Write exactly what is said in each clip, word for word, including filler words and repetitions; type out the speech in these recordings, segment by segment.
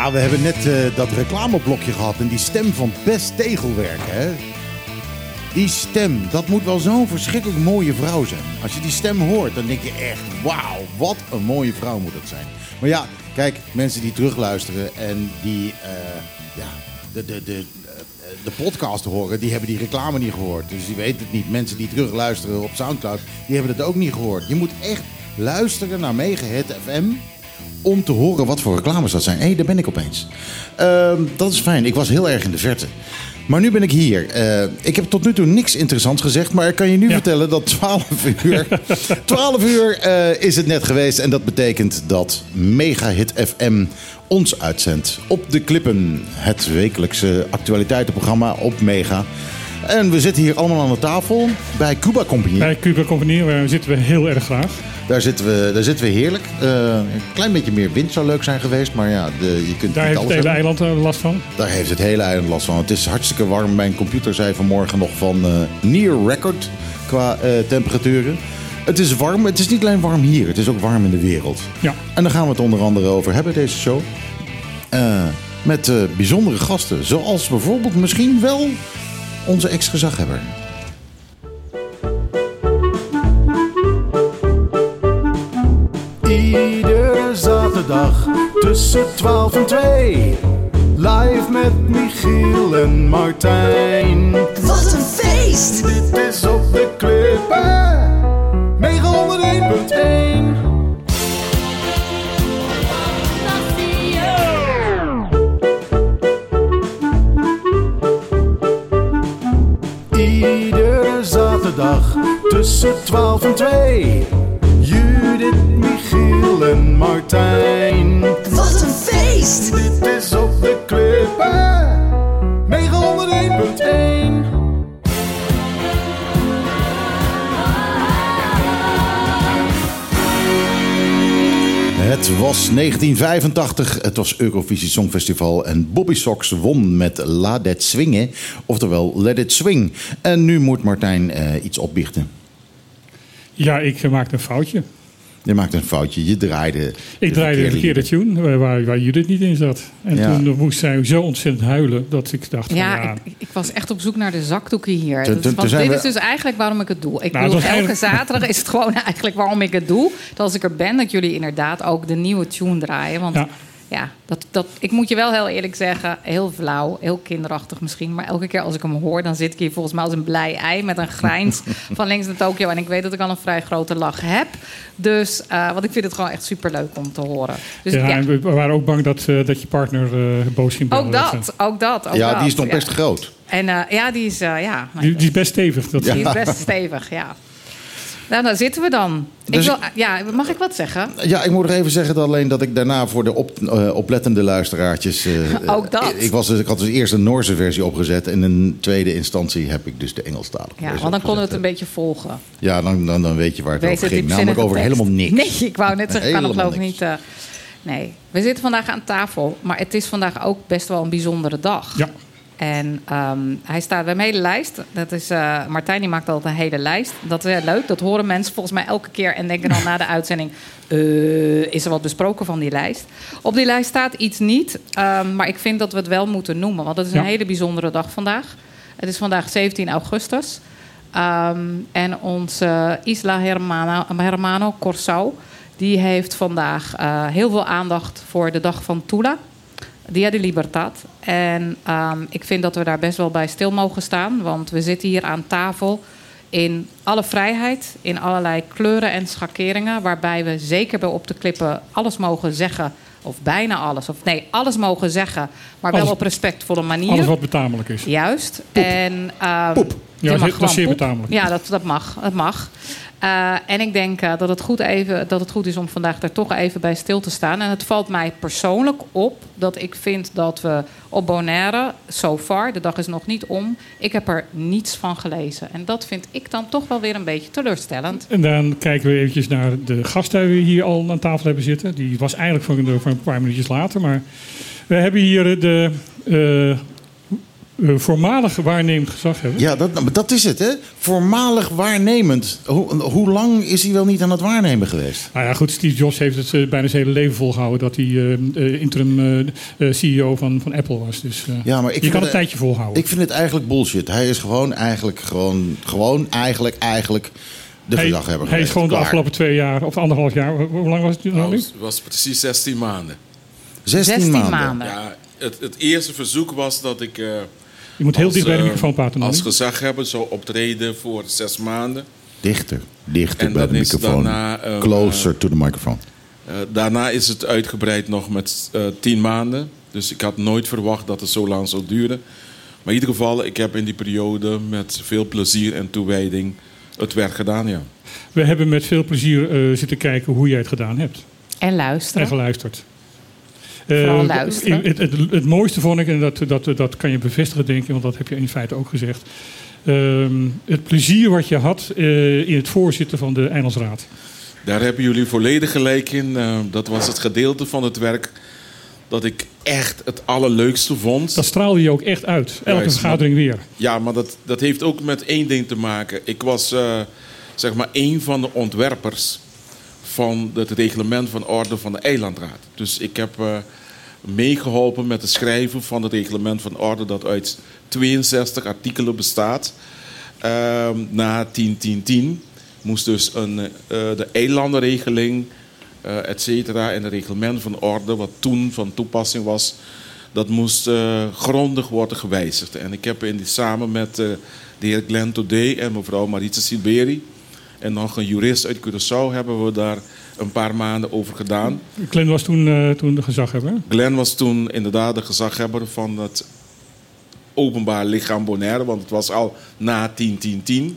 Ja, we hebben net uh, dat reclameblokje gehad en die stem van Best Tegelwerk, hè? Die stem, dat moet wel zo'n verschrikkelijk mooie vrouw zijn. Als je die stem hoort, dan denk je echt, wauw, wat een mooie vrouw moet dat zijn. Maar ja, kijk, mensen die terugluisteren en die uh, ja, de, de, de, de podcast horen, die hebben die reclame niet gehoord. Dus die weten het niet. Mensen die terugluisteren op Soundcloud, die hebben het ook niet gehoord. Je moet echt luisteren naar Megahit F M om te horen wat voor reclames dat zijn. Hé, hey, daar ben ik opeens. Uh, dat is fijn. Ik was heel erg in de verte. Maar nu ben ik hier. Uh, ik heb tot nu toe niks interessants gezegd, maar ik kan je nu ja. vertellen dat twaalf uur, twaalf uur uh, is het net geweest. En dat betekent dat Megahit F M ons uitzendt op de Klippen. Het wekelijkse actualiteitenprogramma op Mega. En we zitten hier allemaal aan de tafel bij Cuba Company. Bij Cuba Company, waar zitten we heel erg graag. Daar zitten we, daar zitten we heerlijk. Uh, een klein beetje meer wind zou leuk zijn geweest, maar ja, de, je kunt daar niet heeft alles het hele hebben. eiland last van? Daar heeft het hele eiland last van. Het is hartstikke warm. Mijn computer zei vanmorgen nog van uh, near record qua uh, temperaturen. Het is warm. Het is niet alleen warm hier, het is ook warm in de wereld. Ja. En daar gaan we het onder andere over hebben, deze show. Uh, met uh, bijzondere gasten, zoals bijvoorbeeld misschien wel onze ex-gezaghebber. Iedere zaterdag tussen twaalf en twee. Live met Michiel en Martijn. Wat een feest! Dit is op de Klippen. Mega honderd één punt één. Iedere zaterdag tussen twaalf en twee. Judith, Michiel en Martijn. Wat een feest! Dit is op de Klippen. Mega honderd één punt één. Het was negentien vijfentachtig, het was Eurovisie Songfestival en Bobby Sox won met Laat het swingen, oftewel Let It Swing. En nu moet Martijn uh, iets opbiechten. Ja, ik maakte een foutje. Je maakte een foutje, je draaide Ik draaide de verkeerde tune, waar, waar Judith niet in zat. En ja. toen moest zij zo ontzettend huilen dat ik dacht... Ja, van, ja ik, ik was echt op zoek naar de zakdoeken hier. Te, te, dus, want te dit we... is dus eigenlijk waarom ik het doe. Ik nou, bedoel, elke eigenlijk... zaterdag is het gewoon eigenlijk waarom ik het doe. Dat als ik er ben, dat jullie inderdaad ook de nieuwe tune draaien. Want... Ja. Ja, dat, dat, ik moet je wel heel eerlijk zeggen, heel flauw, heel kinderachtig misschien. Maar elke keer als ik hem hoor, dan zit ik hier volgens mij als een blij ei met een grijns van links naar Tokio. En ik weet dat ik al een vrij grote lach heb. Dus, uh, want ik vind het gewoon echt superleuk om te horen. Dus, ja, ja. En we waren ook bang dat, uh, dat je partner uh, boos ging bellen. Ook dat, ook dat. Ook ja, dat. die is nog ja. best groot. En uh, ja, die is, uh, ja. Die, die is best stevig. Dat die ja. is best stevig, ja. Nou, daar zitten we dan. Dus ik wil, ja, mag ik wat zeggen? Ja, ik moet nog even zeggen dat alleen dat ik daarna voor de op, uh, oplettende luisteraartjes... Uh, Ook dat. Ik, was dus, ik had dus eerst een Noorse versie opgezet en in een tweede instantie heb ik dus de Engelstalige versie Ja, want dan konden we het een heb. beetje volgen. Ja, dan, dan, dan weet je waar het weet over het ging. Namelijk over tekst. helemaal niks. Nee, ik wou net zeggen, ik kan het geloof ik niks. niet... Uh, nee, we zitten vandaag aan tafel, maar het is vandaag ook best wel een bijzondere dag. Ja. En um, hij staat bij een hele lijst. Dat is, uh, Martijn die maakt altijd een hele lijst. Dat is heel leuk. Dat horen mensen volgens mij elke keer. En denken dan na de uitzending... Uh, is er wat besproken van die lijst? Op die lijst staat iets niet. Um, maar ik vind dat we het wel moeten noemen. Want het is een ja. hele bijzondere dag vandaag. Het is vandaag zeventien augustus. Um, en onze Isla Hermano, Hermano Corsau... die heeft vandaag uh, heel veel aandacht voor de dag van Tula... Dia de Libertad. En um, ik vind dat we daar best wel bij stil mogen staan. Want we zitten hier aan tafel in alle vrijheid. In allerlei kleuren en schakeringen. Waarbij we zeker bij Op de Klippen alles mogen zeggen. Of bijna alles. Of nee, alles mogen zeggen. Maar alles, wel op respectvolle manier. Alles wat betamelijk is. Juist. Poep. En, um, Poep. Ja, dat, dat is zeer betamelijk. Ja, dat, dat mag. Dat mag. Uh, en ik denk uh, dat, het goed even, dat het goed is om vandaag daar toch even bij stil te staan. En het valt mij persoonlijk op dat ik vind dat we op Bonaire, so far, de dag is nog niet om... ik heb er niets van gelezen. En dat vind ik dan toch wel weer een beetje teleurstellend. En dan kijken we eventjes naar de gast die we hier al aan tafel hebben zitten. Die was eigenlijk voor een, voor een paar minuutjes later. Maar we hebben hier de... Uh, Uh, voormalig waarnemend gezaghebber. Ja, dat, dat is het, hè? Voormalig waarnemend. Hoe, hoe lang is hij wel niet aan het waarnemen geweest? Nou ja, goed, Steve Jobs heeft het uh, bijna zijn hele leven volgehouden dat hij uh, uh, interim uh, uh, C E O van, van Apple was. Dus uh, ja, maar ik je kan het een tijdje volhouden. Ik vind het eigenlijk bullshit. Hij is gewoon eigenlijk, gewoon, gewoon eigenlijk, eigenlijk de hij, gezaghebber Hij is gewoon Klaar. de afgelopen twee jaar, of anderhalf jaar, hoe lang was het nu? Nou, het was precies zestien maanden. zestien, zestien maanden. maanden. Ja, het, het eerste verzoek was dat ik... Uh, je moet heel als, dicht bij de uh, microfoon praten. Als gezaghebber zou optreden voor zes maanden. Dichter, dichter En bij de dan is microfoon. daarna, uh, Closer to the microphone. Uh, daarna is het uitgebreid nog met uh, tien maanden. Dus ik had nooit verwacht dat het zo lang zou duren. Maar in ieder geval, ik heb in die periode met veel plezier en toewijding het werk gedaan, ja. We hebben met veel plezier uh, zitten kijken hoe jij het gedaan hebt. En luisteren. En geluisterd. Vooral Uh, luisteren. Het, het, het mooiste vond ik, en dat, dat, dat kan je bevestigen denk ik, want dat heb je in feite ook gezegd. Uh, het plezier wat je had uh, in het voorzitten van de Eilandsraad. Daar hebben jullie volledig gelijk in. Uh, dat was het gedeelte van het werk dat ik echt het allerleukste vond. Dat straalde je ook echt uit. Elke Juist, vergadering maar, weer. Ja, maar dat, dat heeft ook met één ding te maken. Ik was uh, zeg maar één van de ontwerpers van het reglement van orde van de Eilandraad. Dus ik heb uh, meegeholpen met het schrijven van het reglement van orde dat uit tweeënzestig artikelen bestaat. Uh, na tien tien tien moest dus een, uh, de eilandenregeling, uh, et cetera, en het reglement van orde, wat toen van toepassing was, dat moest uh, grondig worden gewijzigd. En ik heb in die, samen met uh, de heer Glenn Todé en mevrouw Maritza Silberi en nog een jurist uit Curaçao hebben we daar een paar maanden over gedaan. Glenn was toen, uh, toen de gezaghebber? Glenn was toen inderdaad de gezaghebber van het openbaar lichaam Bonaire, want het was al na tien tien tien.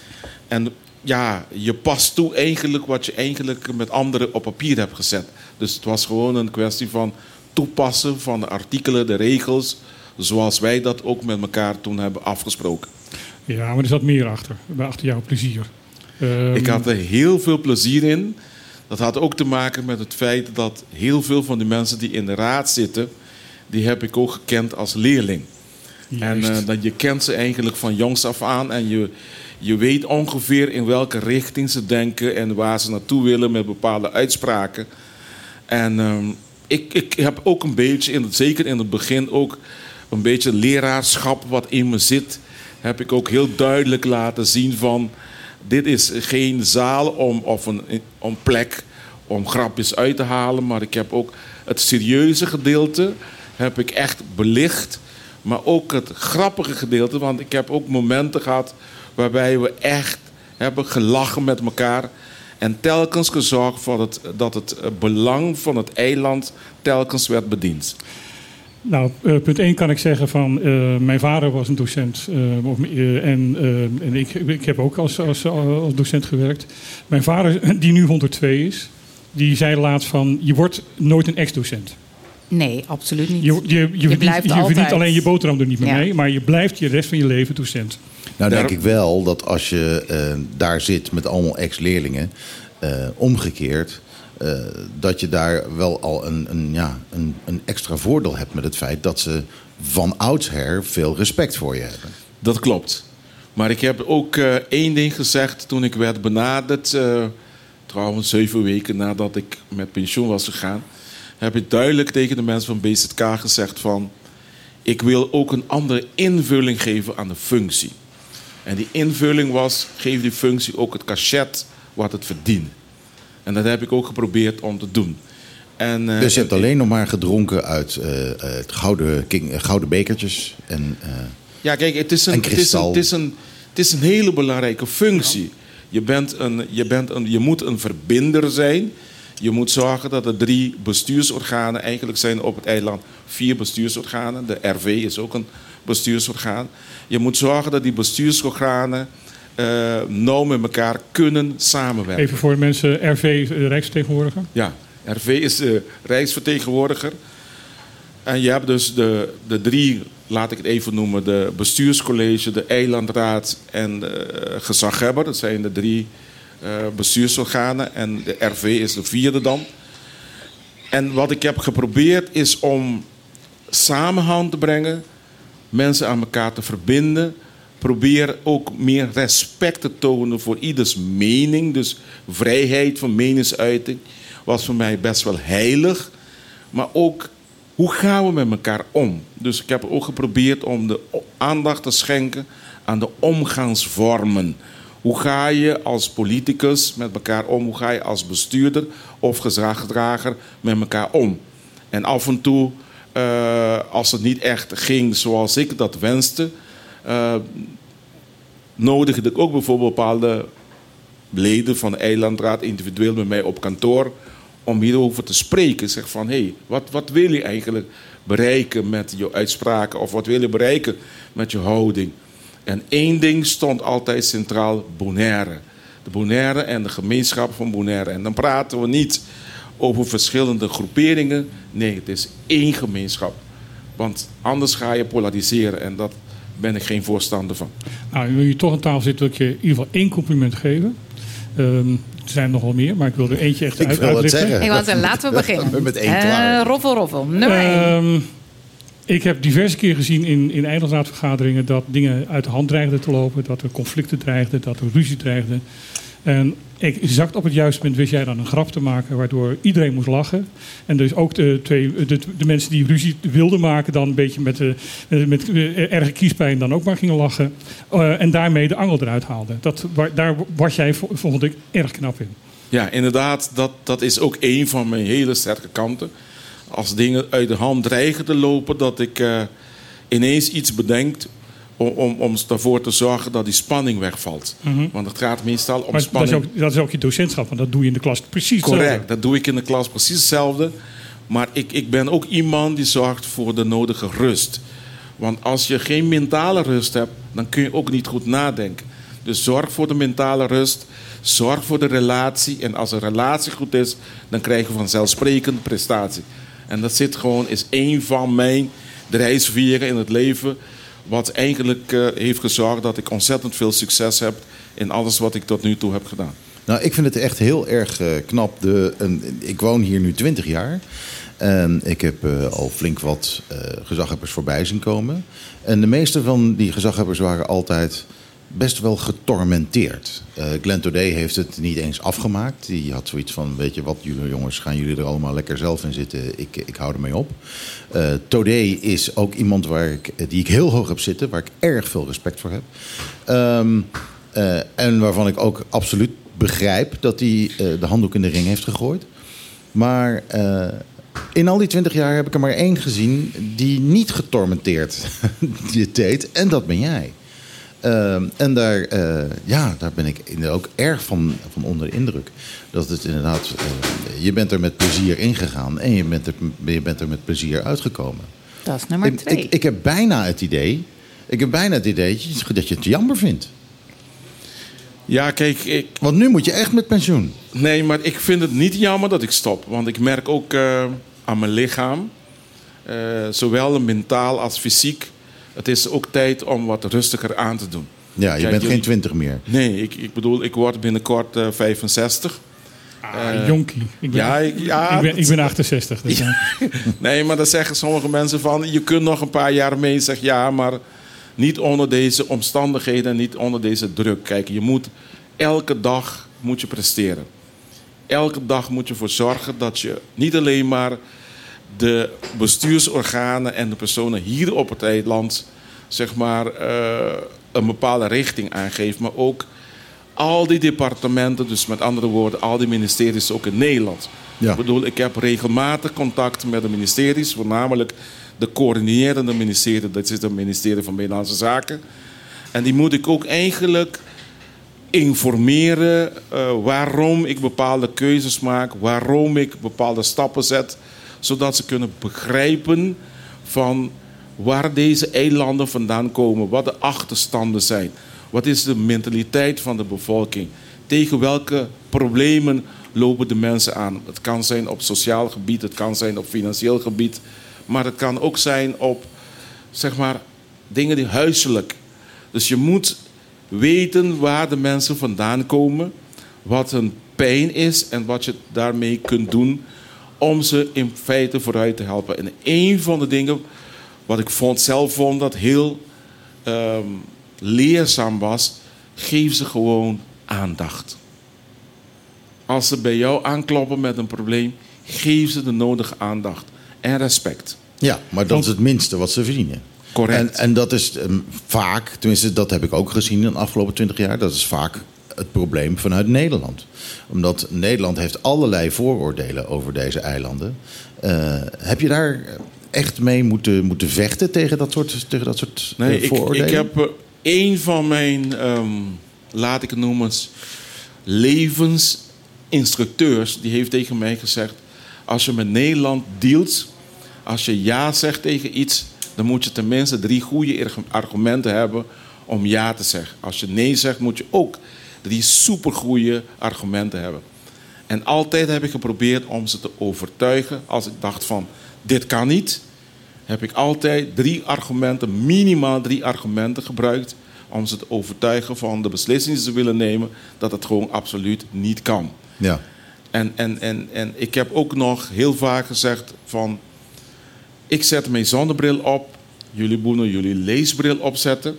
En ja, je past toe eigenlijk wat je eigenlijk met anderen op papier hebt gezet. Dus het was gewoon een kwestie van toepassen van de artikelen, de regels, zoals wij dat ook met elkaar toen hebben afgesproken. Ja, maar er zat meer achter, achter jouw plezier. Um... Ik had er heel veel plezier in. Dat had ook te maken met het feit dat heel veel van de mensen die in de raad zitten, die heb ik ook gekend als leerling. Juist. En uh, dat je kent ze eigenlijk van jongs af aan en je, je weet ongeveer in welke richting ze denken en waar ze naartoe willen met bepaalde uitspraken. En um, ik, ik heb ook een beetje, in het, zeker in het begin, ook een beetje leraarschap wat in me zit, heb ik ook heel duidelijk laten zien van, dit is geen zaal om, of een, een plek om grapjes uit te halen, maar ik heb ook het serieuze gedeelte heb ik echt belicht. Maar ook het grappige gedeelte, want ik heb ook momenten gehad waarbij we echt hebben gelachen met elkaar. En telkens gezorgd voor het, dat het belang van het eiland telkens werd bediend. Nou, uh, punt één kan ik zeggen van, uh, mijn vader was een docent. Uh, of, uh, en uh, en ik, ik heb ook als, als, als docent gewerkt. Mijn vader, die nu honderdtwee is, die zei laatst van, je wordt nooit een ex-docent. Nee, absoluut niet. Je, je, je, je, je blijft verdient, je altijd. verdient alleen je boterham er niet meer ja. mee, maar je blijft je rest van je leven docent. Nou denk Daar... ik wel dat als je uh, daar zit met allemaal ex-leerlingen, uh, omgekeerd, uh, dat je daar wel al een, een, ja, een, een extra voordeel hebt met het feit dat ze van oudsher veel respect voor je hebben. Dat klopt. Maar ik heb ook uh, één ding gezegd toen ik werd benaderd, uh, trouwens zeven weken nadat ik met pensioen was gegaan, heb ik duidelijk tegen de mensen van B Z K gezegd van, ik wil ook een andere invulling geven aan de functie. En die invulling was, geef die functie ook het cachet wat het verdient. En dat heb ik ook geprobeerd om te doen. En, uh, dus je hebt alleen nog maar gedronken uit uh, het gouden, king, uh, gouden bekertjes en uh, ja, kijk, het is een, en het is een, kristal. het is een, het is een hele belangrijke functie. Je, bent een, je, bent een, je moet een verbinder zijn. Je moet zorgen dat er drie bestuursorganen, eigenlijk zijn op het eiland vier bestuursorganen. De R V is ook een bestuursorgaan. Je moet zorgen dat die bestuursorganen uh, nauw met elkaar kunnen samenwerken. Even voor de mensen, R V, de Rijksvertegenwoordiger. Ja, R V is de Rijksvertegenwoordiger. En je hebt dus de, de drie, laat ik het even noemen, de bestuurscollege, de eilandraad en de gezaghebber. Dat zijn de drie uh, bestuursorganen en de R V is de vierde dan. En wat ik heb geprobeerd is om samenhang te brengen mensen aan elkaar te verbinden. Probeer ook meer respect te tonen voor ieders mening. Dus vrijheid van meningsuiting was voor mij best wel heilig. Maar ook, hoe gaan we met elkaar om? Dus ik heb ook geprobeerd om de aandacht te schenken aan de omgangsvormen. Hoe ga je als politicus met elkaar om? Hoe ga je als bestuurder of gezagsdrager met elkaar om? En af en toe, uh, als het niet echt ging zoals ik dat wenste, uh, nodigde ik ook bijvoorbeeld bepaalde leden van de eilandraad individueel met mij op kantoor om hierover te spreken. Zeg van, hé, hey, wat, wat wil je eigenlijk bereiken met je uitspraken? Of wat wil je bereiken met je houding? En één ding stond altijd centraal: Bonaire. De Bonaire en de gemeenschap van Bonaire. En dan praten we niet over verschillende groeperingen. Nee, het is één gemeenschap. Want anders ga je polariseren en dat ben ik geen voorstander van. Nou, wil je toch aan tafel zitten, wil ik je in ieder geval één compliment geven. Um, er zijn nog wel meer, maar ik wil er eentje echt ik uit, wil het uitlichten. zeggen. Ik wou zeggen, laten we beginnen. Met één klaar. Uh, roffel, roffel. Nummer één. Um, ik heb diverse keer gezien in, in eilandraadvergaderingen dat dingen uit de hand dreigden te lopen. Dat er conflicten dreigden, dat er ruzie dreigde. En exact op het juiste moment wist jij dan een grap te maken waardoor iedereen moest lachen. En dus ook de, twee, de, de mensen die ruzie wilden maken dan een beetje met, de, met erge kiespijn dan ook maar gingen lachen. Uh, en daarmee de angel eruit haalden. Dat, waar, daar was jij, vond ik, erg knap in. Ja, inderdaad, dat, dat is ook een van mijn hele sterke kanten. Als dingen uit de hand dreigen te lopen, dat ik uh, ineens iets bedenk om, om, om ervoor te zorgen dat die spanning wegvalt. Mm-hmm. Want het gaat meestal om maar spanning. Dat is, ook, dat is ook je docentschap, want dat doe je in de klas precies hetzelfde. Correct, dat doe ik in de klas precies hetzelfde. Maar ik, ik ben ook iemand die zorgt voor de nodige rust. Want als je geen mentale rust hebt, dan kun je ook niet goed nadenken. Dus zorg voor de mentale rust. Zorg voor de relatie. En als een relatie goed is, dan krijg je vanzelfsprekend prestatie. En dat zit gewoon, is één van mijn drijfveren in het leven. Wat eigenlijk uh, heeft gezorgd dat ik ontzettend veel succes heb in alles wat ik tot nu toe heb gedaan. Nou, ik vind het echt heel erg uh, knap. De, uh, ik woon hier nu twintig jaar. En ik heb uh, al flink wat uh, gezaghebbers voorbij zien komen. En de meeste van die gezaghebbers waren altijd best wel getormenteerd. Uh, Glenn Taudet heeft het niet eens afgemaakt. Die had zoiets van, weet je wat, jullie jongens, gaan jullie er allemaal lekker zelf in zitten. Ik, ik hou ermee op. Uh, Taudet is ook iemand waar ik, die ik heel hoog heb zitten, waar ik erg veel respect voor heb. Um, uh, en waarvan ik ook absoluut begrijp dat hij uh, de handdoek in de ring heeft gegooid. Maar uh, in al die twintig jaar heb ik er maar één gezien die niet getormenteerd dit deed. En dat ben jij. Uh, en daar, uh, ja, daar ben ik ook erg van, van onder de indruk. Dat het inderdaad, uh, je bent er met plezier ingegaan en je bent er, je bent er met plezier uitgekomen. Dat is nummer ik, twee. Ik, ik heb bijna het idee, ik heb bijna het idee dat je het jammer vindt. Ja, kijk, ik... Want nu moet je echt met pensioen. Nee, maar ik vind het niet jammer dat ik stop. Want ik merk ook uh, aan mijn lichaam, uh, zowel mentaal als fysiek, het is ook tijd om wat rustiger aan te doen. Ja, je Kijk, bent je, geen twintig meer. Nee, ik, ik bedoel, ik word binnenkort uh, vijfenzestig. Ah, uh, jonkie. Ik ben, ja, ik, ja, ik ben, ik ben achtenzestig. Dus ja. Nee, maar dan zeggen sommige mensen van, je kunt nog een paar jaar mee. Zeg ja, maar niet onder deze omstandigheden, niet onder deze druk. Kijk, je moet elke dag moet je presteren. Elke dag moet je ervoor zorgen dat je niet alleen maar de bestuursorganen en de personen hier op het eiland, zeg maar, uh, een bepaalde richting aangeeft, maar ook al die departementen, dus met andere woorden, al die ministeries ook in Nederland. Ja. Ik bedoel, ik heb regelmatig contact met de ministeries, voornamelijk de coördinerende ministerie, dat is het ministerie van Binnenlandse Zaken. En die moet ik ook eigenlijk informeren uh, waarom ik bepaalde keuzes maak, waarom ik bepaalde stappen zet, zodat ze kunnen begrijpen van waar deze eilanden vandaan komen, wat de achterstanden zijn, wat is de mentaliteit van de bevolking, tegen welke problemen lopen de mensen aan. Het kan zijn op sociaal gebied, het kan zijn op financieel gebied, maar het kan ook zijn op, zeg maar, dingen die huiselijk. Dus je moet weten waar de mensen vandaan komen, wat hun pijn is en wat je daarmee kunt doen om ze in feite vooruit te helpen. En een van de dingen wat ik vond, zelf vond dat heel um, leerzaam was, geef ze gewoon aandacht. Als ze bij jou aankloppen met een probleem, geef ze de nodige aandacht en respect. Ja, maar dat is het minste wat ze verdienen. Correct. En, en dat is um, vaak, tenminste dat heb ik ook gezien in de afgelopen twintig jaar, dat is vaak het probleem vanuit Nederland. Omdat Nederland heeft allerlei vooroordelen over deze eilanden. Uh, heb je daar echt mee moeten, moeten vechten tegen dat soort, tegen dat soort nee, uh, vooroordelen? Ik, ik heb uh, een van mijn, um, laat ik het noemen, levensinstructeurs, die heeft tegen mij gezegd, als je met Nederland dealt, als je ja zegt tegen iets, dan moet je tenminste drie goede argumenten hebben om ja te zeggen. Als je nee zegt, moet je ook drie supergoeie argumenten hebben. En altijd heb ik geprobeerd om ze te overtuigen. Als ik dacht van, dit kan niet, heb ik altijd drie argumenten, minimaal drie argumenten gebruikt om ze te overtuigen van de beslissing die ze willen nemen, dat het gewoon absoluut niet kan. Ja. En, en, en, en ik heb ook nog heel vaak gezegd van, ik zet mijn zonnebril op, jullie moeten jullie leesbril opzetten.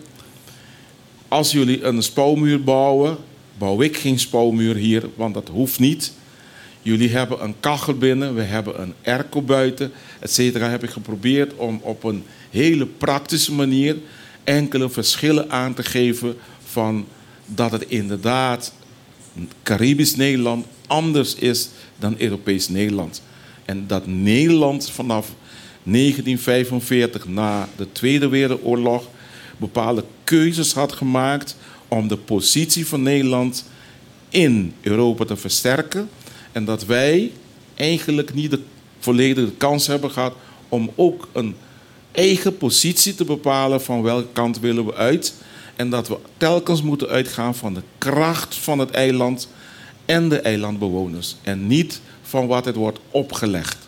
Als jullie een spouwmuur bouwen, bouw ik geen spouwmuur hier, want dat hoeft niet. Jullie hebben een kachel binnen, we hebben een airco buiten, et cetera. Heb ik geprobeerd om op een hele praktische manier enkele verschillen aan te geven van dat het inderdaad Caribisch Nederland anders is dan Europees Nederland. En dat Nederland vanaf negentien vijfenveertig, na de Tweede Wereldoorlog, bepaalde keuzes had gemaakt om de positie van Nederland in Europa te versterken. En dat wij eigenlijk niet de volledige kans hebben gehad om ook een eigen positie te bepalen van welke kant willen we uit. En dat we telkens moeten uitgaan van de kracht van het eiland en de eilandbewoners. En niet van wat het wordt opgelegd.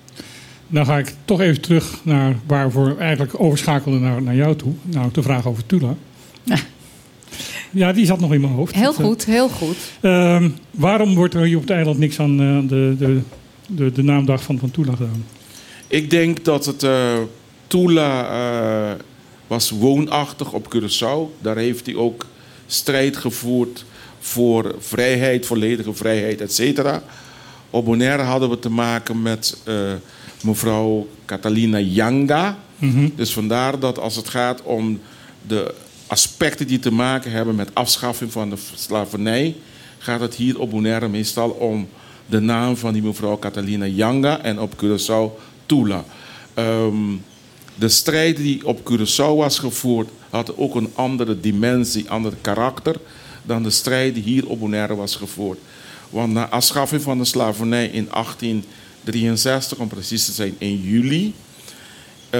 Dan ga ik toch even terug naar waar we eigenlijk overschakelden naar, naar jou toe. Nou, de vraag over Tula. Ja. Ja, die zat nog in mijn hoofd. Heel goed, heel goed. Uh, waarom wordt er hier op het eiland niks aan uh, de, de, de, de naamdag van, van Tula gedaan? Ik denk dat het uh, Tula uh, was woonachtig op Curaçao. Daar heeft hij ook strijd gevoerd voor vrijheid, volledige vrijheid, et cetera. Op Bonaire hadden we te maken met uh, mevrouw Catalina Yanga. Mm-hmm. Dus vandaar dat als het gaat om de aspecten die te maken hebben met afschaffing van de slavernij, gaat het hier op Bonaire meestal om de naam van die mevrouw Catalina Yanga en op Curaçao Tula. Um, de strijd die op Curaçao was gevoerd had ook een andere dimensie, ander karakter dan de strijd die hier op Bonaire was gevoerd. Want na afschaffing van de slavernij in achttien drieënzestig, om precies te zijn in juli, uh,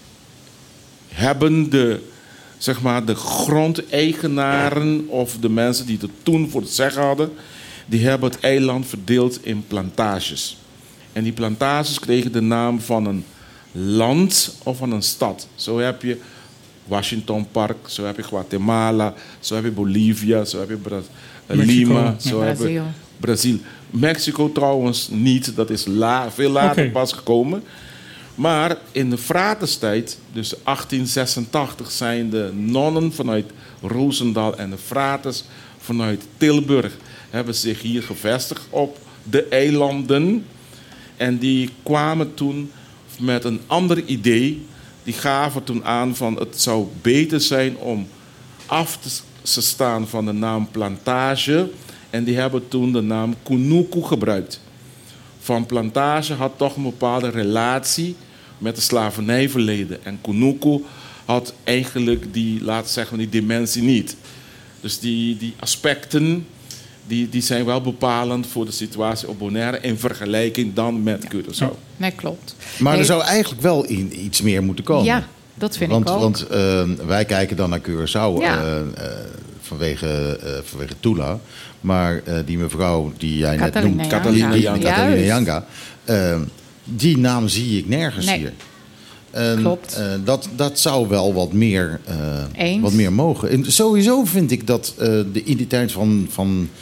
hebben de, zeg maar, de grondeigenaren of de mensen die het toen voor het zeggen hadden, die hebben het eiland verdeeld in plantages. En die plantages kregen de naam van een land of van een stad. Zo heb je Washington Park, zo heb je Guatemala, zo heb je Bolivia, zo heb je Bra- Lima, Mexico, zo ja. heb je Brazil. Mexico trouwens niet, dat is la, veel later Okay. pas gekomen. Maar in de Fraterstijd, dus achttien zesentachtig, zijn de nonnen vanuit Roosendaal en de fraters vanuit Tilburg hebben zich hier gevestigd op de eilanden. En die kwamen toen met een ander idee. Die gaven toen aan van het zou beter zijn om af te staan van de naam plantage. En die hebben toen de naam Kunuku gebruikt. Van plantage had toch een bepaalde relatie met het slavernijverleden. En Kunuku had eigenlijk die, laten we zeggen, die dimensie niet. Dus die, die aspecten die, die zijn wel bepalend voor de situatie op Bonaire in vergelijking dan met Curaçao. Ja. Nee, klopt. Maar Nee, er zou eigenlijk wel in, iets meer moeten komen. Ja, dat vind want, ik ook. Want uh, wij kijken dan naar Curaçao Ja. uh, uh, vanwege, uh, vanwege Tula. Maar uh, die mevrouw die jij Catalina net noemt, Yanga. Catalina Yanga. Catalina Juist. Yanga, uh, die naam zie ik nergens Nee. hier. En, Klopt. uh, dat, dat zou wel wat meer, uh, Eens. wat meer mogen. En sowieso vind ik dat uh, de identiteit van, van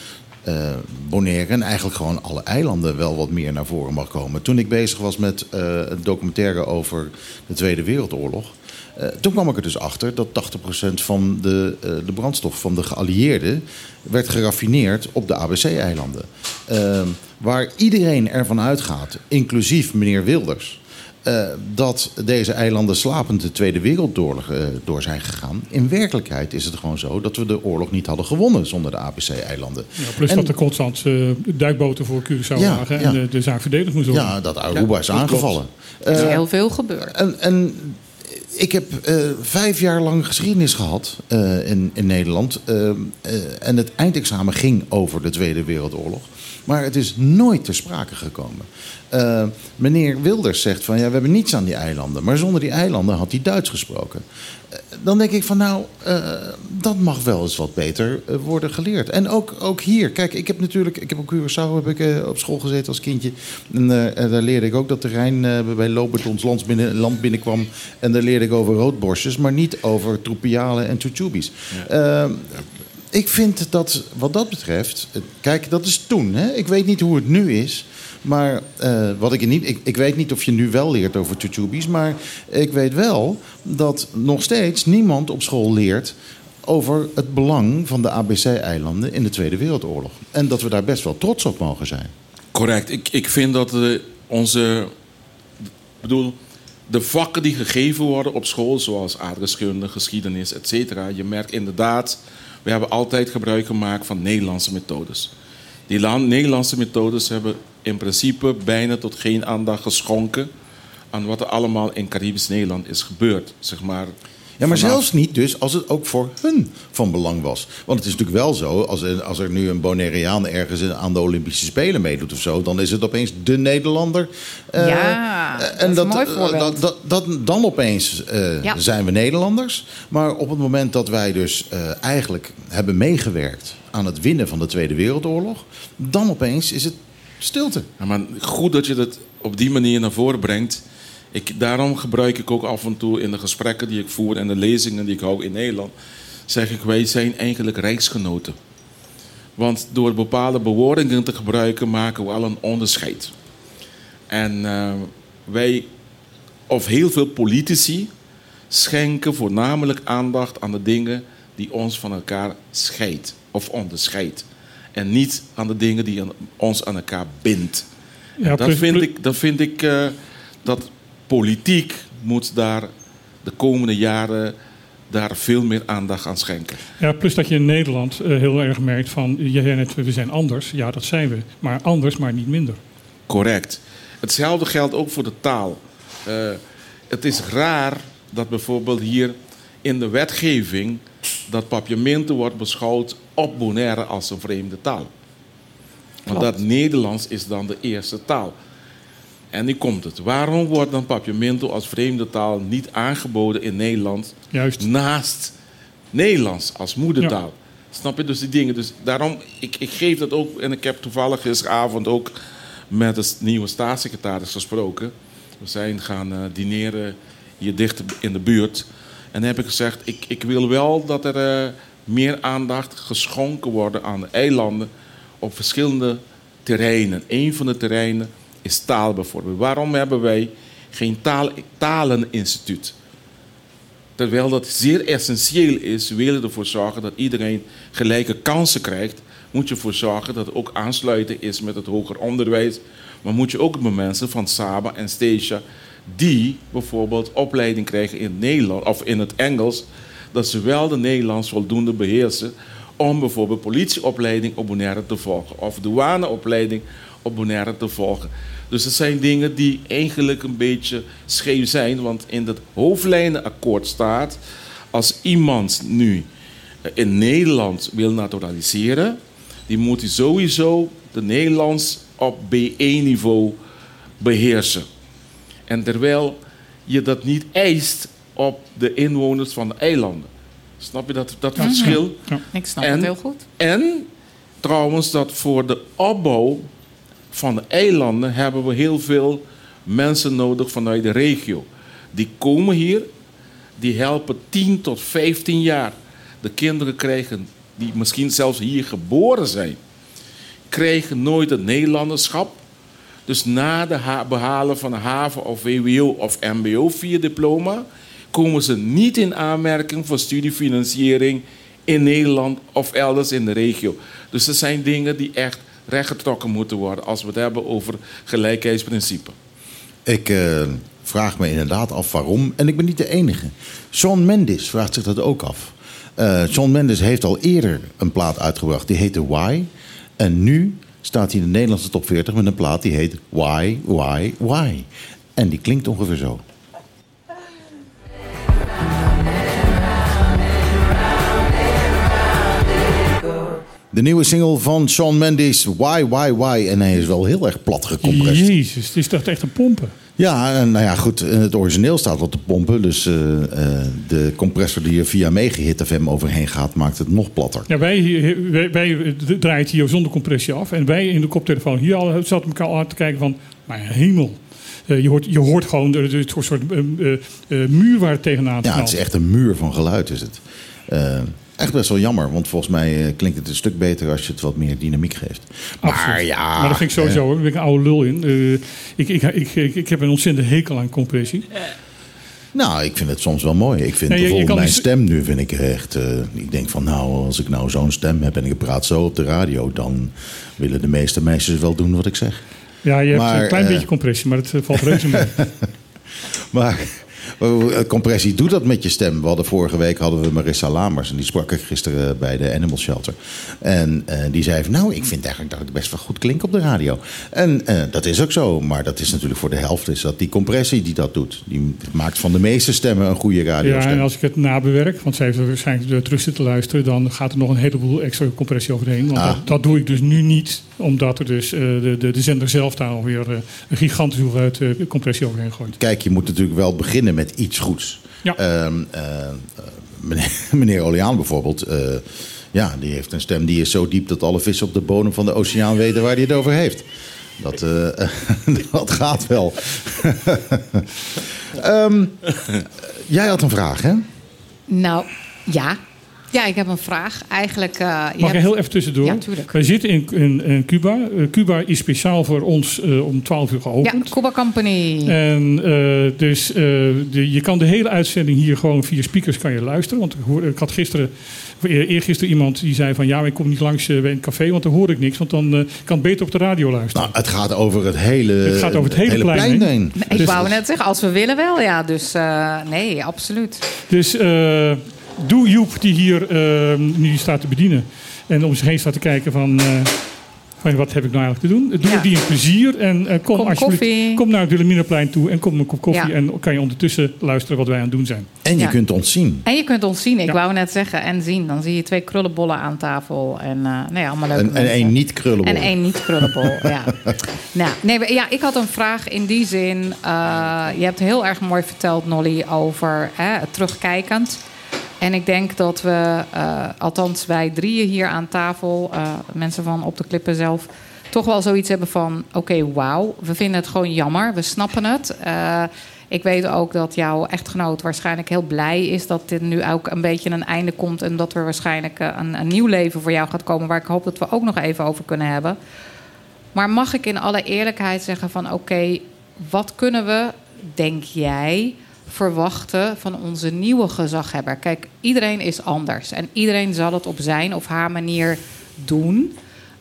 uh, Bonaire en eigenlijk gewoon alle eilanden wel wat meer naar voren mag komen. Toen ik bezig was met uh, een documentaire over de Tweede Wereldoorlog, Uh, toen kwam ik er dus achter dat tachtig procent van de, uh, de brandstof van de geallieerden werd geraffineerd op de A B C-eilanden. Uh, waar iedereen ervan uitgaat, inclusief meneer Wilders, Uh, dat deze eilanden slapend de Tweede Wereldoorlog uh, door zijn gegaan. In werkelijkheid is het gewoon zo dat we de oorlog niet hadden gewonnen zonder de A B C-eilanden. Ja, plus en, dat er constant uh, duikboten voor Curaçao ja, lagen ja. en de, de zaak verdedigd moest worden. Ja, dat Aruba ja, is aangevallen. Er is Uh, heel veel gebeurd. En, en ik heb uh, vijf jaar lang geschiedenis gehad uh, in, in Nederland. Uh, uh, en het eindexamen ging over de Tweede Wereldoorlog. Maar het is nooit ter sprake gekomen. Uh, meneer Wilders zegt van ja, we hebben niets aan die eilanden. Maar zonder die eilanden had hij Duits gesproken. Uh, dan denk ik van nou, uh, dat mag wel eens wat beter uh, worden geleerd. En ook, ook hier, kijk, ik heb natuurlijk, ik heb op Curaçao heb ik, uh, op school gezeten als kindje. En uh, daar leerde ik ook dat de Rijn uh, bij Lobert ons land, binnen, land binnenkwam. En daar leerde ik over roodborstjes, maar niet over tropialen en tutubis. Ja. Uh, Ik vind dat wat dat betreft, kijk, dat is toen. Hè? Ik weet niet hoe het nu is. Maar uh, wat ik, niet, ik, ik weet niet of je nu wel leert over tutubis. Maar ik weet wel dat nog steeds niemand op school leert over het belang van de A B C-eilanden in de Tweede Wereldoorlog. En dat we daar best wel trots op mogen zijn. Correct. Ik, ik vind dat uh, onze... Ik bedoel, de vakken die gegeven worden op school, zoals aardrijkskunde, geschiedenis, et cetera. Je merkt inderdaad, we hebben altijd gebruik gemaakt van Nederlandse methodes. Die land, Nederlandse methodes hebben in principe bijna tot geen aandacht geschonken aan wat er allemaal in Caribisch Nederland is gebeurd. Zeg maar, ja, maar vanaf... zelfs niet dus als het ook voor hun van belang was. Want het is natuurlijk wel zo, als er, als er nu een Bonaireaan ergens aan de Olympische Spelen meedoet of zo, dan is het opeens de Nederlander. Uh, ja, dat en is dat, een mooi voorbeeld. dat, dat, dat, dan opeens uh, ja. zijn we Nederlanders. Maar op het moment dat wij dus uh, eigenlijk hebben meegewerkt aan het winnen van de Tweede Wereldoorlog, dan opeens is het stilte. Ja, maar goed dat je dat op die manier naar voren brengt. Ik, daarom gebruik ik ook af en toe in de gesprekken die ik voer en de lezingen die ik hou in Nederland, zeg ik, wij zijn eigenlijk rijksgenoten. Want door bepaalde bewoordingen te gebruiken maken we al een onderscheid. En uh, wij, of heel veel politici, schenken voornamelijk aandacht aan de dingen die ons van elkaar scheidt of onderscheidt. En niet aan de dingen die ons aan elkaar bindt. Ja, dat, vind ik, dat vind ik uh, dat politiek moet daar de komende jaren daar veel meer aandacht aan schenken. Ja, plus dat je in Nederland uh, heel erg merkt van, je zei net, we zijn anders. Ja, dat zijn we. Maar anders, maar niet minder. Correct. Hetzelfde geldt ook voor de taal. Uh, het is raar dat bijvoorbeeld hier in de wetgeving dat papiamento wordt beschouwd op Bonaire als een vreemde taal. Want dat Nederlands is dan de eerste taal. En nu komt het. Waarom wordt dan papiamento als vreemde taal niet aangeboden in Nederland? Juist. Naast Nederlands als moedertaal. Ja. Snap je dus die dingen? Dus daarom, ik, ik geef dat ook. En ik heb toevallig gisteravond ook met de nieuwe staatssecretaris gesproken. We zijn gaan uh, dineren hier dicht in de buurt. En dan heb ik gezegd, ik, ik wil wel dat er uh, meer aandacht geschonken wordt aan de eilanden op verschillende terreinen. Eén van de terreinen is taal bijvoorbeeld. Waarom hebben wij geen taal, taleninstituut? Terwijl dat zeer essentieel is, willen we ervoor zorgen dat iedereen gelijke kansen krijgt, moet je ervoor zorgen dat het ook aansluiten is met het hoger onderwijs. Maar moet je ook met mensen van Saba en Stasia die bijvoorbeeld opleiding krijgen in het Nederlands of in het Engels, dat ze wel de Nederlands voldoende beheersen om bijvoorbeeld politieopleiding op Bonaire te volgen of douaneopleiding op Bonaire te volgen. Dus dat zijn dingen die eigenlijk een beetje scheef zijn, want in het hoofdlijnenakkoord staat, als iemand nu in Nederland wil naturaliseren, die moet hij sowieso de Nederlands op B één niveau beheersen. En terwijl je dat niet eist op de inwoners van de eilanden. Snap je dat, dat ja, verschil? Ja. Ik snap en, het heel goed. En trouwens dat voor de opbouw van de eilanden hebben we heel veel mensen nodig vanuit de regio. Die komen hier, die helpen tien tot vijftien jaar. De kinderen krijgen, die misschien zelfs hier geboren zijn, krijgen nooit het Nederlanderschap. Dus na de ha- behalen van een haven of V W O of M B O vier diploma komen ze niet in aanmerking voor studiefinanciering in Nederland of elders in de regio. Dus er zijn dingen die echt rechtgetrokken moeten worden als we het hebben over gelijkheidsprincipe. Ik uh, vraag me inderdaad af waarom. En ik ben niet de enige. Shawn Mendes vraagt zich dat ook af. Uh, Shawn Mendes heeft al eerder een plaat uitgebracht. Die heette Why. En nu staat hij in de Nederlandse top veertig met een plaat die heet Why, Why, Why. En die klinkt ongeveer zo. De nieuwe single van Shawn Mendes, Why, Why, Why. En hij is wel heel erg plat gecompressed. Jezus, het is toch echt een pompen? Ja, en nou ja, goed, in het origineel staat wat te pompen. Dus uh, uh, de compressor die er via Megahit F M overheen gaat, maakt het nog platter. Ja, wij, wij, wij draaien het hier zonder compressie af. En wij in de koptelefoon hier al zaten elkaar al aan te kijken van, mijn hemel. Uh, je, hoort, je hoort gewoon het soort uh, uh, uh, muur waar het tegenaan knalt. Ja, het is echt een muur van geluid is het. Uh, Echt best wel jammer, want volgens mij uh, klinkt het een stuk beter als je het wat meer dynamiek geeft. Maar Absoluut. ja... Maar dat vind ik sowieso, hoor. Daar ben ik een oude lul in. Uh, ik, ik, ik, ik, ik heb een ontzettende hekel aan compressie. Nou, ik vind het soms wel mooi. Ik vind nee, je, bijvoorbeeld je mijn dus... stem nu, vind ik echt... Uh, ik denk van, nou, als ik nou zo'n stem heb en ik praat zo op de radio, dan willen de meeste meisjes wel doen wat ik zeg. Ja, je hebt maar, een klein uh... beetje compressie, maar het uh, valt reuze mee. Maar... Compressie doet dat met je stem. We hadden vorige week hadden we Marissa Lamers. En die sprak ik gisteren bij de Animal Shelter. En uh, die zei van, nou, ik vind eigenlijk dat ik best wel goed klink op de radio. En uh, dat is ook zo. Maar dat is natuurlijk voor de helft is dat die compressie die dat doet. Die maakt van de meeste stemmen een goede radiostem. Ja, en als ik het nabewerk, want zij heeft er waarschijnlijk terug zitten luisteren, dan gaat er nog een heleboel extra compressie overheen. Want ah. dat, dat doe ik dus nu niet. Omdat er dus uh, de, de, de zender zelf daar alweer uh, een gigantische hoeveelheid uh, compressie overheen gooit. Kijk, je moet natuurlijk wel beginnen met iets goeds. Ja. Uh, uh, meneer, meneer Oliaan bijvoorbeeld, uh, ja, die heeft een stem die is zo diep dat alle vissen op de bodem van de oceaan weten waar hij het over heeft. Dat, uh, dat gaat wel. um, jij had een vraag, hè? Nou, ja. Ja, ik heb een vraag. Eigenlijk, uh, Mag je ik hebt... heel even tussendoor? Ja, tuurlijk. Wij zitten in, in, in Cuba. Uh, Cuba is speciaal voor ons uh, om twaalf uur geopend. Ja, Cuba Company. En uh, dus uh, de, je kan de hele uitzending hier gewoon via speakers kan je luisteren. Want ik, hoor, ik had gisteren, eergisteren iemand die zei van, ja, ik kom niet langs uh, bij een café, want dan hoor ik niks. Want dan uh, kan ik beter op de radio luisteren. Nou, het gaat over het hele, het gaat over het hele, hele plein, plein heen. Nee, ik dus, wou net zeggen, als we willen wel, ja. Dus uh, nee, absoluut. Dus uh, doe Joep die hier uh, nu staat te bedienen en om zich heen staat te kijken van, uh, van wat heb ik nou eigenlijk te doen. Doe Ja. die een plezier en uh, kom, Kom alsjeblieft, koffie. kom naar het Wilhelminaplein toe en kom een kop koffie. Ja. En kan je ondertussen luisteren wat wij aan het doen zijn. En je Ja. kunt ons zien. En je kunt ons zien, ik Ja. wou net zeggen, en zien. Dan zie je twee krullenbollen aan tafel. En uh, nee, allemaal leuke En, en mensen. één niet krullenbol. En één niet krullenbol, ja. Nou, nee, maar ja, ik had een vraag in die zin. Uh, je hebt heel erg mooi verteld, Nolly, over hè, het terugkijkend. En ik denk dat we, uh, althans wij drieën hier aan tafel, uh, mensen van Op de Klippen zelf, toch wel zoiets hebben van, oké, okay, wauw, we vinden het gewoon jammer, we snappen het. Uh, ik weet ook dat jouw echtgenoot waarschijnlijk heel blij is dat dit nu ook een beetje een einde komt en dat er waarschijnlijk een, een nieuw leven voor jou gaat komen, waar ik hoop dat we ook nog even over kunnen hebben. Maar mag ik in alle eerlijkheid zeggen van, oké, okay, wat kunnen we, denk jij, verwachten van onze nieuwe gezaghebber? Kijk, iedereen is anders en iedereen zal het op zijn of haar manier doen.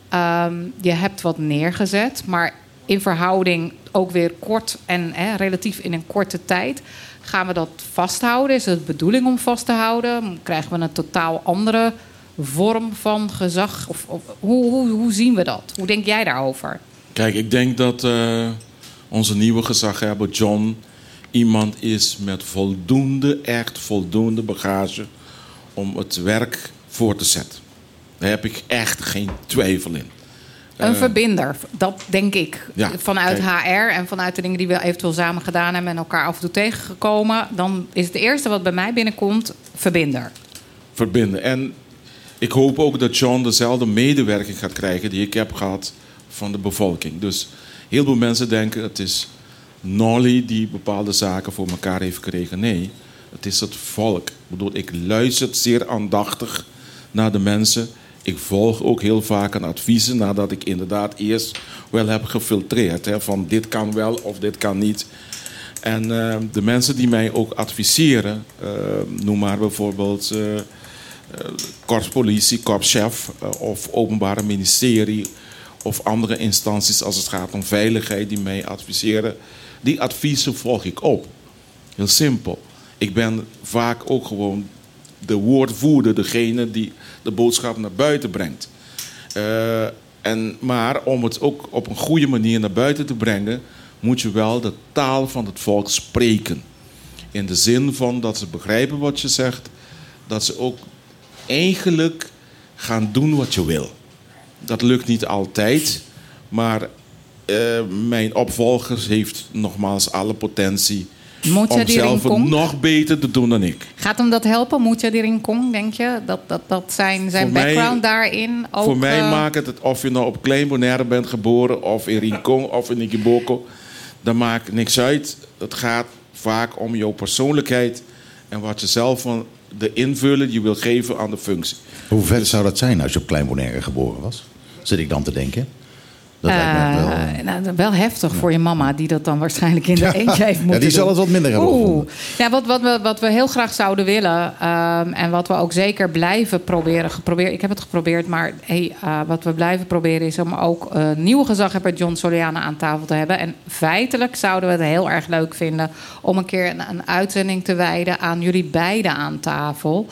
Um, je hebt wat neergezet, maar in verhouding ook weer kort en hè, relatief in een korte tijd. Gaan we dat vasthouden? Is het de bedoeling om vast te houden? Krijgen we een totaal andere vorm van gezag? Of, of, hoe, hoe, hoe zien we dat? Hoe denk jij daarover? Kijk, ik denk dat uh, onze nieuwe gezaghebber John iemand is met voldoende, echt voldoende bagage om het werk voor te zetten. Daar heb ik echt geen twijfel in. Een Uh, verbinder, dat denk ik. Ja, vanuit kijk. H R en vanuit de dingen die we eventueel samen gedaan hebben en elkaar af en toe tegengekomen. Dan is het eerste wat bij mij binnenkomt, verbinder. Verbinden. En ik hoop ook dat John dezelfde medewerking gaat krijgen die ik heb gehad van de bevolking. Dus heel veel mensen denken het is Nolly die bepaalde zaken voor elkaar heeft gekregen. Nee, het is het volk. Ik bedoel, ik luister zeer aandachtig naar de mensen. ik volg ook heel vaak een adviezen nadat ik inderdaad eerst wel heb gefiltreerd. Hè, van dit kan wel of dit kan niet. En uh, de mensen die mij ook adviseren, uh, noem maar bijvoorbeeld uh, uh, korpspolitie, korpschef uh, of openbare ministerie of andere instanties als het gaat om veiligheid die mij adviseren, die adviezen volg ik op. Heel simpel. Ik ben vaak ook gewoon de woordvoerder, degene die de boodschap naar buiten brengt. Uh, en, maar om het ook op een goede manier naar buiten te brengen, moet je wel de taal van het volk spreken. In de zin van dat ze begrijpen wat je zegt, dat ze ook eigenlijk gaan doen wat je wil. Dat lukt niet altijd, maar uh, mijn opvolgers heeft nogmaals alle potentie om zelf het nog beter te doen dan ik. Gaat hem dat helpen? Moet je erin komen, denk je? Dat, dat, dat zijn zijn voor background mij, daarin ook... Voor mij uh... maakt het, of je nou op Klein Bonaire bent geboren, of in Rincon, of in Ikeboko, dat maakt niks uit. Het gaat vaak om jouw persoonlijkheid en wat je zelf van de invullen je wil geven aan de functie. Hoe vet zou dat zijn als je op Klein Bonaire geboren was? Zit ik dan te denken? Dat uh, lijkt me wel... Nou, wel heftig ja. voor je mama, die dat dan waarschijnlijk in de ja. eentje heeft moeten Ja, die zal het wat minder hebben gevonden. Ja, wat, wat, we, wat we heel graag zouden willen, um, en wat we ook zeker blijven proberen... Geprobeerd, ik heb het geprobeerd, maar hey, uh, wat we blijven proberen is om ook uh, nieuwe gezaghebber John Soliana aan tafel te hebben. En feitelijk zouden we het heel erg leuk vinden om een keer een, een uitzending te wijden aan jullie beiden aan tafel.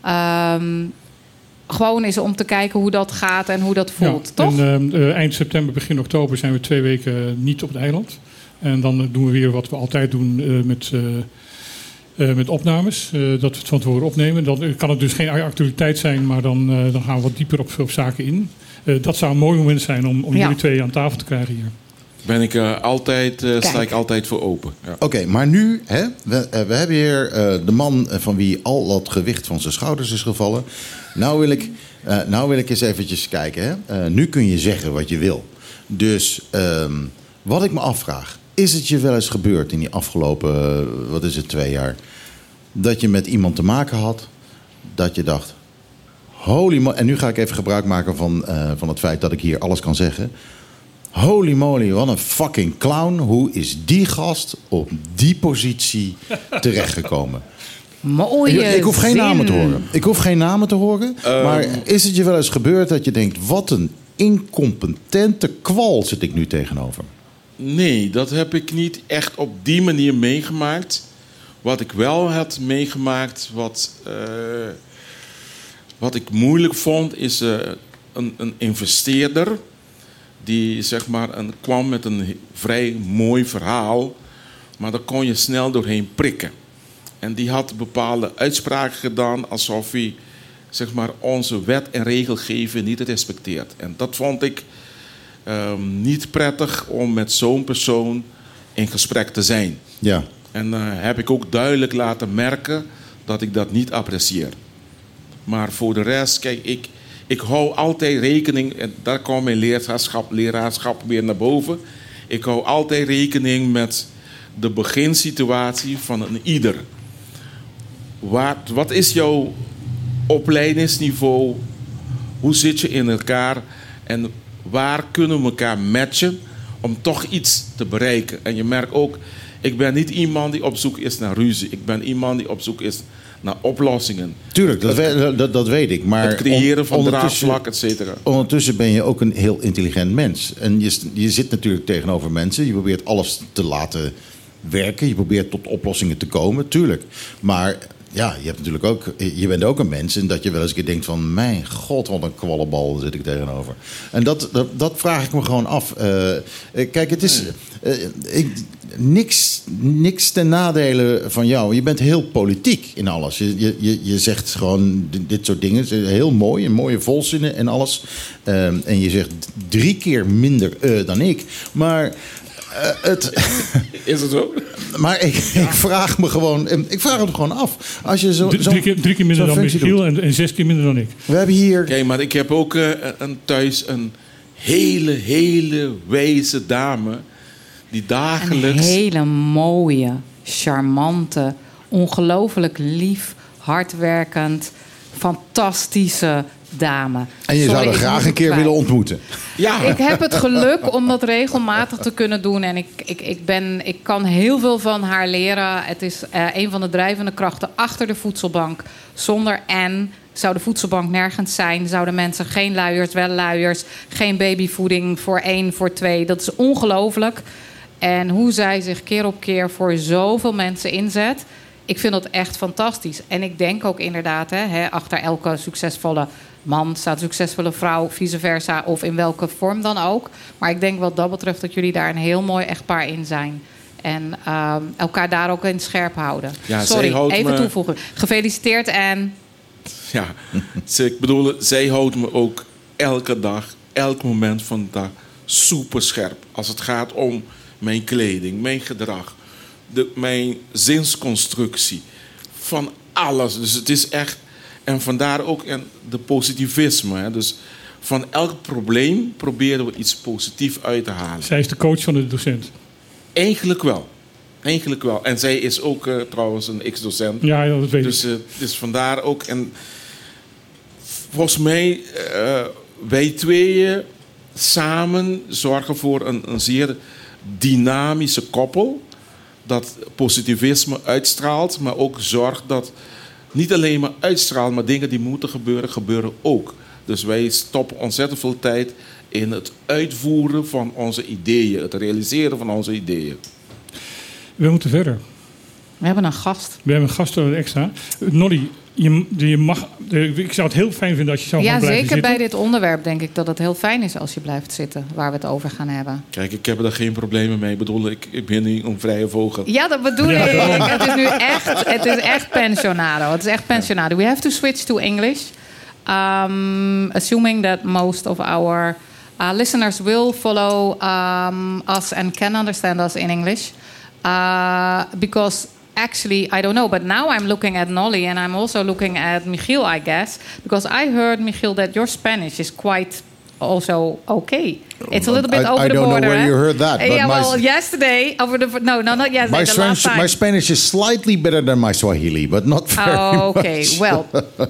Um, Gewoon eens om te kijken hoe dat gaat en hoe dat voelt, ja, toch? En, uh, eind september, begin oktober zijn we twee weken niet op het eiland. En dan doen we weer wat we altijd doen uh, met, uh, uh, met opnames. Uh, dat we het van tevoren opnemen. Dan kan het dus geen actualiteit zijn, maar dan, uh, dan gaan we wat dieper op, op zaken in. Uh, dat zou een mooi moment zijn om, om ja. jullie twee aan tafel te krijgen hier. Ben ik uh, altijd, uh, sta ik altijd voor open. Ja. Oké, okay, maar nu, hè, we, uh, we hebben hier uh, de man van wie al dat gewicht van zijn schouders is gevallen. Nou wil ik, uh, nou wil ik eens eventjes kijken. Hè. Uh, nu kun je zeggen wat je wil. Dus um, wat ik me afvraag, is het je wel eens gebeurd in die afgelopen, uh, wat is het, twee jaar, dat je met iemand te maken had, dat je dacht, holy mo- en nu ga ik even gebruik maken van, uh, van het feit dat ik hier alles kan zeggen. Holy moly, wat een fucking clown. Hoe is die gast op die positie terechtgekomen? Mooie ik, ik hoef geen zin. namen te horen. Ik hoef geen namen te horen. Um, maar is het je wel eens gebeurd dat je denkt, wat een incompetente kwal zit ik nu tegenover? Nee, dat heb ik niet echt op die manier meegemaakt. Wat ik wel had meegemaakt, wat, uh, wat ik moeilijk vond, is uh, een, een investeerder die zeg maar een, kwam met een vrij mooi verhaal, maar daar kon je snel doorheen prikken. En die had bepaalde uitspraken gedaan alsof hij zeg maar, onze wet en regelgeving niet respecteert. En dat vond ik um, niet prettig om met zo'n persoon in gesprek te zijn. Ja. En uh, heb ik ook duidelijk laten merken dat ik dat niet apprecieer. Maar voor de rest, kijk, ik, ik hou altijd rekening, en daar komt mijn leraarschap, leraarschap weer naar boven. Ik hou altijd rekening met de beginsituatie van een ieder. Wat, wat is jouw opleidingsniveau? Hoe zit je in elkaar? En waar kunnen we elkaar matchen om toch iets te bereiken? En je merkt ook, ik ben niet iemand die op zoek is naar ruzie. Ik ben iemand die op zoek is naar oplossingen. Tuurlijk, dat, het, we, dat, dat weet ik. Maar het creëren van draagvlak, et cetera. Ondertussen ben je ook een heel intelligent mens. En je, je zit natuurlijk tegenover mensen. Je probeert alles te laten werken. Je probeert tot oplossingen te komen, tuurlijk. Maar ja, je hebt natuurlijk ook, je bent ook een mens en dat je wel eens een keer denkt van, mijn god, wat een kwallenbal zit ik tegenover. En dat, dat, dat vraag ik me gewoon af. Uh, kijk, het is uh, ik, niks, niks ten nadele van jou. Je bent heel politiek in alles. Je, je, je zegt gewoon dit soort dingen, heel mooi, en mooie volzinnen en alles. Uh, en je zegt drie keer minder uh, dan ik, maar Uh, het, is het zo? Maar ik, ja. ik vraag me gewoon, ik vraag het gewoon af. Als je zo, drie, drie, keer, drie keer minder dan Michiel en, en zes keer minder dan ik. We hebben hier. Kijk, maar ik heb ook uh, een, thuis een hele, hele wijze dame die dagelijks. Een hele mooie, charmante, ongelooflijk lief, hardwerkend, fantastische, dame. En je Sorry, zou er ik graag moet een het keer kwijt. willen ontmoeten. Ja, Ik heb het geluk om dat regelmatig te kunnen doen. En ik, ik, ik, ben, ik kan heel veel van haar leren. Het is uh, een van de drijvende krachten achter de voedselbank. Zonder en zou de voedselbank nergens zijn. Zouden mensen geen luiers, wel luiers. Geen babyvoeding voor één, voor twee. Dat is ongelooflijk. En hoe zij zich keer op keer voor zoveel mensen inzet. Ik vind dat echt fantastisch. En ik denk ook inderdaad, hè, hè, achter elke succesvolle man staat een succesvolle vrouw, vice versa, of in welke vorm dan ook. Maar ik denk wat dat betreft dat jullie daar een heel mooi echtpaar in zijn. En uh, elkaar daar ook in scherp houden. Ja, Sorry, zij houdt even me- toevoegen. Gefeliciteerd en ja. Ze- ik bedoel, zij houdt me ook elke dag, elk moment van de dag super scherp. Als het gaat om mijn kleding, mijn gedrag, de, mijn zinsconstructie, van alles. Dus het is echt, en vandaar ook en de positivisme. Hè. Dus van elk probleem proberen we iets positiefs uit te halen. Zij is de coach van de docent. Eigenlijk wel. Eigenlijk wel. En zij is ook uh, trouwens een ex-docent. Ja, ja, dat weet Dus, ik. uh, dus vandaar ook. En volgens mij, uh, wij tweeën samen zorgen voor een, een zeer dynamische koppel. Dat positivisme uitstraalt, maar ook zorgt dat niet alleen maar uitstraalt, maar dingen die moeten gebeuren, gebeuren ook. Dus wij stoppen ontzettend veel tijd in het uitvoeren van onze ideeën, het realiseren van onze ideeën. We moeten verder. we hebben een gast. We hebben een gast extra. Nolly, je, je mag, ik zou het heel fijn vinden als je zou Ja, gaan blijven zeker zitten. bij dit onderwerp denk ik dat het heel fijn is als je blijft zitten, waar we het over gaan hebben. Kijk, ik heb er geen problemen mee. Ik bedoel, ik, ik ben niet een vrije vogel. Ja, dat bedoel Ja, ik. daarom. Het is nu echt, het is echt pensionado. Het is echt pensionado. We have to switch to English. Um, assuming that most of our uh, listeners will follow um, us and can understand us in English. Uh, because actually, I don't know, but now I'm looking at Nolly and I'm also looking at Michiel, I guess. Because I heard, Michiel, that your Spanish is quite also okay. It's a little bit I- over I the don't know border. where eh? you heard that, Uh, but yeah, my- well, yesterday, over the... No, no, not yesterday, My the Spanish, last time. my Spanish is slightly better than my Swahili, but not very Oh, okay. much. Well,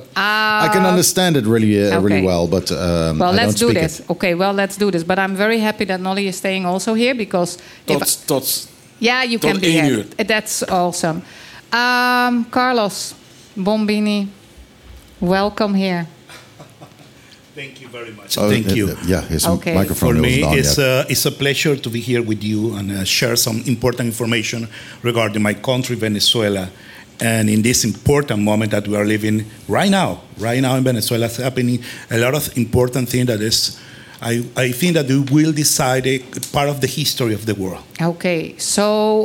I can uh, understand it really, uh, okay. really well, but um, well, I let's don't do speak this. it. Okay, well, let's do this. But I'm very happy that Nolly is staying also here because if Tot, tot, yeah, you tot can be één here. uur. That's awesome. Um, Carlos Bombini, welcome here. Thank you very much. Oh, Thank uh, you. uh, Yeah, his Okay. microphone For was me, down it's, yet. uh, it's a pleasure to be here with you and uh, share some important information regarding my country, Venezuela. And in this important moment that we are living right now, right now in Venezuela, is happening a lot of important things that is, I, I think that we will decide a part of the history of the world. Okay, so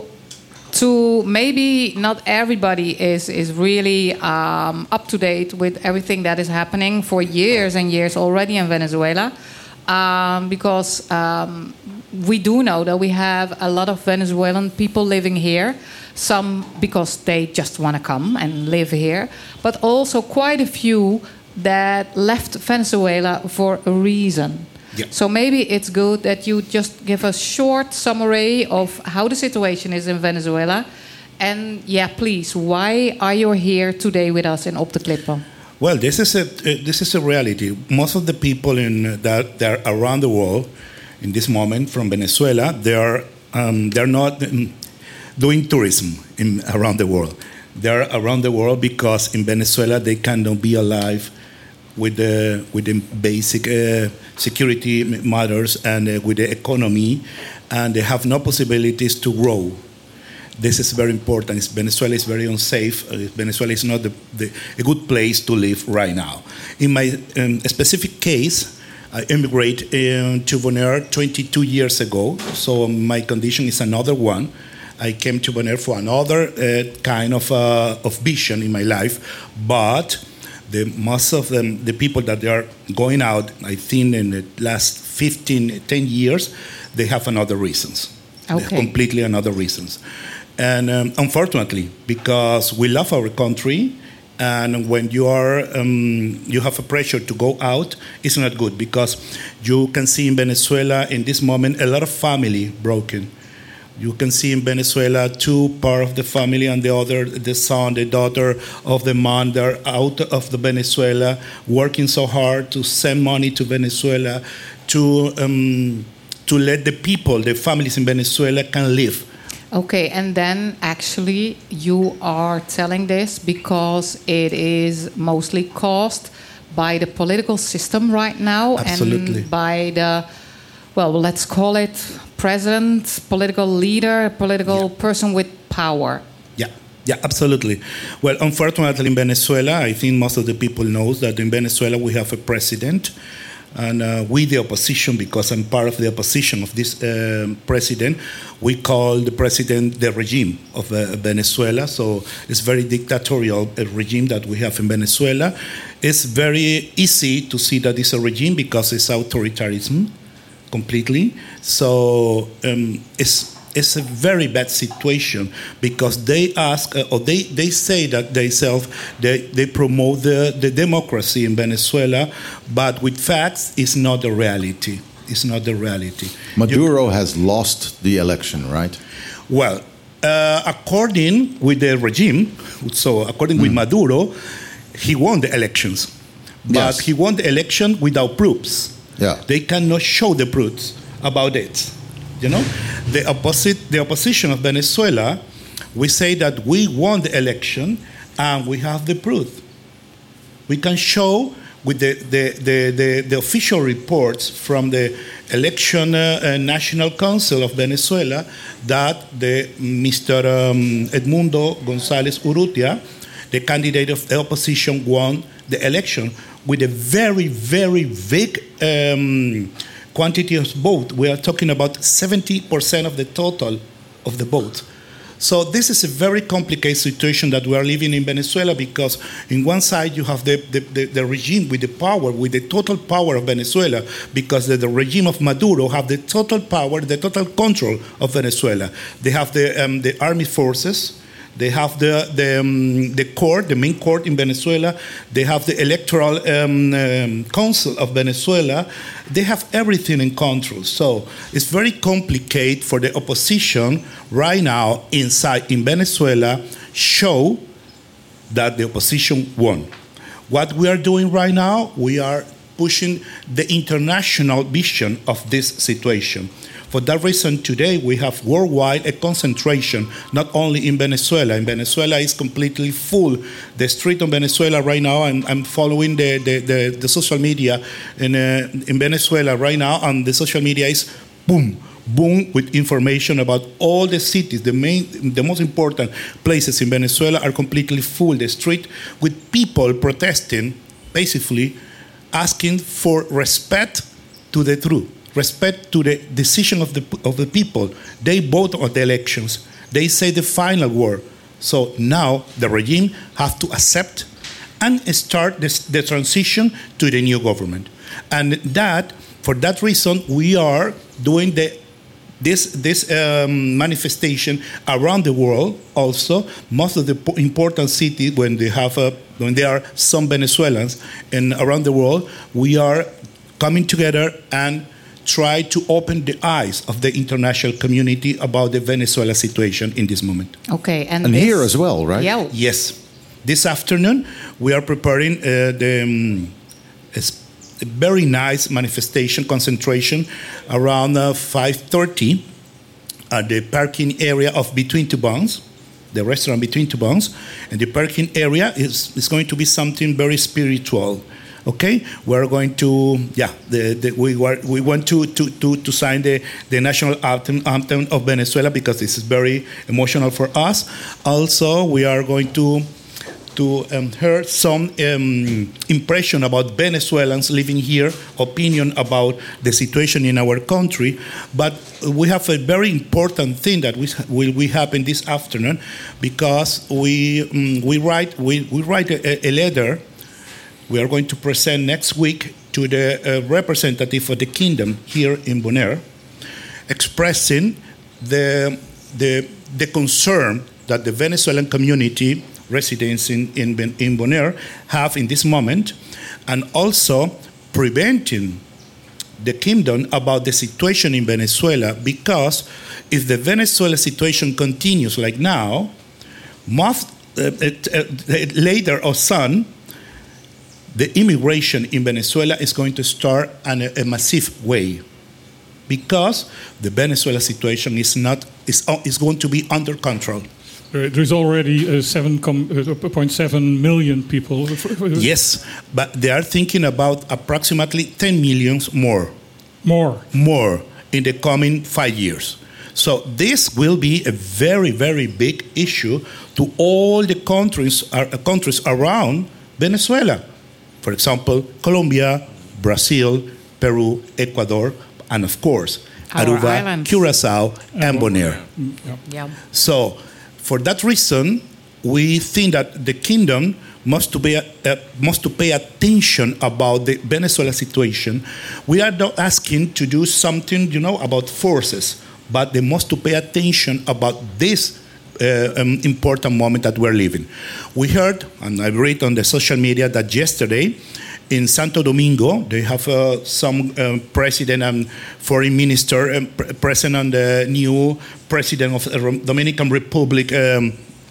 to maybe not everybody is is really um, up to date with everything that is happening for years and years already in Venezuela, um, because um, we do know that we have a lot of Venezuelan people living here. Some because they just want to come and live here, but also quite a few that left Venezuela for a reason. Yeah. So maybe it's good that you just give a short summary of how the situation is in Venezuela. And yeah, please, why are you here today with us in Op de Klippen? Well, this is a uh, this is a reality. Most of the people in uh, that that are around the world in this moment from Venezuela, they are um, they're not um, doing tourism in around the world. They're around the world because in Venezuela they cannot be alive with the with the basic uh, security matters and uh, with the economy, and they have no possibilities to grow. This is very important. It's, Venezuela is very unsafe. Uh, Venezuela is not the, the, a good place to live right now. In my um, specific case, I immigrated um, to Bonaire twenty-two years ago, so my condition is another one. I came to Bonaire for another uh, kind of, uh, of vision in my life, but the most of them, the people that they are going out, I think in the last fifteen, ten years, they have another reasons. They have Okay. completely another reasons. And um, unfortunately, because we love our country, and when you are um, you have a pressure to go out, it's not good, because you can see in Venezuela in this moment a lot of family broken. You can see in Venezuela two part of the family and the other, the son, the daughter of the man, they're out of the Venezuela, working so hard to send money to Venezuela, to um, to let the people, the families in Venezuela can live. Okay, and then actually you are telling this because it is mostly caused by the political system right now. Absolutely. And by the, well, let's call it president, political leader, political Yeah. person with power. Yeah, yeah, absolutely. Well, unfortunately, in Venezuela, I think most of the people knows that in Venezuela we have a president, and uh, we, the opposition, because I'm part of the opposition of this um, president, we call the president the regime of uh, Venezuela. So it's very dictatorial uh, regime that we have in Venezuela. It's very easy to see that it's a regime because it's authoritarianism completely. So um, it's it's a very bad situation because they ask uh, or they, they say that themselves they, they promote the, the democracy in Venezuela, but with facts it's not the reality. It's not the reality. Maduro has lost the election, right? Well, uh, according with the regime, so according mm. with Maduro, he won the elections, but Yes. he won the election without proofs. Yeah. They cannot show the proofs about it. You know, the opposite, the opposition of Venezuela, we say that we won the election and we have the proof. We can show with the the, the, the, the official reports from the election uh, uh, National Council of Venezuela that the Mister Um, Edmundo González Urrutia, the candidate of the opposition, won the election with a very, very big um, quantity of vote. We are talking about seventy percent of the total of the vote. So this is a very complicated situation that we are living in Venezuela because in one side you have the, the, the, the regime with the power, with the total power of Venezuela, because the, the regime of Maduro have the total power, the total control of Venezuela. They have the, um, the army forces, they have the the, um, the court, the main court in Venezuela. They have the electoral um, um, council of Venezuela. They have everything in control. So it's very complicated for the opposition right now inside in Venezuela show that the opposition won. What we are doing right now, we are pushing the international vision of this situation. For that reason, today we have worldwide a concentration, not only in Venezuela. In Venezuela is completely full. The street of Venezuela right now, I'm, I'm following the, the, the, the social media in, uh, in Venezuela right now, and the social media is boom, boom with information about all the cities. The main, the most important places in Venezuela are completely full. The street with people protesting, basically asking for respect to the truth. Respect to the decision of the of the people. They vote on the elections. They say the final word. So now the regime have to accept and start this, the transition to the new government. And that, for that reason, we are doing the this this um, manifestation around the world. Also, most of the important cities, when they have a, when there are some Venezuelans and around the world, we are coming together and try to open the eyes of the international community about the Venezuela situation in this moment. Okay, and, And this- here as well, right? Yeah. Yes. This afternoon, we are preparing uh, the um, a s- a very nice manifestation, concentration around uh, five thirty at the parking area of Between Two Bonds, the restaurant Between Two Bonds. And the parking area is, is going to be something very spiritual. Okay, we're going to, yeah, the, the, we were, we want to, to, to, to sign the, the national anthem, anthem of Venezuela because this is very emotional for us. Also, we are going to to um, hear some um, impression about Venezuelans living here, opinion about the situation in our country. But we have a very important thing that we, will we happen this afternoon because we um, we write we, we write a, a letter. We are going to present next week to the uh, representative of the kingdom here in Bonaire, expressing the, the, the concern that the Venezuelan community, residents in, in, in Bonaire, have in this moment, and also preventing the kingdom about the situation in Venezuela, because if the Venezuela situation continues like now, most, uh, uh, uh, later or soon, the immigration in Venezuela is going to start in a, a massive way, because the Venezuela situation is not is, is going to be under control. There is already uh, seven point seven million people. Yes, but they are thinking about approximately ten million more. More. More in the coming five years. So this will be a very, very big issue to all the countries, uh, countries around Venezuela. For example, Colombia, Brazil, Peru, Ecuador, and of course, Our Aruba, islands. Curacao, and Bonaire. Yeah. Yeah. So, for that reason, we think that the kingdom must to pay, uh, must to pay attention about the Venezuela situation. We are not asking to do something, you know, about forces, but they must to pay attention about this uh, um, important moment that we're living. We heard, and I read on the social media that yesterday in Santo Domingo, they have uh, some uh, president and foreign minister um, pr- present on the new president of the Dominican Republic um,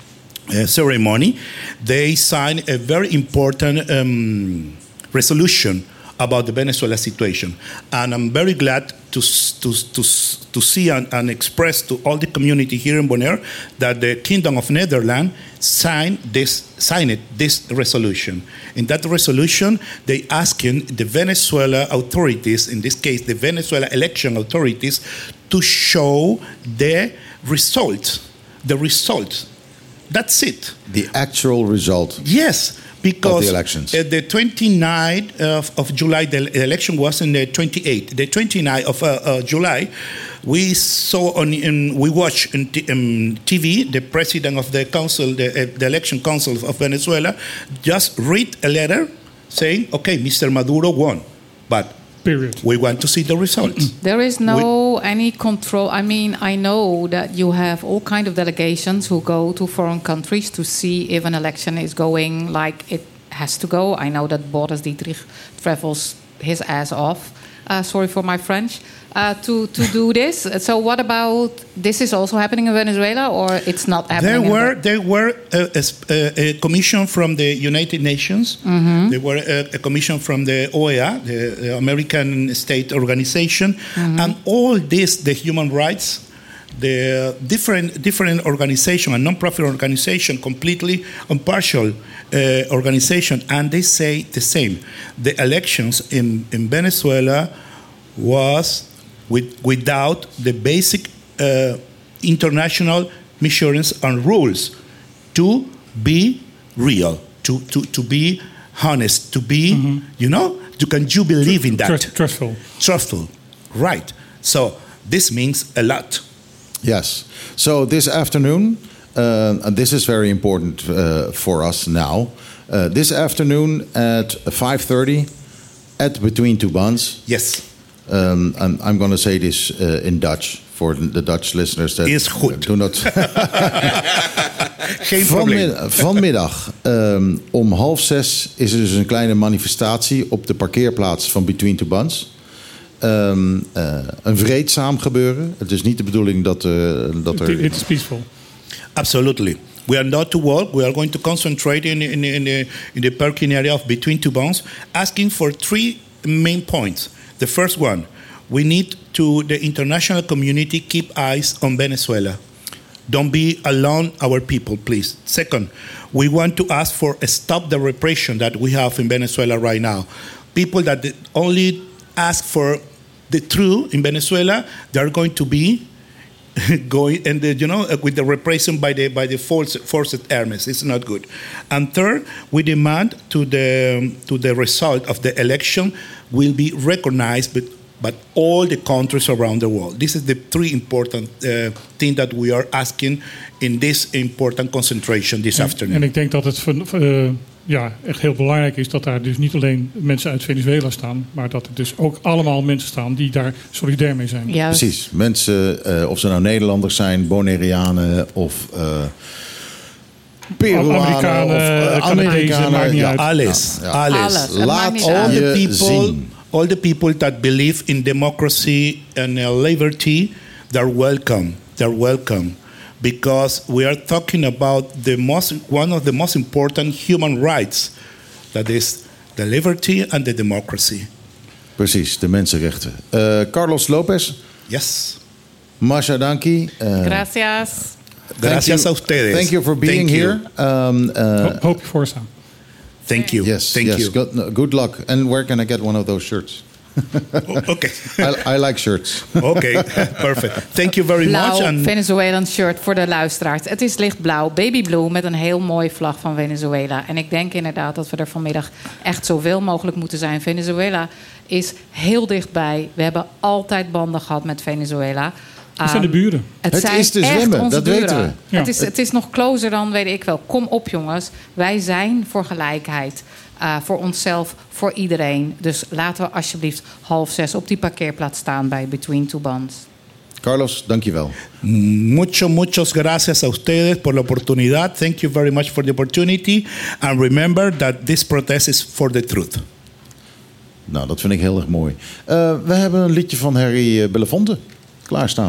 uh, ceremony. They signed a very important um, resolution about the Venezuela situation. And I'm very glad to, to, to, to see and, and express to all the community here in Bonaire that the Kingdom of Netherlands signed this, signed this resolution. In that resolution, they asking the Venezuela authorities, in this case, the Venezuela election authorities, to show the results, the results. That's it. The actual result. Yes. Because of the elections. Uh, the twenty-ninth of, of July, the election was on the twenty-eighth. The twenty-ninth of uh, uh, July, we saw on in, we watched on t- um, T V the president of the council, the, uh, the election council of Venezuela, just read a letter saying, "Okay, Mister Maduro won," but Period. we want to see the results. There is no any control. I mean, I know that you have all kind of delegations who go to foreign countries to see if an election is going like it has to go. I know that Boris Dietrich travels his ass off. Uh, sorry for my French. Uh, to, to do this. So what about, this is also happening in Venezuela, or it's not happening? There were in there were a, a, a commission from the United Nations. Mm-hmm. There were a, a commission from the O E A, the, the American State Organization, mm-hmm. and all this, the human rights, the different different organization, a non-profit organization, completely impartial uh, organization, and they say the same. The elections in, in Venezuela was with, without the basic uh, international measurements and rules to be real, to, to, to be honest, to be, mm-hmm. you know, to, can you believe in that? Trust, trustful. Trustful, right. So this means a lot. Yes. So this afternoon, uh, and this is very important uh, for us now, uh, this afternoon at five thirty at Between Two Buns. Yes. Um, and I'm going to say this uh, in Dutch for the Dutch listeners that is goed. do not. Geen probleem. Vanmiddag, vanmiddag um, om half zes is er dus een kleine manifestatie op de parkeerplaats van Between Two Buns. Um, uh, een vreedzaam gebeuren. Het is niet de bedoeling dat, uh, dat er. It is peaceful. Absolutely. We are not to walk. We are going to concentrate in, in, in, the, in the parking area of Between Two Buns, asking for three main points. The first one, we need to, the international community, keep eyes on Venezuela. Don't be alone, our people, please. Second, we want to ask for a stop the repression that we have in Venezuela right now. People that only ask for the truth in Venezuela, they are going to be going, and the, you know, with the repression by the by the force, forced armies. It's not good. And third, we demand to the to the result of the election will be recognized, but but all the countries around the world. This is the three important uh, things that we are asking in this important concentration this en, afternoon. En ik denk dat het van, uh, ja, echt heel belangrijk is dat daar dus niet alleen mensen uit Venezuela staan, maar dat er dus ook allemaal mensen staan die daar solidair mee zijn. Juist. Precies. Mensen, uh, of ze nou Nederlanders zijn, Bonaireanen of uh, Peruanen Amerikanen, of uh, Canadezen, maakt niet ja, uit. Alles, ja, ja. alles. Alles. Het maakt Laat niet all uit. je the people, zien. all the people that believe in democracy and uh, liberty, they're welcome. They're welcome. Because we are talking about the most, one of the most important human rights. That is the liberty and the democracy. Precies, de mensenrechten. Uh, Carlos Lopez. Yes. Masha Danki. Uh, Gracias. Gracias a ustedes. Thank you for being Thank here. you. Um, uh, Hoop, hoop je voorstaan. Thank you. yes, Thank yes. you. Good, no, good luck. And where can I get one of those shirts? O- okay. I, I like shirts. Okay, perfect. Thank you very Blauw much. And Venezuelan shirt voor de luisteraars. Het is lichtblauw, baby blue, met een heel mooie vlag van Venezuela. En ik denk inderdaad dat we er vanmiddag echt zoveel mogelijk moeten zijn. Venezuela is heel dichtbij. We hebben altijd banden gehad met Venezuela. Dat zijn de Um, buren. Het zijn is te echt zwemmen, onze dat buren. weten we. Ja. Het, is, het is nog closer dan, weet ik wel. Kom op, jongens. Wij zijn voor gelijkheid. Uh, voor onszelf, voor iedereen. Dus laten we alsjeblieft half zes op die parkeerplaats staan bij Between Two Bonds. Carlos, dankjewel. mucho, muchas gracias a ustedes por la oportunidad. Thank you very much for the opportunity. And remember that this protest is for the truth. Nou, dat vind ik heel erg mooi. Uh, we hebben een liedje van Harry Belafonte klaarstaan.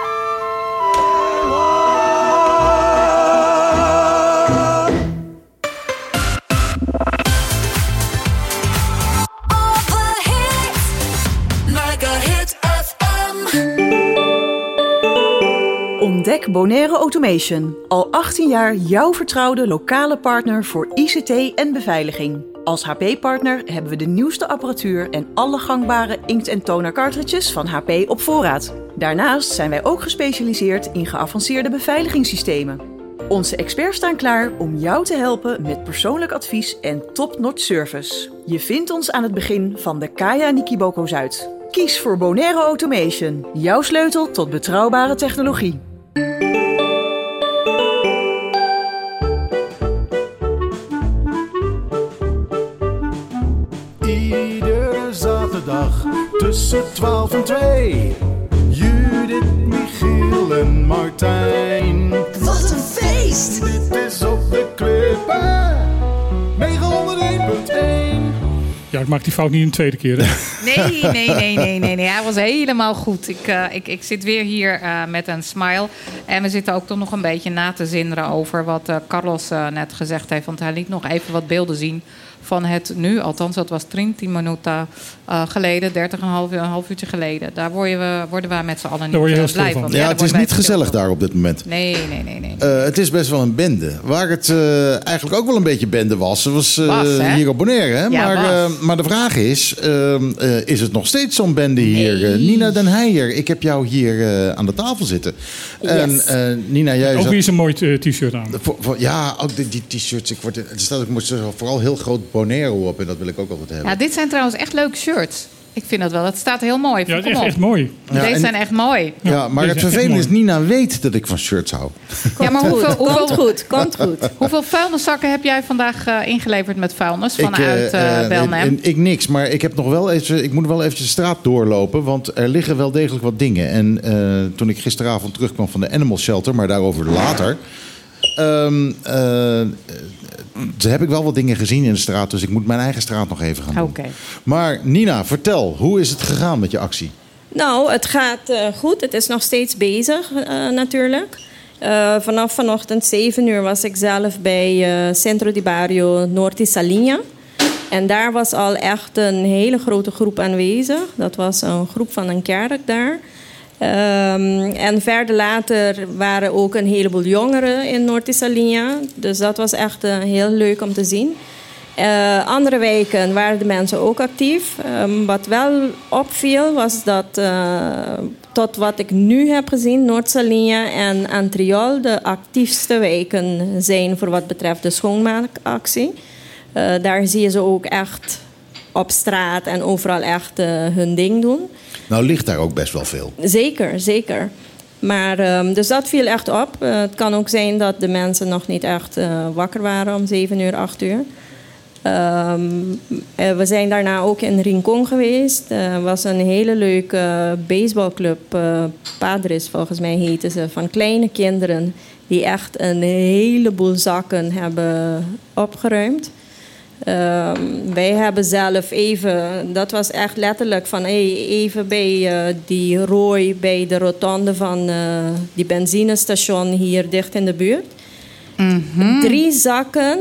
Ontdek Bonaire Automation. Al achttien jaar jouw vertrouwde lokale partner voor I C T en beveiliging. Als H P-partner hebben we de nieuwste apparatuur en alle gangbare inkt- en toner cartridges van H P op voorraad. Daarnaast zijn wij ook gespecialiseerd in geavanceerde beveiligingssystemen. Onze experts staan klaar om jou te helpen met persoonlijk advies en top-notch service. Je vindt ons aan het begin van de Kaya Nikiboko Zuid. Kies voor Bonaire Automation, jouw sleutel tot betrouwbare technologie. Iedere zaterdag tussen twaalf en twee. Judith, Michiel en Martijn. Wat een feest! Dit is op de Clipper negenhonderdéén punt één. Ja, ik maak die fout niet een tweede keer. Hè? Nee, nee, nee, nee, nee, nee. Hij was helemaal goed. Ik, uh, ik, ik zit weer hier uh, met een smile. En we zitten ook toch nog een beetje na te zinderen over wat uh, Carlos uh, net gezegd heeft. Want hij liet nog even wat beelden zien van het nu. Althans, dat was twintig minuten uh, geleden. dertig en een half, een half uurtje geleden. Daar worden we, worden wij met z'n allen niet word je heel uh, blij stil van. van. Ja, daar het is worden wij niet stil gezellig van. daar op dit moment. Nee, nee, nee, nee. Uh, het is best wel een bende. Waar het uh, eigenlijk ook wel een beetje bende was, was uh, Was, hè? hier op Bonaire. Hè? Ja, maar, was. uh, maar de vraag is, uh, uh, is het nog steeds zo'n bende hier? Nee. Uh, Nina Den Heijer, ik heb jou hier uh, aan de tafel zitten. Yes. En uh, Nina, jij Ook zat... weer eens een mooi uh, t-shirt aan. Voor, voor, ja, ook die, die t-shirts. Ik word, er staat ook vooral heel groot Bonaire op en dat wil ik ook altijd hebben. Ja, dit zijn trouwens echt leuke shirts. Ik vind dat wel. Het staat heel mooi. Ja, het Kom is echt, op. echt mooi. Ja, Deze en- zijn echt mooi. Ja, maar deze het zijn vervelende is, echt mooi. Nina weet dat ik van shirts hou. Ja, maar hoeveel, Komt hoeveel, goed, komt goed. hoeveel vuilniszakken heb jij vandaag uh, ingeleverd met vuilnis Ik, vanuit eh, uh, eh, Belnem? ik, ik niks, maar ik, heb nog wel even, ik moet wel eventjes de straat doorlopen, want er liggen wel degelijk wat dingen. En uh, toen ik gisteravond terugkwam van de Animal Shelter, maar daarover later, um, uh, uh, heb ik wel wat dingen gezien in de straat, dus ik moet mijn eigen straat nog even gaan doen. Oké. Maar Nina, vertel, hoe is het gegaan met je actie? Nou, het gaat uh, goed. Het is nog steeds bezig uh, natuurlijk. Uh, vanaf vanochtend zeven uur was ik zelf bij uh, Centro di Barrio Norte Salinha. En daar was al echt een hele grote groep aanwezig. Dat was een groep van een kerk daar. Um, en verder later waren ook een heleboel jongeren in Norte Salinha. Dus dat was echt uh, heel leuk om te zien. Uh, andere wijken waren de mensen ook actief. Um, wat wel opviel was dat, uh, tot wat ik nu heb gezien, Noord-Salinha en Antriol de actiefste wijken zijn voor wat betreft de schoonmaakactie. Uh, daar zie je ze ook echt op straat en overal echt uh, hun ding doen. Nou ligt daar ook best wel veel. Zeker, zeker. Maar, um, dus dat viel echt op. Uh, het kan ook zijn dat de mensen nog niet echt uh, wakker waren om zeven uur, acht uur. Um, uh, we zijn daarna ook in Rincon geweest. Er uh, was een hele leuke baseballclub. Uh, Padres, volgens mij heten ze. Van kleine kinderen die echt een heleboel zakken hebben opgeruimd. Um, wij hebben zelf even, dat was echt letterlijk van hey, even bij uh, die rooi, bij de rotonde van uh, die benzinestation hier dicht in de buurt. Mm-hmm. Drie zakken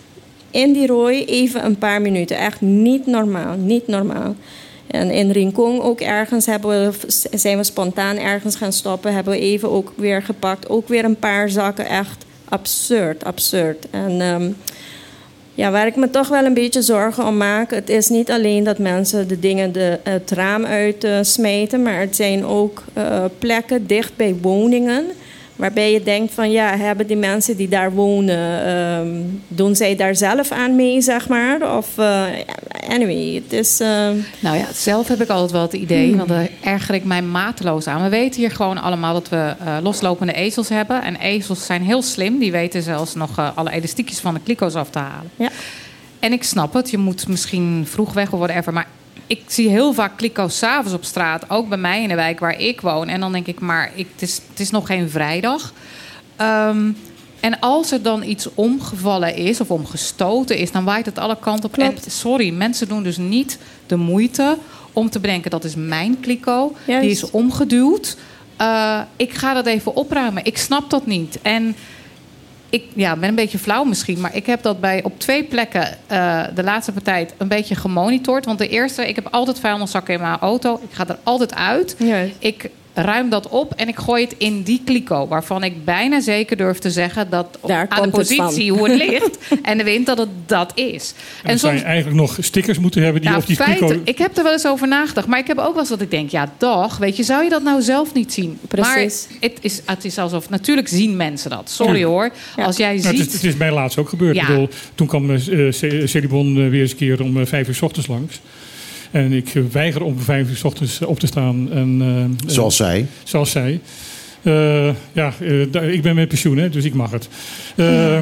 in die rooi, even een paar minuten. Echt niet normaal, niet normaal. En in Rincon ook ergens hebben we, zijn we spontaan ergens gaan stoppen. Hebben we even ook weer gepakt. Ook weer een paar zakken. Echt absurd, absurd. En um, ja, waar ik me toch wel een beetje zorgen om maak. Het is niet alleen dat mensen de dingen de, het raam uit uh, smijten. Maar het zijn ook uh, plekken dicht bij woningen. Waarbij je denkt van ja, hebben die mensen die daar wonen, um, doen zij daar zelf aan mee, zeg maar? Of uh, anyway, het is... Uh... Nou ja, zelf heb ik altijd wel het idee, hmm. want daar erger ik mij mateloos aan. We weten hier gewoon allemaal dat we uh, loslopende ezels hebben. En ezels zijn heel slim, die weten zelfs nog uh, alle elastiekjes van de kliko's af te halen. Ja. En ik snap het, je moet misschien vroeg weg of whatever, maar... Ik zie heel vaak kliko's 's avonds op straat. Ook bij mij in de wijk waar ik woon. En dan denk ik, maar ik, het, is, het is nog geen vrijdag. Um, en als er dan iets omgevallen is of omgestoten is... dan waait het alle kanten op. Klopt. En sorry, mensen doen dus niet de moeite om te bedenken... dat is mijn kliko, Juist. die is omgeduwd. Uh, ik ga dat even opruimen. Ik snap dat niet. En... Ik ja, ben een beetje flauw misschien, maar ik heb dat bij op twee plekken uh, de laatste tijd een beetje gemonitord. Want de eerste, ik heb altijd vuilniszakken in mijn auto. Ik ga er altijd uit. Ja. Ik ruim dat op en ik gooi het in die kliko. Waarvan ik bijna zeker durf te zeggen dat Daar aan de positie hoe het ligt en de wind dat het dat is. En, en zou je eigenlijk nog stickers moeten hebben die nou, op die feiten, kliko... Ik heb er wel eens over nagedacht. Maar ik heb ook wel eens dat ik denk, ja dag, weet je, zou je dat nou zelf niet zien? Precies. Maar het is, het is alsof, natuurlijk zien mensen dat. Sorry ja. hoor. Ja. Als jij ziet... Nou, het, is, het is mij laatst ook gebeurd. Ja. Ik bedoel, toen kwam uh, Celibon uh, weer eens een keer om uh, vijf uur 's ochtends langs. En ik weiger om vijf uur 's ochtends op te staan. En, uh, zoals uh, zij? Zoals zij. Uh, ja, uh, ik ben met pensioen, hè, dus ik mag het. Uh,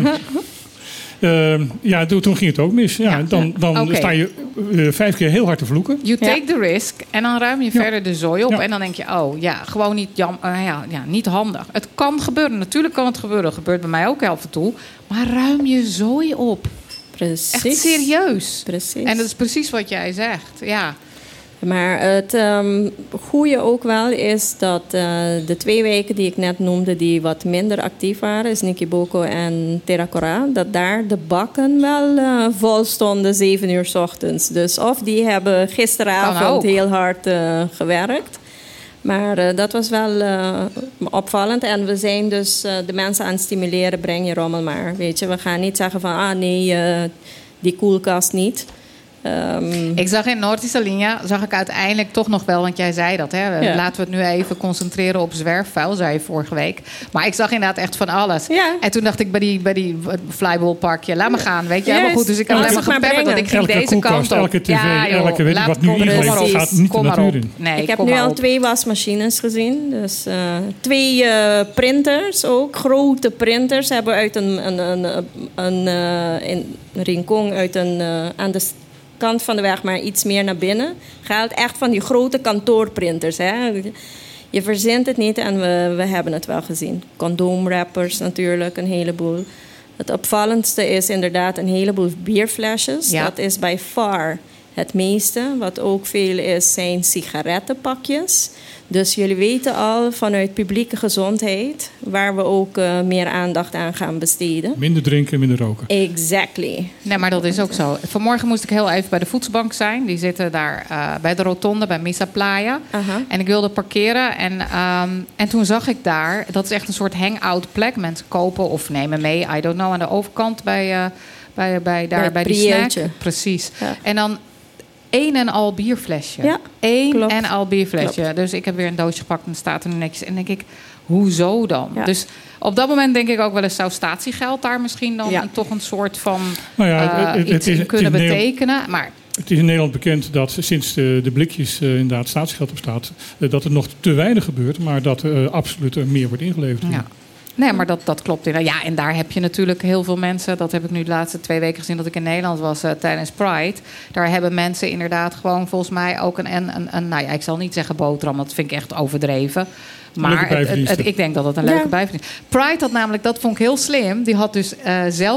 uh, ja, toen ging het ook mis. Ja, ja. Dan, dan okay. sta je uh, vijf keer heel hard te vloeken. You take ja. the risk. En dan ruim je ja. verder de zooi op. Ja. En dan denk je, oh ja, gewoon niet, jam, uh, ja, ja, niet handig. Het kan gebeuren. Natuurlijk kan het gebeuren. Dat gebeurt bij mij ook af en toe. Maar ruim je zooi op. Precies. Echt serieus. Precies. En dat is precies wat jij zegt. Ja. Maar het um, goede ook wel is dat uh, de twee weken die ik net noemde... die wat minder actief waren, is Nikiboko en Terracora... dat daar de bakken wel uh, vol stonden, zeven uur 's ochtends. Dus of die hebben gisteravond heel hard uh, gewerkt... Maar uh, dat was wel uh, opvallend. En we zijn dus uh, de mensen aan het stimuleren, breng je rommel maar. Weet je, we gaan niet zeggen van, ah nee, uh, die koelkast niet. Um, ik zag in Noord-Isalinja, zag ik uiteindelijk toch nog wel, want jij zei dat, hè? Ja. Laten we het nu even concentreren op zwerfvuil, zei je vorige week. Maar ik zag inderdaad echt van alles. Ja. En toen dacht ik bij die, bij die flyballparkje, laat me gaan, weet je, helemaal goed. Dus ik heb alleen maar gepepperd, want ik ging elke deze kant op. Elke tv, ja, joh, elke weet wat nu ingeleverd gaat, niet de natuur in. Nee, ik heb nu al twee wasmachines gezien. Dus uh, twee uh, printers ook, grote printers, hebben uit een, een, een, een uh, in Rincon uit een uh, aan de kant van de weg, maar iets meer naar binnen. Gaat echt van die grote kantoorprinters. Hè? Je verzint het niet en we, we hebben het wel gezien. Condoomwrappers natuurlijk, een heleboel. Het opvallendste is inderdaad een heleboel bierflesjes. Ja. Dat is by far het meeste. Wat ook veel is, zijn sigarettenpakjes. Dus jullie weten al vanuit publieke gezondheid... waar we ook uh, meer aandacht aan gaan besteden. Minder drinken, minder roken. Exactly. Nee, maar dat is ook zo. Vanmorgen moest ik heel even bij de voedselbank zijn. Die zitten daar uh, bij de rotonde, bij Mesa Playa. Uh-huh. En ik wilde parkeren. En, um, en toen zag ik daar... dat is echt een soort hangout plek. Mensen kopen of nemen mee, I don't know... aan de overkant bij, uh, bij, bij, daar, bij, bij die snack. Precies. Ja. En dan... Eén en al bierflesje. Ja, Eén klopt. en al bierflesje. Klopt. Dus ik heb weer een doosje gepakt en staat er nu netjes. En denk ik, hoezo dan? Ja. Dus op dat moment denk ik ook wel eens... zou statiegeld daar misschien dan ja. toch een soort van nou ja, uh, het, het, iets het is, in kunnen het is betekenen. Maar het is in Nederland bekend dat sinds de, de blikjes uh, inderdaad statiegeld op staat... Uh, dat er nog te weinig gebeurt, maar dat uh, absoluut er meer wordt ingeleverd. Ja. Nee, maar dat, dat klopt. Ja, en daar heb je natuurlijk heel veel mensen... dat heb ik nu de laatste twee weken gezien dat ik in Nederland was uh, tijdens Pride. Daar hebben mensen inderdaad gewoon volgens mij ook een... een, een, een nou ja, ik zal niet zeggen boterham, dat vind ik echt overdreven. Maar het, het, het, ik denk dat het een leuke ja. bijverdienst is. Pride had namelijk, dat vond ik heel slim... die had dus uh, zelf ook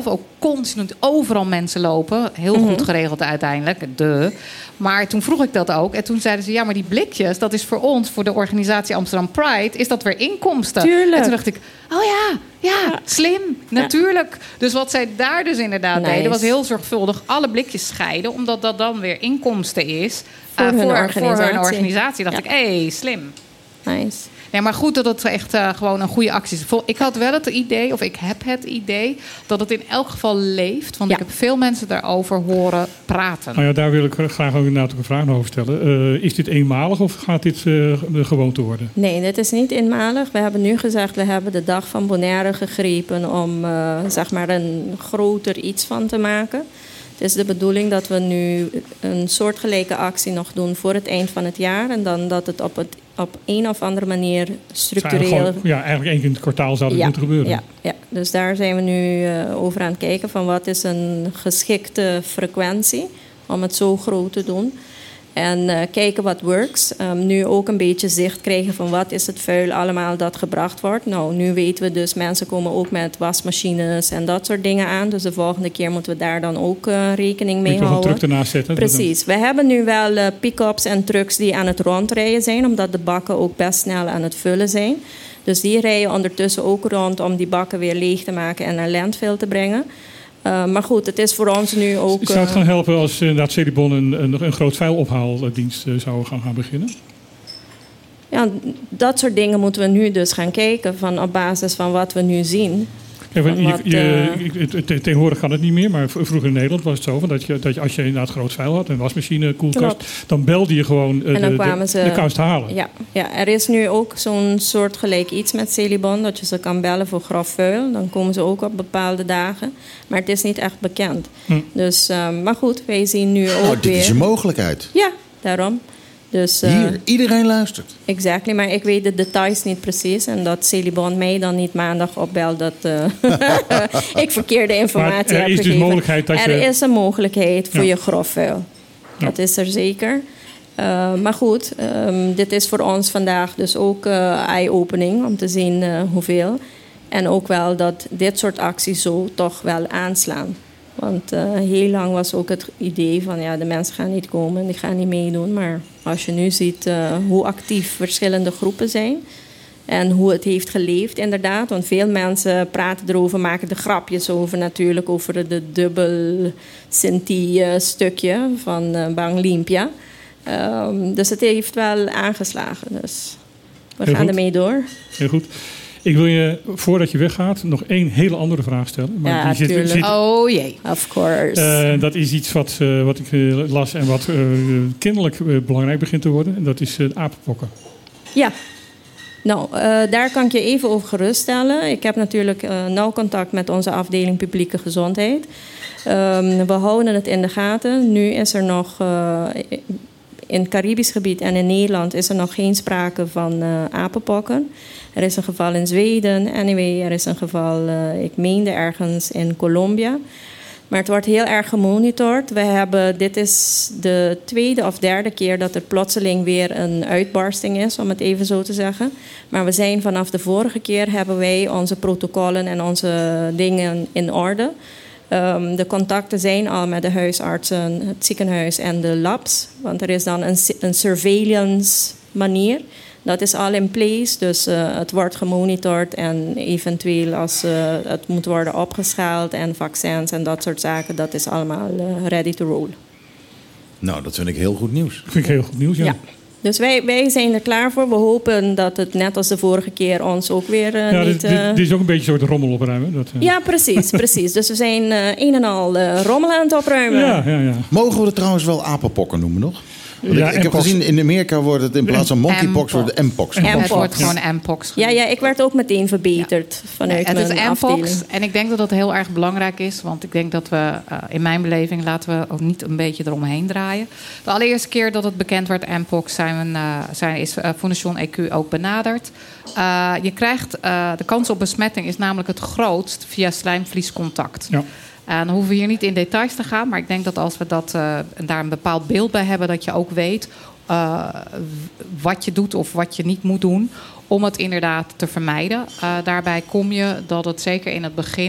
continu overal mensen lopen. Heel Mhm. goed geregeld uiteindelijk, de. Maar toen vroeg ik dat ook. En toen zeiden ze, ja, maar die blikjes, dat is voor ons, voor de organisatie Amsterdam Pride, is dat weer inkomsten. Tuurlijk. En toen dacht ik, oh ja, ja, Ja. slim, natuurlijk. Dus wat zij daar dus inderdaad Nice. deden, was heel zorgvuldig alle blikjes scheiden, omdat dat dan weer inkomsten is Voor eh, hun voor, voor organisatie. hun organisatie. Dacht Ja. ik, hé, hey, slim. Nice. Nee, maar goed dat het echt uh, gewoon een goede actie is. Vol- Ik had wel het idee, of ik heb het idee, dat het in elk geval leeft. Want Ja. ik heb veel mensen daarover horen praten. Nou ja, daar wil ik graag ook inderdaad ook een vraag over stellen. Uh, is dit eenmalig of gaat dit uh, de gewoonte worden? Nee, dit is niet eenmalig. We hebben nu gezegd, we hebben de dag van Bonaire gegrepen om uh, zeg maar een groter iets van te maken. Het is de bedoeling dat we nu een soortgelijke actie nog doen voor het eind van het jaar. En dan dat het op, het, op een of andere manier structureel... Dus eigenlijk gewoon- ja, eigenlijk één keer in het kwartaal zou dat ja, moeten gebeuren. Ja, ja, dus daar zijn we nu uh, over aan het kijken van wat is een geschikte frequentie om het zo groot te doen. En uh, kijken wat works. Um, nu ook een beetje zicht krijgen van wat is het vuil allemaal dat gebracht wordt. Nou, nu weten we dus, mensen komen ook met wasmachines en dat soort dingen aan. Dus de volgende keer moeten we daar dan ook uh, rekening mee Moet je nog een houden. truck ernaast zetten? Precies. We hebben nu wel uh, pick-ups en trucks die aan het rondrijden zijn, omdat de bakken ook best snel aan het vullen zijn. Dus die rijden ondertussen ook rond om die bakken weer leeg te maken en naar landfill te brengen. Uh, maar goed, het is voor ons nu ook... Zou het uh, gaan helpen als inderdaad Celibon een, een, een groot vuilophaaldienst uh, zou gaan, gaan beginnen? Ja, dat soort dingen moeten we nu dus gaan kijken van op basis van wat we nu zien. Ja, want je, Wat, je, uh, je- te- tegenwoordig kan het niet meer, maar v- vroeger in Nederland was het zo van dat, je, dat je, als je inderdaad groot vuil had, een wasmachine, koelkast, Klopt. dan belde je gewoon uh, En dan de, kwamen de, ze- de kast halen. Ja, ja, er is nu ook zo'n soortgelijk iets met Celibon, dat je ze kan bellen voor grof vuil. Dan komen ze ook op bepaalde dagen. Maar het is niet echt bekend. Hm. Dus, um, maar goed, wij zien nu ook Nou, dit weer... is een mogelijkheid. Ja, daarom. Dus, uh, Hier, iedereen luistert. Exactly, maar ik weet de details niet precies. En dat Celibon mij dan niet maandag opbelt dat uh, ik verkeerde informatie Maar er heb is dus gegeven. mogelijkheid dat er je- is een mogelijkheid voor Ja. je grof vuil. Ja. Dat is er zeker. Uh, maar goed, um, dit is voor ons vandaag dus ook uh, eye-opening om te zien uh, hoeveel. En ook wel dat dit soort acties zo toch wel aanslaan. Want uh, heel lang was ook het idee van ja, de mensen gaan niet komen en die gaan niet meedoen. Maar als je nu ziet uh, hoe actief verschillende groepen zijn en hoe het heeft geleefd inderdaad. Want veel mensen praten erover, maken er grapjes over natuurlijk, over de dubbel Sinti uh, stukje van uh, Bang Limpia. Um, dus het heeft wel aangeslagen. Dus we Heel gaan goed. ermee door. Heel goed. Ik wil je, voordat je weggaat, nog één hele andere vraag stellen. Maar Ja, die zit, tuurlijk. zit, Oh jee. Of course. eh, dat is iets wat, eh, wat ik eh, las en wat eh, kennelijk eh, belangrijk begint te worden. En dat is uh, apenpokken. Ja. Nou, uh, daar kan ik je even over geruststellen. Ik heb natuurlijk uh, nauw contact met onze afdeling publieke gezondheid. Um, we houden het in de gaten. Nu is er nog uh, in het Caribisch gebied en in Nederland is er nog geen sprake van uh, apenpokken. Er is een geval in Zweden, anyway, er is een geval, uh, ik meende ergens in Colombia. Maar het wordt heel erg gemonitord. We hebben, dit is de tweede of derde keer dat er plotseling weer een uitbarsting is, om het even zo te zeggen. Maar we zijn vanaf de vorige keer hebben wij onze protocollen en onze dingen in orde. Um, de contacten zijn al met de huisartsen, het ziekenhuis en de labs. Want er is dan een, een surveillance manier. Dat is al in place, dus uh, het wordt gemonitord en eventueel als uh, het moet worden opgeschaald en vaccins en dat soort zaken, dat is allemaal uh, ready to roll. Nou, dat vind ik heel goed nieuws. Dat vind ik heel goed nieuws, ja. Ja. Dus wij, wij zijn er klaar voor. We hopen dat het net als de vorige keer ons ook weer uh, Ja, niet... dit, Uh... dit, dit is ook een beetje een soort rommel opruimen. Dat, uh... Ja, precies, precies. Dus we zijn uh, een en al uh, rommel aan het opruimen. ja, ja, ja. Mogen we het trouwens wel apenpokken noemen nog? Want Ja, ik, ik heb Mpox. gezien, in Amerika wordt het in plaats van monkeypox, wordt het mpox. En het Mpox. wordt gewoon Mpox. Ja, ja, ik werd ook meteen verbeterd vanuit Het is mijn Mpox afdeling. en ik denk dat dat heel erg belangrijk is. Want ik denk dat we, uh, in mijn beleving, laten we ook niet een beetje eromheen draaien. De allereerste keer dat het bekend werd Mpox zijn we, uh, zijn, is uh, Fondation E Q ook benaderd. Uh, je krijgt, uh, de kans op besmetting is namelijk het grootst via slijmvliescontact. Ja. En dan hoeven we hier niet in details te gaan. Maar ik denk dat als we dat, uh, daar een bepaald beeld bij hebben, dat je ook weet uh, wat je doet of wat je niet moet doen om het inderdaad te vermijden. Uh, daarbij kom je dat het zeker in het begin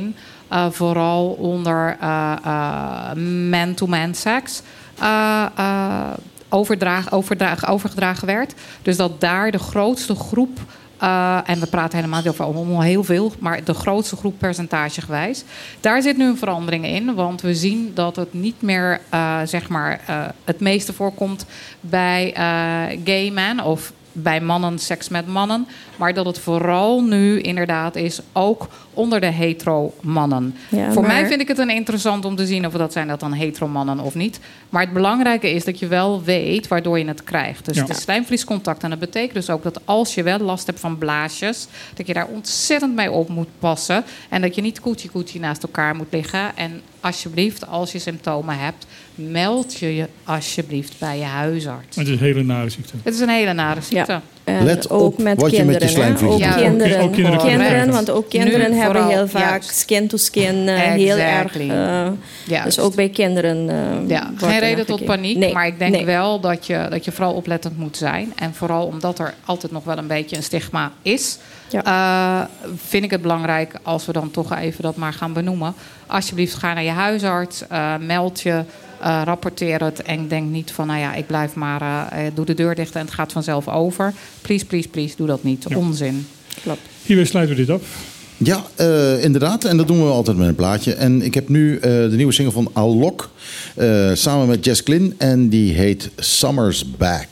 Uh, vooral onder uh, uh, man-to-man seks uh, uh, overdraag, overdraag, overgedragen werd. Dus dat daar de grootste groep... Uh, en we praten helemaal niet over allemaal heel veel... maar de grootste groep percentagegewijs. Daar zit nu een verandering in. Want we zien dat het niet meer uh, zeg maar, uh, het meeste voorkomt... bij uh, gay men of bij mannen, seks met mannen. Maar dat het vooral nu inderdaad is... ook onder de hetero-mannen. Ja, Voor maar... mij vind ik het een interessant om te zien... of dat zijn dat dan hetero-mannen of niet. Maar het belangrijke is dat je wel weet waardoor je het krijgt. Dus ja. het is slijmvliescontact. En dat betekent dus ook dat als je wel last hebt van blaasjes... dat je daar ontzettend mee op moet passen. En dat je niet koetje-koetje naast elkaar moet liggen. En alsjeblieft, als je symptomen hebt... meld je je alsjeblieft bij je huisarts. Het is een hele nare ziekte. Het is een hele nare ziekte. Ja. En Let ook op met wat je kinderen, met je slijmvlies ook doet. Ja, kinderen, ook kinderen kinderen, krijgen want ook kinderen Nu hebben vooral, heel vaak juist. skin-to-skin uh, heel erg. Exactly. Uh, Juist. dus ook bij kinderen. Uh, Ja, wordt geen er reden naar tot gekeken. paniek. Nee, Maar ik denk nee. wel dat je, dat je vooral oplettend moet zijn. En vooral omdat er altijd nog wel een beetje een stigma is... Ja. Uh, vind ik het belangrijk, als we dan toch even dat maar gaan benoemen... alsjeblieft ga naar je huisarts, uh, meld je... Uh, rapporteer het en denk niet van... nou ja, ik blijf maar, uh, doe de deur dicht en het gaat vanzelf over. Please, please, please, doe dat niet. Ja. Onzin. Klopt. Hierbij sluiten we dit af. Ja, uh, inderdaad. En dat doen we altijd met een plaatje. En ik heb nu uh, de nieuwe single van Alok. Uh, samen met Jess Glynn. En die heet Summer's Back.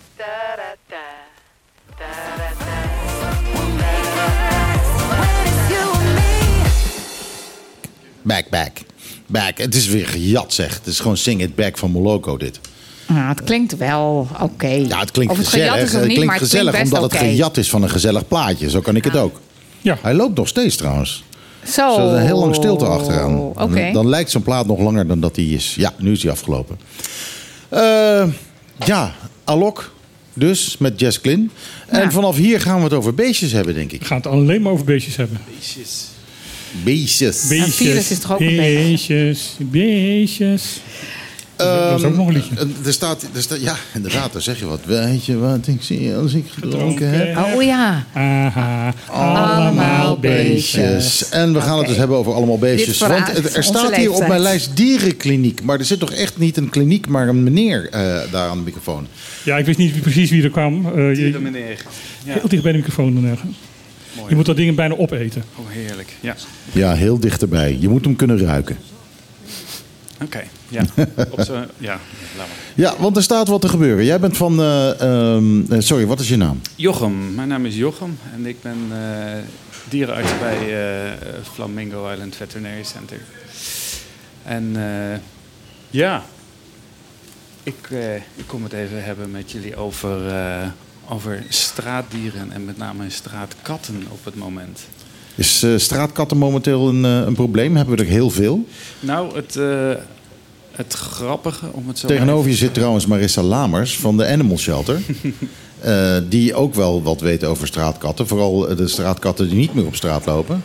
Back, back. Back. Het is weer gejat, zeg. Het is gewoon Sing It Back van Moloko, dit. Ja, het klinkt wel oké. Okay. Ja, het klinkt of het gezellig. gejat is of Het niet, klinkt maar het gezellig klinkt best omdat oké. het gejat is van een gezellig plaatje. Zo kan ik het ook. Ja. Hij loopt nog steeds trouwens. Zo. Er is een heel lang stilte achteraan. Oké. Okay. Dan lijkt zo'n plaat nog langer dan dat hij is. Ja, nu is hij afgelopen. Uh, ja, Alok dus met Jess Glynn. En Ja. vanaf hier gaan we het over beestjes hebben, denk ik. We gaan het alleen maar over beestjes hebben. Beestjes. Beestjes. Beestjes, virus is toch ook een beestjes, beestjes. Dat is ook nog een liedje. Um, er staat, er staat, ja, inderdaad, daar zeg je wat. Weet je wat ik zie als ik gedronken heb? Oh ja. Aha, Allemaal beestjes. En we gaan Oké. het dus hebben over allemaal beestjes. Dit verraait Want het- er onze staat hier op leeftijd. mijn lijst dierenkliniek. Maar er zit toch echt niet een kliniek, maar een meneer uh, daar aan de microfoon. Ja, ik wist niet wie- precies wie er kwam. Uh, je, meneer. Ja. heel dicht bij de microfoon dan ergens. Mooi. Je moet dat ding bijna opeten. Oh, heerlijk. Ja. Ja, heel dichterbij. Je moet hem kunnen ruiken. Oké. Okay. Ja. Op zo, ja. Laat maar. Ja, want er staat wat te gebeuren. Jij bent van... Uh, um, uh, sorry, wat is je naam? Jochem. Mijn naam is Jochem. En ik ben uh, dierenarts bij uh, Flamingo Island Veterinary Center. En uh, ja... Ik, uh, ik kom het even hebben met jullie over, uh, over straatdieren en met name straatkatten op het moment. Is uh, straatkatten momenteel een, uh, een probleem? Hebben we er heel veel? Nou, het, uh, het grappige om het zo... Tegenover je zit trouwens Marissa Lamers van de Animal Shelter. uh, die ook wel wat weet over straatkatten. Vooral de straatkatten die niet meer op straat lopen.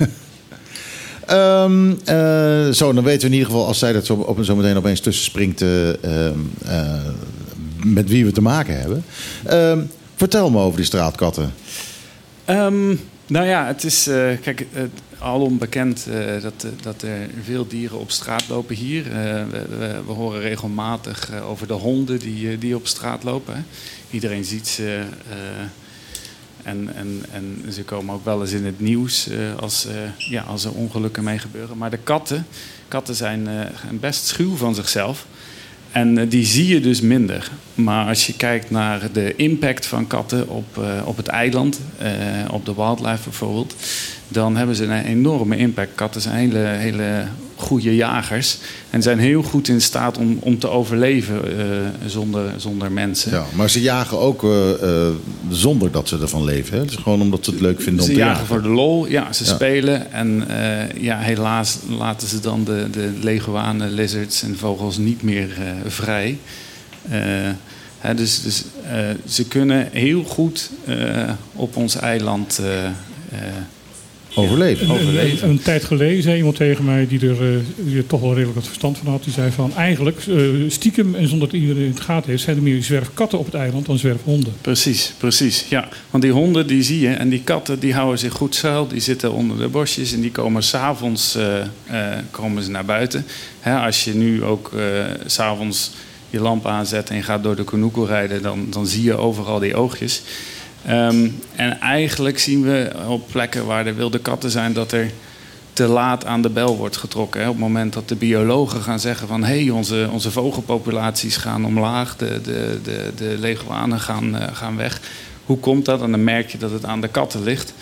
Um, uh, zo, dan weten we in ieder geval, als zij dat zo, op, zo meteen opeens tussen springt, uh, uh, uh, met wie we te maken hebben. Uh, vertel me over die straatkatten. Um, nou ja, het is uh, kijk, uh, alom bekend uh, dat, uh, dat er veel dieren op straat lopen hier. Uh, we, we, we horen regelmatig uh, over de honden die, uh, die op straat lopen. Hè. Iedereen ziet ze. Uh, En, en, en ze komen ook wel eens in het nieuws uh, als, uh, ja, als er ongelukken mee gebeuren. Maar de katten, katten zijn uh, best schuw van zichzelf. En uh, die zie je dus minder. Maar als je kijkt naar de impact van katten op, uh, op het eiland, uh, op de wildlife bijvoorbeeld, dan hebben ze een enorme impact. Katten zijn hele, hele goede jagers en zijn heel goed in staat om, om te overleven uh, zonder, zonder mensen. Ja, maar ze jagen ook uh, uh, zonder dat ze ervan leven. Hè? Dus gewoon omdat ze het leuk vinden Ze om te jagen jagen. voor de lol, ja, ze Ja. spelen. En uh, ja, helaas laten ze dan de, de leguanen, lizards en vogels niet meer uh, vrij. Uh, hè, dus dus uh, ze kunnen heel goed uh, op ons eiland uh, uh, overleven. Een, overleven. Een, een tijd geleden zei iemand tegen mij die er, uh, die er toch wel redelijk wat verstand van had. Die zei van eigenlijk uh, stiekem en zonder dat iedereen het gaat heeft, zijn er meer zwerfkatten op het eiland dan zwerfhonden. Precies, precies. Ja. Want die honden die zie je en die katten die houden zich goed schuil. Die zitten onder de bosjes en die komen s'avonds uh, uh, komen ze naar buiten. Hè, als je nu ook uh, s'avonds je lamp aanzet en je gaat door de Konuko rijden, dan, dan zie je overal die oogjes. Um, en eigenlijk zien we op plekken waar er wilde katten zijn dat er te laat aan de bel wordt getrokken. Hè. Op het moment dat de biologen gaan zeggen van hé, hey, onze, onze vogelpopulaties gaan omlaag, de, de, de, de leguanen gaan, uh, gaan weg. Hoe komt dat? En dan merk je dat het aan de katten ligt.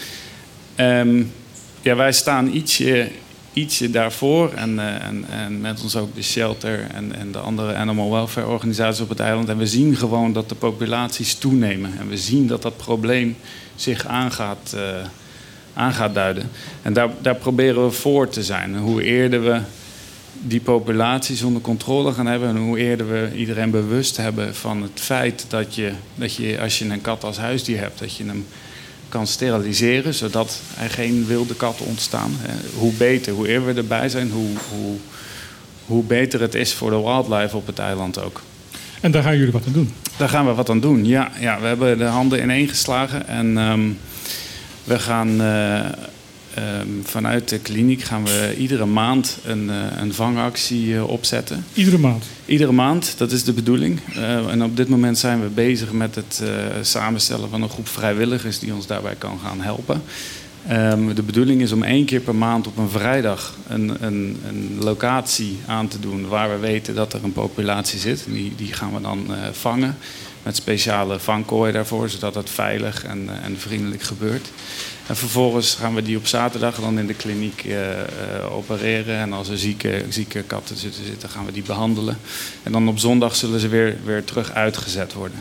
Um, ja, wij staan ietsje, ietsje daarvoor en, uh, en, en met ons ook de shelter en, en de andere animal welfare organisaties op het eiland. En we zien gewoon dat de populaties toenemen. En we zien dat dat probleem zich aangaat, uh, aangaat duiden. En daar, daar proberen we voor te zijn. En hoe eerder we die populaties onder controle gaan hebben en hoe eerder we iedereen bewust hebben van het feit dat je, dat je als je een kat als huisdier hebt, dat je hem kan steriliseren, zodat er geen wilde katten ontstaan. Hoe beter, hoe eerder we erbij zijn, hoe, hoe, hoe beter het is voor de wildlife op het eiland ook. En daar gaan jullie wat aan doen? Daar gaan we wat aan doen, ja. ja we hebben de handen ineengeslagen en um, we gaan uh, um, vanuit de kliniek gaan we iedere maand een, uh, een vangactie uh, opzetten. Iedere maand? Iedere maand, dat is de bedoeling. Uh, en op dit moment zijn we bezig met het uh, samenstellen van een groep vrijwilligers die ons daarbij kan gaan helpen. Um, de bedoeling is om één keer per maand op een vrijdag een, een, een locatie aan te doen waar we weten dat er een populatie zit. Die, die gaan we dan uh, vangen met speciale vangkooien daarvoor, zodat het veilig en, uh, en vriendelijk gebeurt. En vervolgens gaan we die op zaterdag dan in de kliniek uh, uh, opereren. En als er zieke, zieke katten zitten, zitten, gaan we die behandelen. En dan op zondag zullen ze weer, weer terug uitgezet worden.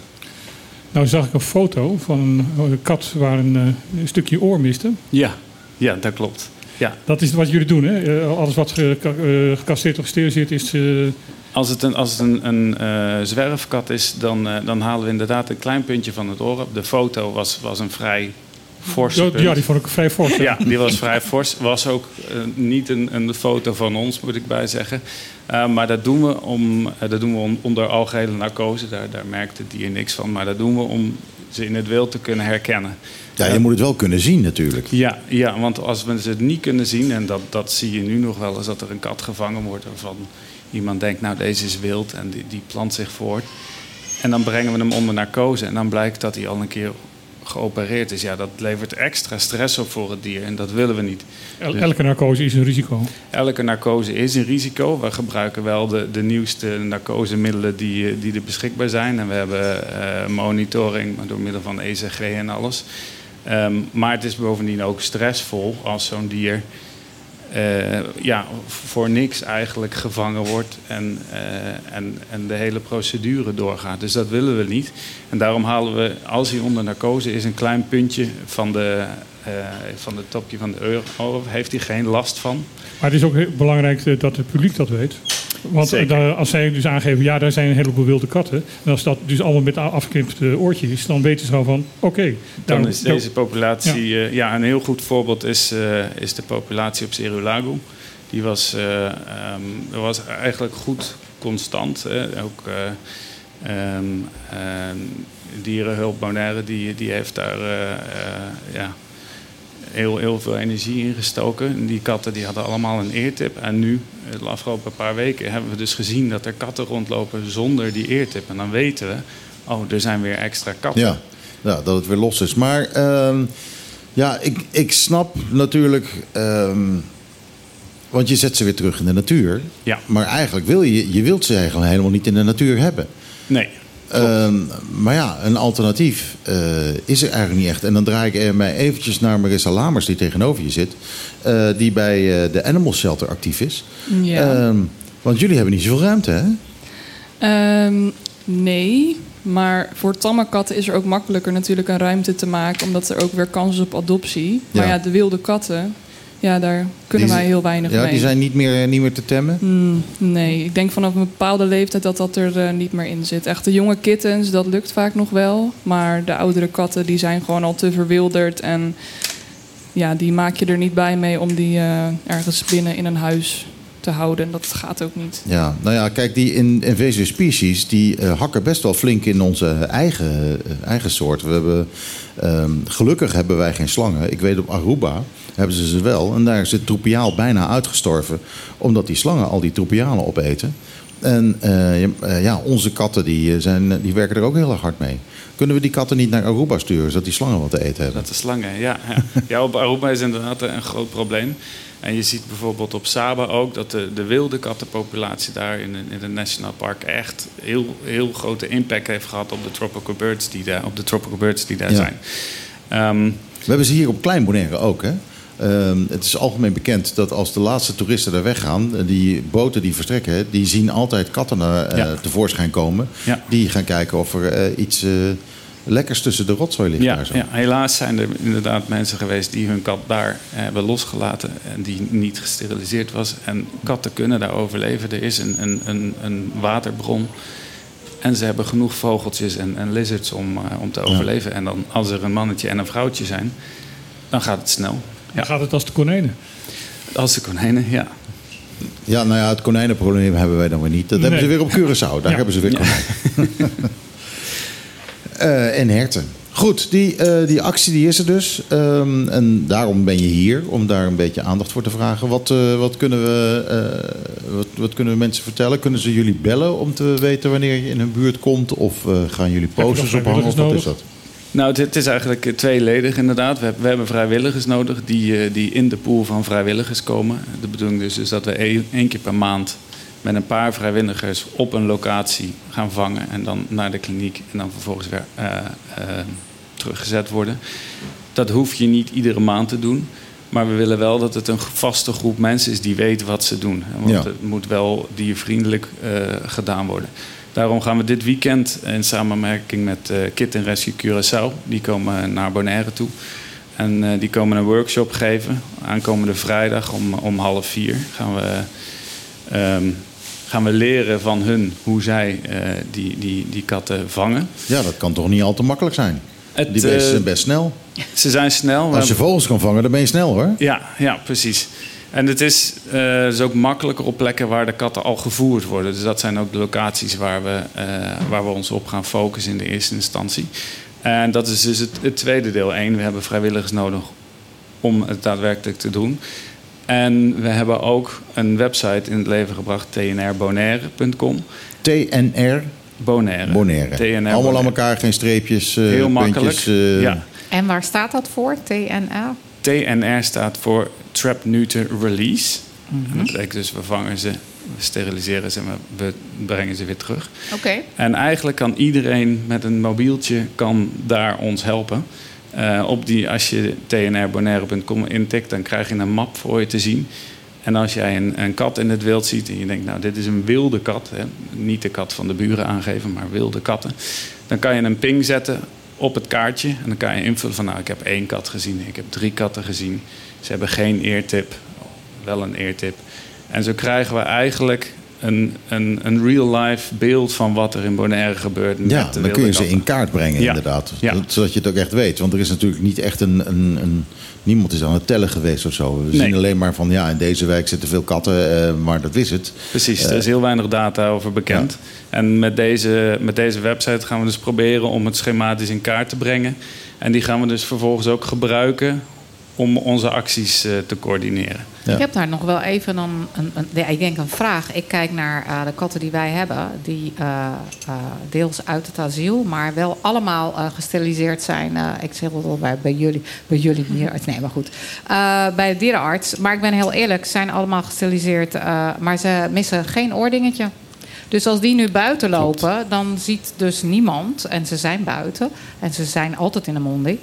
Nou zag ik een foto van een kat waar een, een stukje oor miste. Ja, ja, dat klopt. Ja. Dat is wat jullie doen, hè? Alles wat gecastreerd of gesteriliseerd is. Uh... Als het een, als het een, een uh, zwerfkat is, dan, uh, dan halen we inderdaad een klein puntje van het oor op. De foto was, was een vrij forse punt. Ja, die vond ik vrij fors. Ja, die was vrij fors. Was ook uh, niet een, een foto van ons, moet ik bij zeggen. Uh, maar dat doen we, om, uh, dat doen we om, onder algehele narcose. Daar, daar merkt het dier niks van. Maar dat doen we om ze in het wild te kunnen herkennen. Ja, je uh, moet het wel kunnen zien natuurlijk. Ja, ja, want als we ze niet kunnen zien, en dat, dat zie je nu nog wel eens, dat er een kat gevangen wordt waarvan iemand denkt, nou deze is wild en die, die plant zich voort. En dan brengen we hem onder narcose en dan blijkt dat hij al een keer geopereerd is. Ja, dat levert extra stress op voor het dier en dat willen we niet. El- elke narcose is een risico? Elke narcose is een risico. We gebruiken wel de, de nieuwste narcosemiddelen die, die er beschikbaar zijn. En we hebben uh, monitoring door middel van E C G en alles. Um, maar het is bovendien ook stressvol als zo'n dier Uh, ja, voor niks eigenlijk gevangen wordt en, uh, en, en de hele procedure doorgaat. Dus dat willen we niet. En daarom halen we, als hij onder narcose is, een klein puntje van de, uh, van de topje van de oor. Heeft hij geen last van. Maar het is ook heel belangrijk dat het publiek dat weet. Want daar, als zij dus aangeven, ja, daar zijn een heleboel wilde katten. En als dat dus allemaal met afgeknipte oortjes is, dan weten ze al van, oké. Okay, dan is deze populatie, ja. Uh, ja, een heel goed voorbeeld is, uh, is de populatie op Serulago. Die was, uh, um, was eigenlijk goed constant. Hè. Ook uh, um, um, dierenhulp Bonaire, die, die heeft daar uh, uh, ja, heel, heel veel energie in gestoken. En die katten die hadden allemaal een eertip. En nu, de afgelopen paar weken, hebben we dus gezien dat er katten rondlopen zonder die eertip. En dan weten we, oh, er zijn weer extra katten. Ja, ja dat het weer los is. Maar uh, ja, ik, ik snap natuurlijk, uh, want je zet ze weer terug in de natuur. Ja. Maar eigenlijk wil je, je wilt ze eigenlijk helemaal niet in de natuur hebben. Nee. Uh, maar ja, een alternatief uh, is er eigenlijk niet echt. En dan draai ik mij eventjes naar Marissa Lamers, die tegenover je zit. Uh, die bij uh, de Animal Shelter actief is. Ja. Uh, want jullie hebben niet zoveel ruimte, hè? Um, nee, maar voor tamme katten is er ook makkelijker natuurlijk een ruimte te maken. Omdat er ook weer kans is op adoptie. Ja. Maar ja, de wilde katten, ja, daar kunnen die, wij heel weinig ja, mee. Ja, die zijn niet meer, niet meer te temmen? Mm, nee, ik denk vanaf een bepaalde leeftijd dat dat er uh, niet meer in zit. Echt de jonge kittens, dat lukt vaak nog wel. Maar de oudere katten, die zijn gewoon al te verwilderd. En ja, die maak je er niet bij mee om die uh, ergens binnen in een huis te houden. Dat gaat ook niet. Ja, nou ja, kijk, die in invasive species die uh, hakken best wel flink in onze eigen, uh, eigen soort. We hebben, um, gelukkig hebben wij geen slangen. Ik weet op Aruba hebben ze ze wel. En daar is het tropiaal bijna uitgestorven. Omdat die slangen al die tropialen opeten. En uh, ja, onze katten die, zijn, die werken er ook heel erg hard mee. Kunnen we die katten niet naar Aruba sturen, zodat die slangen wat te eten hebben? Dat de slangen, ja. Ja, ja op Aruba is inderdaad een groot probleem. En je ziet bijvoorbeeld op Saba ook dat de, de wilde kattenpopulatie daar in, in het National Park echt heel, heel grote impact heeft gehad op de tropical birds die daar, op de tropical birds die daar ja. zijn. Um, we hebben ze hier op Klein Bonaire ook, hè? Um, het is algemeen bekend dat als de laatste toeristen daar weggaan, die boten die vertrekken, die zien altijd katten naar, uh, ja. tevoorschijn komen. Ja. Die gaan kijken of er uh, iets uh, lekkers tussen de rotzooi ligt. Ja, daar zo. Ja, helaas zijn er inderdaad mensen geweest die hun kat daar hebben losgelaten en die niet gesteriliseerd was. En katten kunnen daar overleven. Er is een, een, een, een waterbron. En ze hebben genoeg vogeltjes en, en lizards om, uh, om te overleven. Ja. En dan als er een mannetje en een vrouwtje zijn, dan gaat het snel. Ja. Gaat het als de konijnen? Als de konijnen, ja. Ja, nou ja, het konijnenprobleem hebben wij dan weer niet. Dat nee. hebben ze weer op Curaçao. Daar ja. hebben ze weer konijnen. Ja. uh, en herten. Goed, die, uh, die actie die is er dus. Um, en daarom ben je hier, om daar een beetje aandacht voor te vragen. Wat, uh, wat, kunnen we, uh, wat, wat kunnen we mensen vertellen? Kunnen ze jullie bellen om te weten wanneer je in hun buurt komt? Of uh, gaan jullie posters ophangen? Of wat is dat? Nou, het, het is eigenlijk tweeledig inderdaad. We hebben, we hebben vrijwilligers nodig die, die in de pool van vrijwilligers komen. De bedoeling dus is dat we één keer per maand met een paar vrijwilligers op een locatie gaan vangen. En dan naar de kliniek en dan vervolgens weer uh, uh, teruggezet worden. Dat hoef je niet iedere maand te doen. Maar we willen wel dat het een vaste groep mensen is die weet wat ze doen. Want ja. het moet wel diervriendelijk uh, gedaan worden. Daarom gaan we dit weekend in samenwerking met uh, Kitten Rescue Curaçao. Die komen naar Bonaire toe. En uh, die komen een workshop geven. Aankomende vrijdag om, om half vier gaan we, um, gaan we leren van hun hoe zij uh, die, die, die katten vangen. Ja, dat kan toch niet al te makkelijk zijn? Het, die beesten zijn best snel. Ze zijn snel. Als je vogels kan vangen, dan ben je snel hoor. Ja, ja precies. En het is, uh, dus ook makkelijker op plekken waar de katten al gevoerd worden. Dus dat zijn ook de locaties waar we, uh, waar we ons op gaan focussen in de eerste instantie. En dat is dus het, het tweede deel. Eén, we hebben vrijwilligers nodig om het daadwerkelijk te doen. En we hebben ook een website in het leven gebracht, t n r bonaire punt com. T N R? Bonaire. Bonaire. T N R Allemaal Bonaire. aan elkaar, geen streepjes, uh, Heel puntjes. makkelijk, Uh... ja. En waar staat dat voor, T N R? T N R staat voor Trap, Neuter, Release. Mm-hmm. En dat betekent dus, we vangen ze, we steriliseren ze en we brengen ze weer terug. Oké. Okay. En eigenlijk kan iedereen met een mobieltje kan daar ons helpen. Uh, op die, als je t n r bonaire punt com intikt, dan krijg je een map voor je te zien. En als jij een, een kat in het wild ziet en je denkt, nou, dit is een wilde kat. Hè, niet de kat van de buren aangeven, maar wilde katten. Dan kan je een ping zetten op het kaartje. En dan kan je invullen van, nou, ik heb één kat gezien, ik heb drie katten gezien. Ze hebben geen eartip, wel een eartip. En zo krijgen we eigenlijk een, een, een real-life beeld van wat er in Bonaire gebeurt. Met ja, de dan kun je ze katten. in kaart brengen, ja. inderdaad. Ja. Dat, zodat je het ook echt weet. Want er is natuurlijk niet echt een... een, een niemand is aan het tellen geweest of zo. We nee. zien alleen maar van, ja, in deze wijk zitten veel katten, uh, maar dat is het. Precies, uh, er is heel weinig data over bekend. Ja. En met deze, met deze website gaan we dus proberen om het schematisch in kaart te brengen. En die gaan we dus vervolgens ook gebruiken om onze acties uh, te coördineren. Ja. Ik heb daar nog wel even een, een, een, ja, ik denk een vraag. Ik kijk naar uh, de katten die wij hebben, die uh, uh, deels uit het asiel, maar wel allemaal uh, gesteriliseerd zijn. Uh, ik zeg het al bij, bij jullie, bij jullie dierenarts. Nee, maar goed. Uh, bij de dierenarts. Maar ik ben heel eerlijk, ze zijn allemaal gesteriliseerd, uh, maar ze missen geen oordingetje. Dus als die nu buiten lopen, Klopt. dan ziet dus niemand, en ze zijn buiten, en ze zijn altijd in de mondi.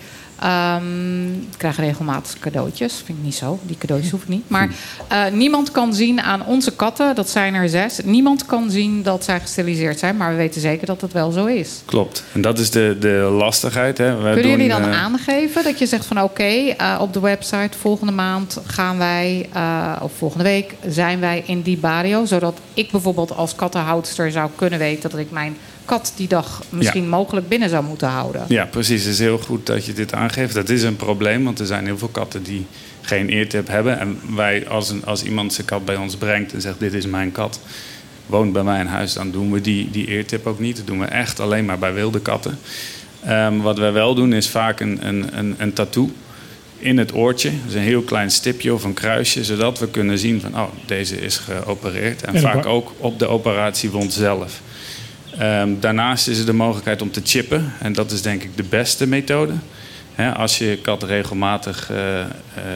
Um, ik krijg regelmatig cadeautjes. Vind ik niet zo. Die cadeautjes hoef ik niet. Maar uh, niemand kan zien aan onze katten, dat zijn er zes. Niemand kan zien dat zij gesteriliseerd zijn. Maar we weten zeker dat het wel zo is. Klopt. En dat is de, de lastigheid. Hè. Wij Kunnen doen, jullie dan uh... aangeven dat je zegt van oké, okay, uh, op de website volgende maand gaan wij, uh, of volgende week zijn wij in die barrio. Zodat ik bijvoorbeeld als kattenhoudster zou kunnen weten dat ik mijn kat die dag misschien Ja. mogelijk binnen zou moeten houden. Ja, precies. Het is heel goed dat je dit aangeeft. Dat is een probleem, want er zijn heel veel katten die geen eartip hebben. En wij, als, een, als iemand zijn kat bij ons brengt en zegt: dit is mijn kat, woont bij mij in huis, dan doen we die, die eartip ook niet. Dat doen we echt alleen maar bij wilde katten. Um, wat wij wel doen is vaak een, een, een, een tattoo in het oortje. Dus een heel klein stipje of een kruisje, zodat we kunnen zien van, oh, deze is geopereerd. En, en vaak ook op de operatiewond zelf. Um, daarnaast is er de mogelijkheid om te chippen. En dat is denk ik de beste methode. He, als je kat regelmatig uh, uh,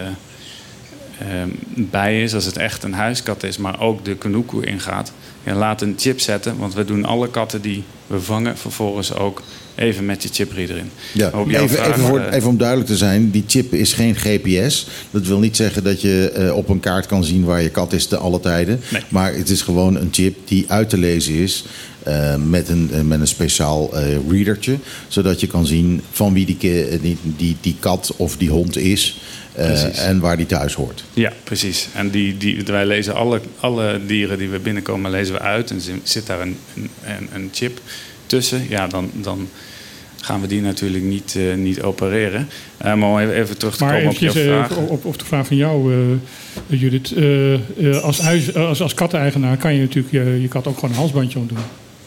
um, bij is, als het echt een huiskat is, maar ook de kanoekoe ingaat, ja, laat een chip zetten. Want we doen alle katten die we vangen vervolgens ook even met je chipreader in. Ja, even, vraag, even, voor, uh, even om duidelijk te zijn, die chip is geen G P S. Dat wil niet zeggen dat je uh, op een kaart kan zien waar je kat is te alle tijden. Nee. Maar het is gewoon een chip die uit te lezen is uh, met, een, uh, met een speciaal uh, readertje. Zodat je kan zien van wie die, die, die, die kat of die hond is. Uh, en waar die thuis hoort. Ja, precies. En die, die, wij lezen alle, alle dieren die we binnenkomen lezen we uit. En zit daar een, een, een chip tussen. Ja, dan, dan gaan we die natuurlijk niet, uh, niet opereren. Uh, maar om even terug te maar komen op je vraag. Uh, op, op de vraag van jou, uh, Judith. Uh, uh, als, huis, uh, als, als katteneigenaar kan je natuurlijk je, je kat ook gewoon een halsbandje omdoen.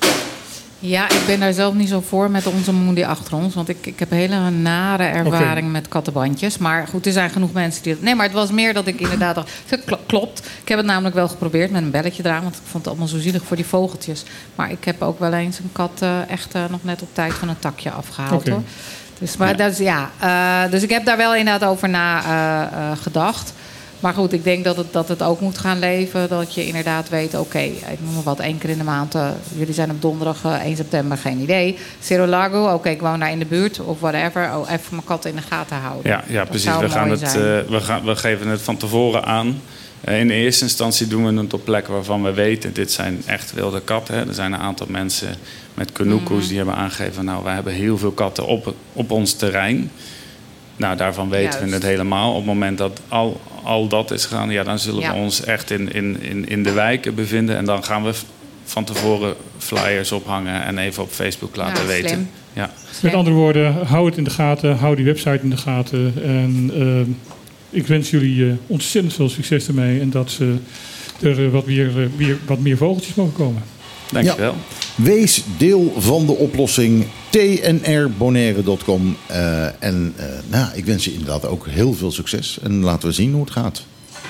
Ja, ik ben daar zelf niet zo voor met onze Moody achter ons. Want ik, ik heb hele nare ervaring okay. met kattenbandjes. Maar goed, er zijn genoeg mensen die... Nee, maar het was meer dat ik inderdaad dacht... Klopt. Ik heb het namelijk wel geprobeerd met een belletje eraan. Want ik vond het allemaal zo zielig voor die vogeltjes. Maar ik heb ook wel eens een kat uh, echt uh, nog net op tijd van een takje afgehaald. Okay. Hoor. Dus, maar ja. Dat is, ja, uh, dus ik heb daar wel inderdaad over na uh, uh, gedacht. Maar goed, ik denk dat het, dat het ook moet gaan leven. Dat je inderdaad weet, oké, okay, ik noem maar wat, één keer in de maand. Uh, jullie zijn op donderdag uh, één september, geen idee. Cerro Largo, oké, okay, ik woon daar in de buurt of whatever. Oh, even mijn kat in de gaten houden. Ja, ja precies. We, gaan het, uh, we, gaan, we geven het van tevoren aan. Uh, in de eerste instantie doen we het op plekken waarvan we weten... dit zijn echt wilde katten. Hè. Er zijn een aantal mensen met kanoekoes mm-hmm. die hebben aangegeven... nou, wij hebben heel veel katten op, op ons terrein... Nou, daarvan weten Juist. we het helemaal. Op het moment dat al, al dat is gegaan... Ja, dan zullen ja. we ons echt in, in, in, in de wijken bevinden. En dan gaan we van tevoren flyers ophangen... en even op Facebook laten ja, weten. Slim. Ja. Met andere woorden, hou het in de gaten. Hou die website in de gaten. En uh, ik wens jullie uh, ontzettend veel succes ermee. En dat uh, er uh, wat, meer, uh, weer, wat meer vogeltjes mogen komen. Dank je wel. Ja. Wees deel van de oplossing. T N R bonaire punt com. Uh, en uh, nou, ik wens je inderdaad ook heel veel succes. En laten we zien hoe het gaat.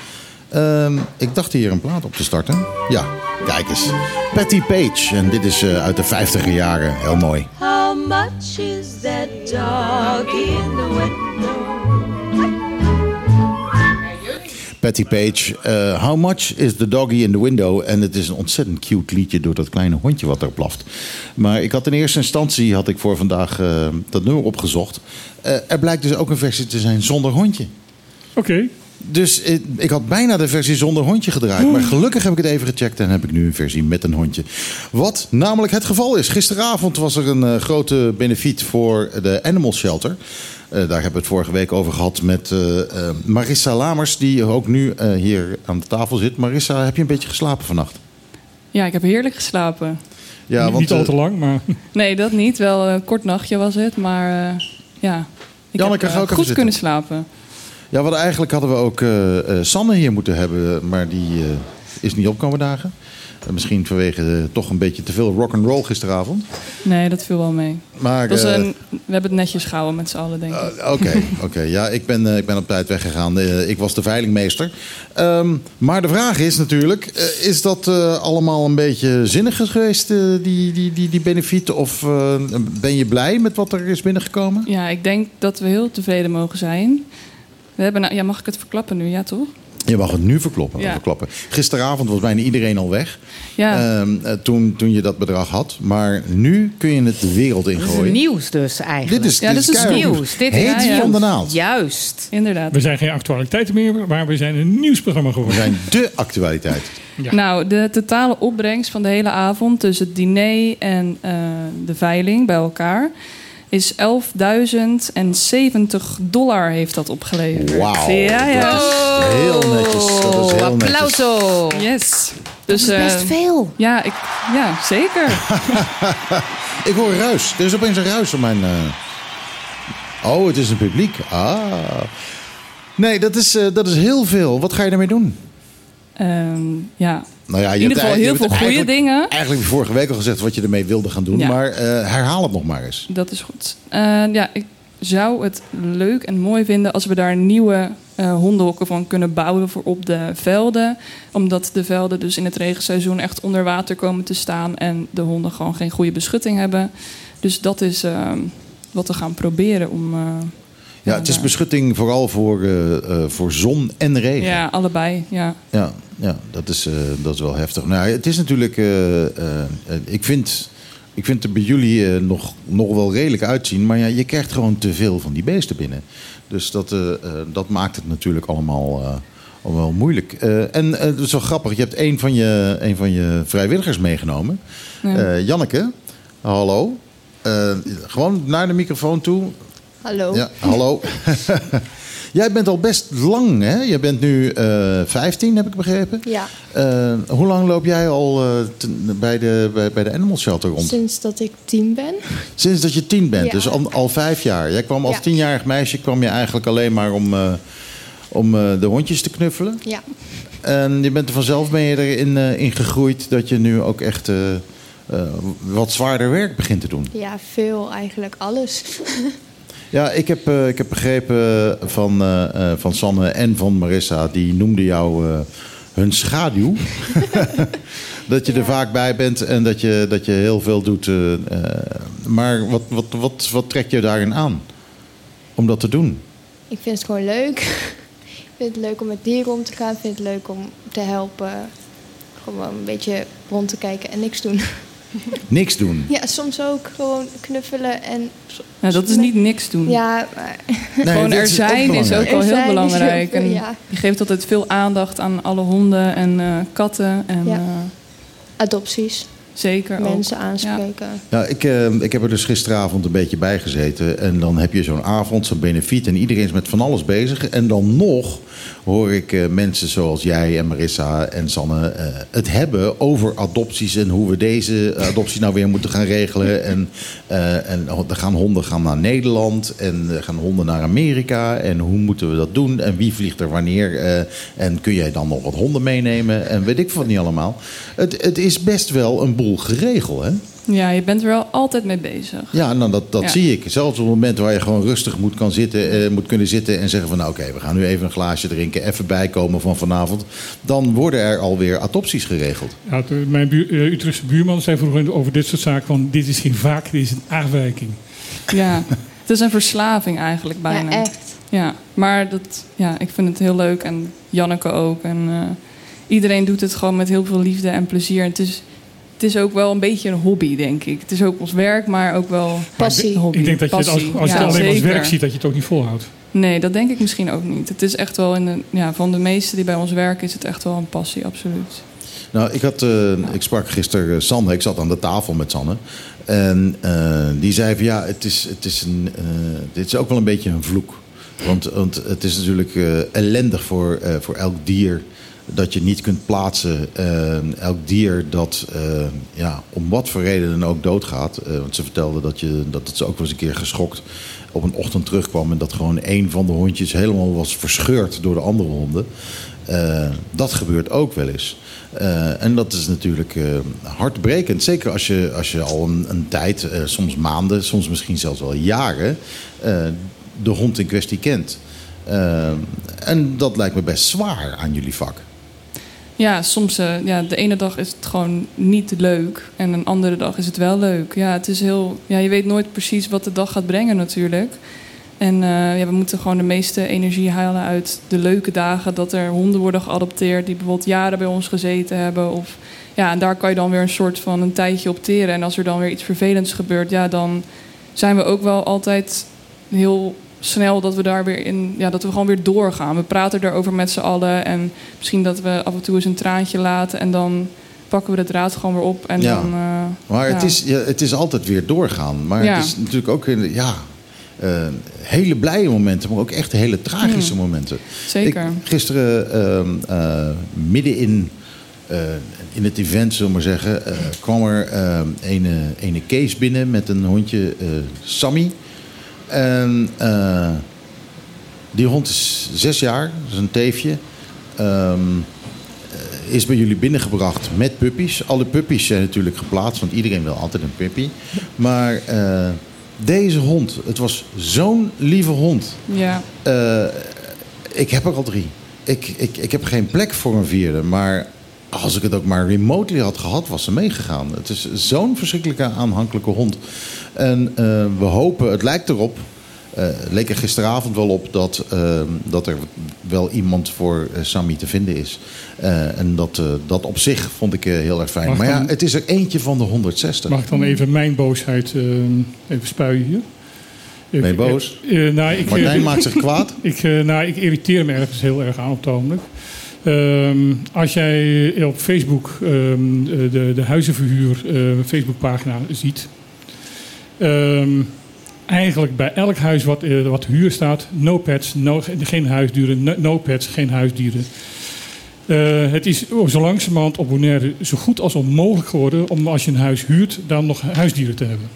Uh, ik dacht hier een plaat op te starten. Ja, kijk eens. Patti Page. En dit is uh, uit de vijftiger jaren. Heel mooi. How much is that dog in the window? Patti Page, uh, How Much is the Doggy in the Window? En het is een ontzettend cute liedje door dat kleine hondje wat er blaft. Maar ik had in eerste instantie had ik voor vandaag uh, dat nummer opgezocht. Uh, er blijkt dus ook een versie te zijn zonder hondje. Oké. Okay. Dus ik, ik had bijna de versie zonder hondje gedraaid. Maar gelukkig heb ik het even gecheckt en heb ik nu een versie met een hondje. Wat namelijk het geval is. Gisteravond was er een uh, grote benefiet voor de Animal Shelter. Uh, daar hebben we het vorige week over gehad met uh, uh, Marissa Lamers, die ook nu uh, hier aan de tafel zit. Marissa, heb je een beetje geslapen vannacht? Ja, ik heb heerlijk geslapen. Ja, want, niet al te lang, maar... Nee, dat niet. Wel een kort nachtje was het, maar uh, ja, ik Janneke, heb uh, goed zitten. kunnen slapen. Ja, want eigenlijk hadden we ook uh, uh, Sanne hier moeten hebben, maar die uh, is niet opkomen dagen. Uh, misschien vanwege uh, toch een beetje te veel rock'n'roll gisteravond. Nee, dat viel wel mee. Maar, was uh, een, we hebben het netjes gehouden met z'n allen, denk ik. Oké, uh, oké. Okay, okay. Ja, ik ben, uh, ik ben op tijd weggegaan. Uh, ik was de veilingmeester. Um, maar de vraag is natuurlijk, uh, is dat uh, allemaal een beetje zinnig geweest, uh, die, die, die, die benefieten? Of uh, ben je blij met wat er is binnengekomen? Ja, ik denk dat we heel tevreden mogen zijn. We hebben, nou, ja, mag ik het verklappen nu? Ja, toch? Je mag het nu verkloppen, ja. verklappen. Gisteravond was bijna iedereen al weg. Ja. Uh, toen, toen je dat bedrag had. Maar nu kun je het de wereld ingooien. Dit is nieuws dus eigenlijk. Dit is, ja, dit dit is, is nieuws. Dit heet is ja, ja. van de naald. Juist. Inderdaad. We zijn geen actualiteiten meer, maar we zijn een nieuwsprogramma geworden. We zijn dé actualiteit. Ja. Nou, de totale opbrengst van de hele avond tussen het diner en uh, de veiling bij elkaar is elfduizend zeventig dollar heeft dat opgeleverd. Wauw, ja, ja. dat is heel netjes. Dat is heel Applauso. Yes. Dus Dus, dat is best uh, veel. Ja, ik, ja zeker. Ik hoor ruis. Er is opeens een ruis op mijn... Uh... Oh, het is een publiek. Ah. Nee, dat is, uh, dat is heel veel. Wat ga je daarmee doen? Um, ja, nou ja, je in ieder geval heel veel goede dingen. Eigenlijk heb je vorige week al gezegd wat je ermee wilde gaan doen. Ja. Maar uh, herhaal het nog maar eens. Dat is goed. Uh, ja, ik zou het leuk en mooi vinden als we daar nieuwe uh, hondenhokken van kunnen bouwen voor op de velden. Omdat de velden dus in het regenseizoen echt onder water komen te staan. En de honden gewoon geen goede beschutting hebben. Dus dat is uh, wat we gaan proberen om... Uh, Ja, het is beschutting vooral voor, uh, uh, voor zon en regen. Ja, allebei, ja. Ja, ja dat, is, uh, dat is wel heftig. Nou, het is natuurlijk... Uh, uh, ik, vind, ik vind er bij jullie uh, nog, nog wel redelijk uitzien. Maar ja, je krijgt gewoon te veel van die beesten binnen. Dus dat, uh, uh, dat maakt het natuurlijk allemaal, uh, allemaal moeilijk. Uh, en uh, het is wel grappig. Je hebt een van je, een van je vrijwilligers meegenomen. Ja. Uh, Janneke, hallo. Uh, gewoon naar de microfoon toe... Hallo. Ja, hallo. Jij bent al best lang, hè? Je bent nu uh, vijftien, heb ik begrepen. Ja. Uh, hoe lang loop jij al uh, te, bij, de, bij, bij de Animal Shelter rond? Sinds dat ik tien ben. Sinds dat je tien bent, ja. dus al, al vijf jaar. Jij kwam als ja. tienjarig meisje kwam je eigenlijk alleen maar om, uh, om uh, de hondjes te knuffelen. Ja. En je bent er vanzelf ben je erin uh, in gegroeid dat je nu ook echt uh, uh, wat zwaarder werk begint te doen. Ja, veel eigenlijk, alles. Ja, ik heb, uh, ik heb begrepen van, uh, uh, van Sanne en van Marissa... die noemden jou uh, hun schaduw. Dat je ja. er vaak bij bent en dat je, dat je heel veel doet. Uh, uh, maar wat, wat, wat, wat trekt je daarin aan om dat te doen? Ik vind het gewoon leuk. Ik vind het leuk om met dieren om te gaan. Ik vind het leuk om te helpen. Gewoon een beetje rond te kijken en niks doen. Niks doen? Ja, soms ook gewoon knuffelen en... Nou, dat is niet niks doen. Ja, maar... Nee, gewoon er zijn is ook, is ook wel heel belangrijk. Heel veel, ja. En je geeft altijd veel aandacht aan alle honden en uh, katten. En, ja. uh, adopties. Zeker Mensen ook. aanspreken. Ja, ja ik, uh, ik heb er dus gisteravond een beetje bij gezeten. En dan heb je zo'n avond, zo'n benefiet. En iedereen is met van alles bezig. En dan nog hoor ik uh, mensen zoals jij en Marissa en Sanne... Uh, het hebben over adopties en hoe we deze adopties nou weer moeten gaan regelen. En, uh, en dan gaan honden gaan naar Nederland en uh, gaan honden naar Amerika. En hoe moeten we dat doen? En wie vliegt er wanneer? Uh, en kun jij dan nog wat honden meenemen? En weet ik wat niet allemaal. Het, het is best wel een boel geregeld, hè? Ja, je bent er wel altijd mee bezig. Ja, nou, dat, dat ja. zie ik. Zelfs op het moment waar je gewoon rustig moet, kan zitten, uh, moet kunnen zitten en zeggen van... nou oké, okay, we gaan nu even een glaasje drinken, even bijkomen van vanavond. Dan worden er alweer adopties geregeld. Ja, mijn buur, uh, Utrechtse buurman zei vroeger over dit soort zaken van... dit is geen vaak, dit is een afwijking. Ja, het is een verslaving eigenlijk bijna. Ja, echt. Ja, maar dat, ja, ik vind het heel leuk en Janneke ook. En uh, iedereen doet het gewoon met heel veel liefde en plezier. Het is... Het is ook wel een beetje een hobby, denk ik. Het is ook ons werk, maar ook wel passie. Hobby. Ik denk dat je het als, als je ja, het alleen zeker. als werk ziet, dat je het ook niet volhoudt. Nee, dat denk ik misschien ook niet. Het is echt wel in de, ja, van de meesten die bij ons werken, is het echt wel een passie, absoluut. Nou, ik, had, uh, ja. ik sprak gisteren Sanne, ik zat aan de tafel met Sanne. En uh, die zei van ja, het is, het is een, uh, dit is ook wel een beetje een vloek. Want, want het is natuurlijk uh, ellendig voor, uh, voor elk dier... dat je niet kunt plaatsen. Uh, elk dier dat uh, ja, om wat voor reden dan ook doodgaat. Uh, want ze vertelde dat, je, dat het ze ook wel eens een keer geschokt op een ochtend terugkwam... en dat gewoon één van de hondjes helemaal was verscheurd door de andere honden. Uh, dat gebeurt ook wel eens. Uh, en dat is natuurlijk uh, hartbrekend. Zeker als je, als je al een, een tijd, uh, soms maanden, soms misschien zelfs wel jaren... Uh, de hond in kwestie kent. Uh, en dat lijkt me best zwaar aan jullie vak. Ja, soms uh, ja, de ene dag is het gewoon niet leuk en een andere dag is het wel leuk. Ja, het is heel, ja, je weet nooit precies wat de dag gaat brengen natuurlijk. En uh, ja, we moeten gewoon de meeste energie halen uit de leuke dagen... dat er honden worden geadopteerd die bijvoorbeeld jaren bij ons gezeten hebben. Of, ja, en daar kan je dan weer een soort van een tijdje op teren. En als er dan weer iets vervelends gebeurt, ja, dan zijn we ook wel altijd heel... snel dat we daar weer in, ja, dat we gewoon weer doorgaan. We praten erover met z'n allen en misschien dat we af en toe eens een traantje laten en dan pakken we de draad gewoon weer op en ja. dan. Uh, maar ja. het is, ja, het is altijd weer doorgaan. Maar ja. het is natuurlijk ook ja, uh, hele blije momenten, maar ook echt hele tragische hmm. momenten. Zeker. Ik, gisteren uh, uh, midden in uh, in het event, zullen we maar zeggen, uh, kwam er uh, een, een Kees binnen met een hondje, uh, Sammy. En uh, die hond is zes jaar, dat is een teefje. Um, is bij jullie binnengebracht met puppies. Alle puppies zijn natuurlijk geplaatst, want iedereen wil altijd een puppy. Maar uh, deze hond, het was zo'n lieve hond. Ja. Uh, ik heb er al drie. Ik, ik, ik heb geen plek voor een vierde, maar als ik het ook maar remotely had gehad, was ze meegegaan. Het is zo'n verschrikkelijke aanhankelijke hond. En uh, we hopen, het lijkt erop, uh, leek er gisteravond wel op dat, uh, dat er wel iemand voor uh, Sammy te vinden is. Uh, en dat, uh, dat op zich vond ik uh, heel erg fijn. Mag maar ja, dan, het is er eentje van de honderdzestig. Mag ik dan even mijn boosheid uh, even spuien hier? Ben je boos? Uh, uh, nou, ik, Martijn uh, maakt zich kwaad? ik, uh, nou, ik irriteer me ergens heel erg aan op het ogenblik. Um, als jij op Facebook um, de, de huizenverhuur uh, Facebookpagina ziet. Um, eigenlijk bij elk huis wat, uh, wat huur staat, no pets, no, geen huisdieren, no, no pets, geen huisdieren. Uh, het is zo langzamerhand op Bonaire zo goed als onmogelijk geworden om als je een huis huurt, dan nog huisdieren te hebben.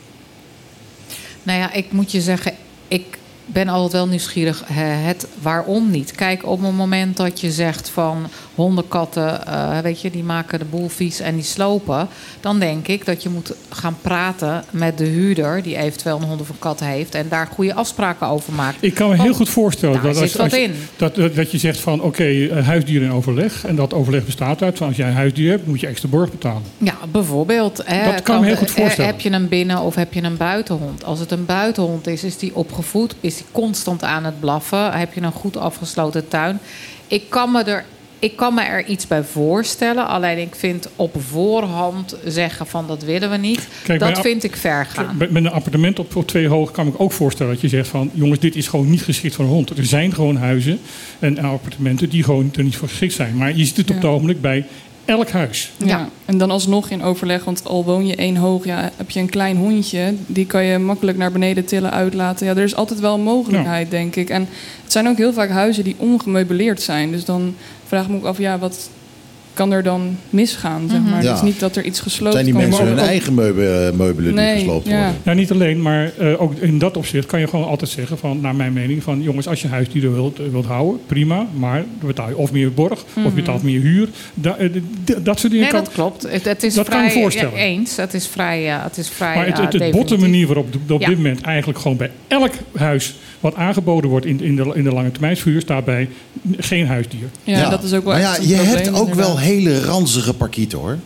Nou ja, ik moet je zeggen, ik ben altijd wel nieuwsgierig. Het waarom niet? Kijk, op het moment dat je zegt van honden, katten, uh, weet je, die maken de boel vies en die slopen, dan denk ik dat je moet gaan praten met de huurder die eventueel een hond of een kat heeft en daar goede afspraken over maakt. Ik kan me heel goed voorstellen dat als, als je, dat, dat, dat je zegt van oké, okay, huisdieren in overleg. En dat overleg bestaat uit van als jij een huisdier hebt, moet je extra borg betalen. Ja, bijvoorbeeld. Hè, dat kan, kan me heel goed voorstellen. Heb je een binnen- of heb je een buitenhond? Als het een buitenhond is, is die opgevoed, is die constant aan het blaffen. Heb je een goed afgesloten tuin? Ik kan me er Ik kan me er iets bij voorstellen. Alleen ik vind op voorhand zeggen van dat willen we niet. Kijk, dat vind ik ver gaan. Met een appartement op twee hoog kan ik ook voorstellen dat je zegt van jongens, dit is gewoon niet geschikt voor een hond. Er zijn gewoon huizen en appartementen die gewoon er niet voor geschikt zijn. Maar je ziet het op het ja. ogenblik bij elk huis. Ja. ja, en dan alsnog in overleg, want al woon je één hoog, ja, heb je een klein hondje, die kan je makkelijk naar beneden tillen, uitlaten. Ja, er is altijd wel een mogelijkheid, ja. denk ik. En het zijn ook heel vaak huizen die ongemeubileerd zijn. Dus dan vraag ik me ook af, ja, wat kan er dan misgaan? Zeg maar. Ja. Het is niet dat er iets gesloopt zijn die kan mensen worden. hun eigen meubelen, meubelen nee, die gesloopt ja. worden? Ja, niet alleen, maar uh, ook in dat opzicht kan je gewoon altijd zeggen van, naar mijn mening, van jongens, als je huisdieren wilt, uh, wilt houden, prima, maar dan betaal je of meer borg, mm-hmm. of je betaalt meer huur. Da, uh, d- dat soort dingen. Nee, kan, dat klopt. Het, het is dat vrij, kan je voorstellen. Ja, eens. Het is vrij, uh, het is vrij maar het, het, het uh, botte manier waarop op ja. dit moment eigenlijk gewoon bij elk huis wat aangeboden wordt in, in, de, in de lange termijnsverhuur staat bij geen huisdier. Ja, ja. dat is ook wel maar echt ja, een je probleem, hebt ook inderdaad. wel hele ranzige parkieten, hoor.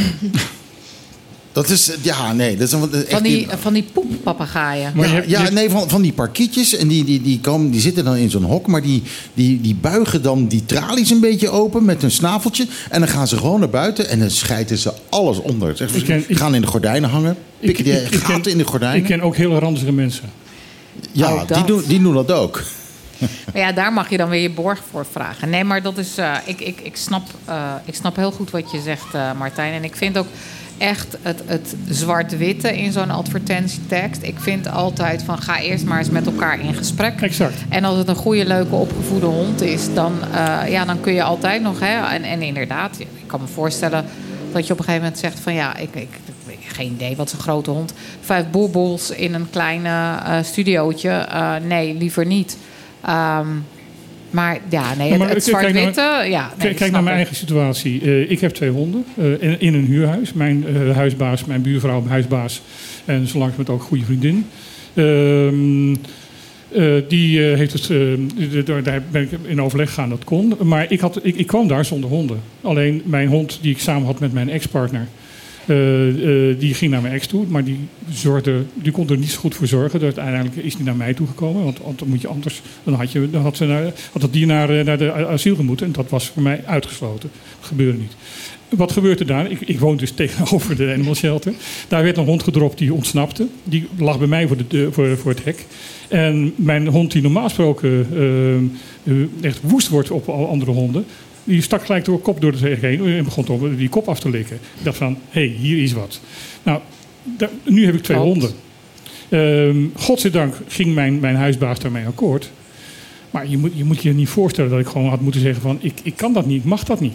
Dat is, ja, nee. Dat is een, echt van, die, van die poeppapagaaien. Ja, je, ja je, nee, van, van die parkietjes. En die, die, die, komen, die zitten dan in zo'n hok. Maar die, die, die buigen dan die tralies een beetje open met hun snaveltje. En dan gaan ze gewoon naar buiten. En dan schijten ze alles onder. Zeg, ze ken, gaan in de gordijnen hangen. Pikken die ik, ik, gaten ken, in de gordijnen. Ik ken ook hele ranzige mensen. Ja, oh, die, doen, die doen dat ook. Maar ja, daar mag je dan weer je borg voor vragen. Nee, maar dat is. Uh, ik, ik, ik, snap, uh, ik snap heel goed wat je zegt, uh, Martijn. En ik vind ook echt het, het zwart-witte in zo'n advertentietekst. Ik vind altijd van ga eerst maar eens met elkaar in gesprek. Exact. En als het een goede, leuke, opgevoede hond is, dan, uh, ja, dan kun je altijd nog. Hè, en, en inderdaad, ik kan me voorstellen dat je op een gegeven moment zegt van ja, ik, ik, ik geen idee, wat is een grote hond? Vijf boerboels in een klein uh, studiootje. Uh, nee, liever niet. Um, maar ja, nee, ja, maar het, het zwart-witte... Ja, nee, kijk kijk naar mijn eigen situatie. Uh, ik heb twee honden uh, in, in een huurhuis. Mijn uh, huisbaas, mijn buurvrouw, mijn huisbaas. En zo langzamerhand ook een goede vriendin. Uh, uh, die uh, heeft het... Uh, daar ben ik in overleg gegaan, dat kon. Maar ik, had, ik, ik kwam daar zonder honden. Alleen mijn hond die ik samen had met mijn ex-partner... Uh, uh, die ging naar mijn ex toe, maar die, zorgde, die kon er niet zo goed voor zorgen. Dus uiteindelijk is die naar mij toegekomen. Want, want dan moet je anders, dan had, je, dan had, ze naar, had dat dier naar, naar de asiel gemoeten. En dat was voor mij uitgesloten. Dat gebeurde niet. Wat gebeurt er daar? Ik, ik woon dus tegenover de animal shelter. Daar werd een hond gedropt die ontsnapte. Die lag bij mij voor, de, voor, voor het hek. En mijn hond die normaal gesproken uh, uh, echt woest wordt op andere honden... Die stak gelijk door kop door de hek heen en begon toch die kop af te likken. Ik dacht van, hé, hey, hier is wat. Nou, da- nu heb ik twee Klopt. honden. Um, godzijdank ging mijn, mijn huisbaas daarmee akkoord. Maar je moet, je moet je niet voorstellen dat ik gewoon had moeten zeggen van... ik, ik kan dat niet, ik mag dat niet.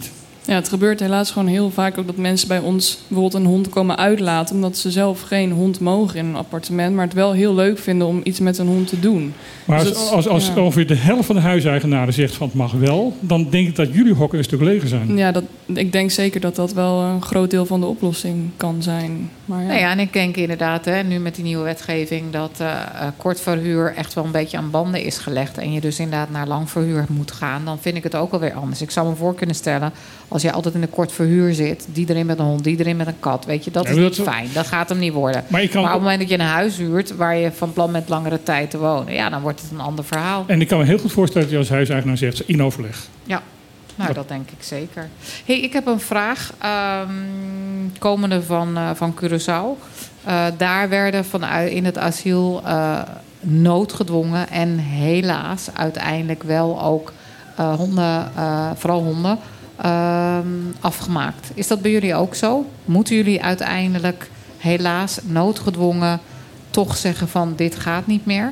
Ja, het gebeurt helaas gewoon heel vaak ook dat mensen bij ons bijvoorbeeld een hond komen uitlaten, omdat ze zelf geen hond mogen in een appartement, maar het wel heel leuk vinden om iets met een hond te doen. Maar Dus als, dat- als, als ja. ongeveer de helft van de huiseigenaren zegt van het mag wel, dan denk ik dat jullie hokken een stuk leger zijn. Ja, dat, ik denk zeker dat dat wel een groot deel van de oplossing kan zijn. Maar ja. Nou ja, en ik denk inderdaad, hè, nu met die nieuwe wetgeving, dat uh, uh, kort verhuur echt wel een beetje aan banden is gelegd. En je dus inderdaad naar lang verhuur moet gaan. Dan vind ik het ook alweer anders. Ik zou me voor kunnen stellen, als je altijd in een kort verhuur zit, die erin met een hond, die erin met een kat. Weet je, dat Ja, is maar niet dat- fijn. Dat gaat hem niet worden. Maar ik kan- maar op het moment dat je een huis huurt waar je van plan bent langere tijd te wonen, ja, dan wordt het een ander verhaal. En ik kan me heel goed voorstellen dat je als huiseigenaar zegt in overleg. Ja, nou, dat denk ik zeker. Hey, ik heb een vraag. ehm, komende van, uh, van Curaçao. Uh, daar werden vanuit in het asiel uh, noodgedwongen en helaas uiteindelijk wel ook uh, honden, uh, vooral honden, uh, afgemaakt. Is dat bij jullie ook zo? Moeten jullie uiteindelijk helaas noodgedwongen toch zeggen van dit gaat niet meer?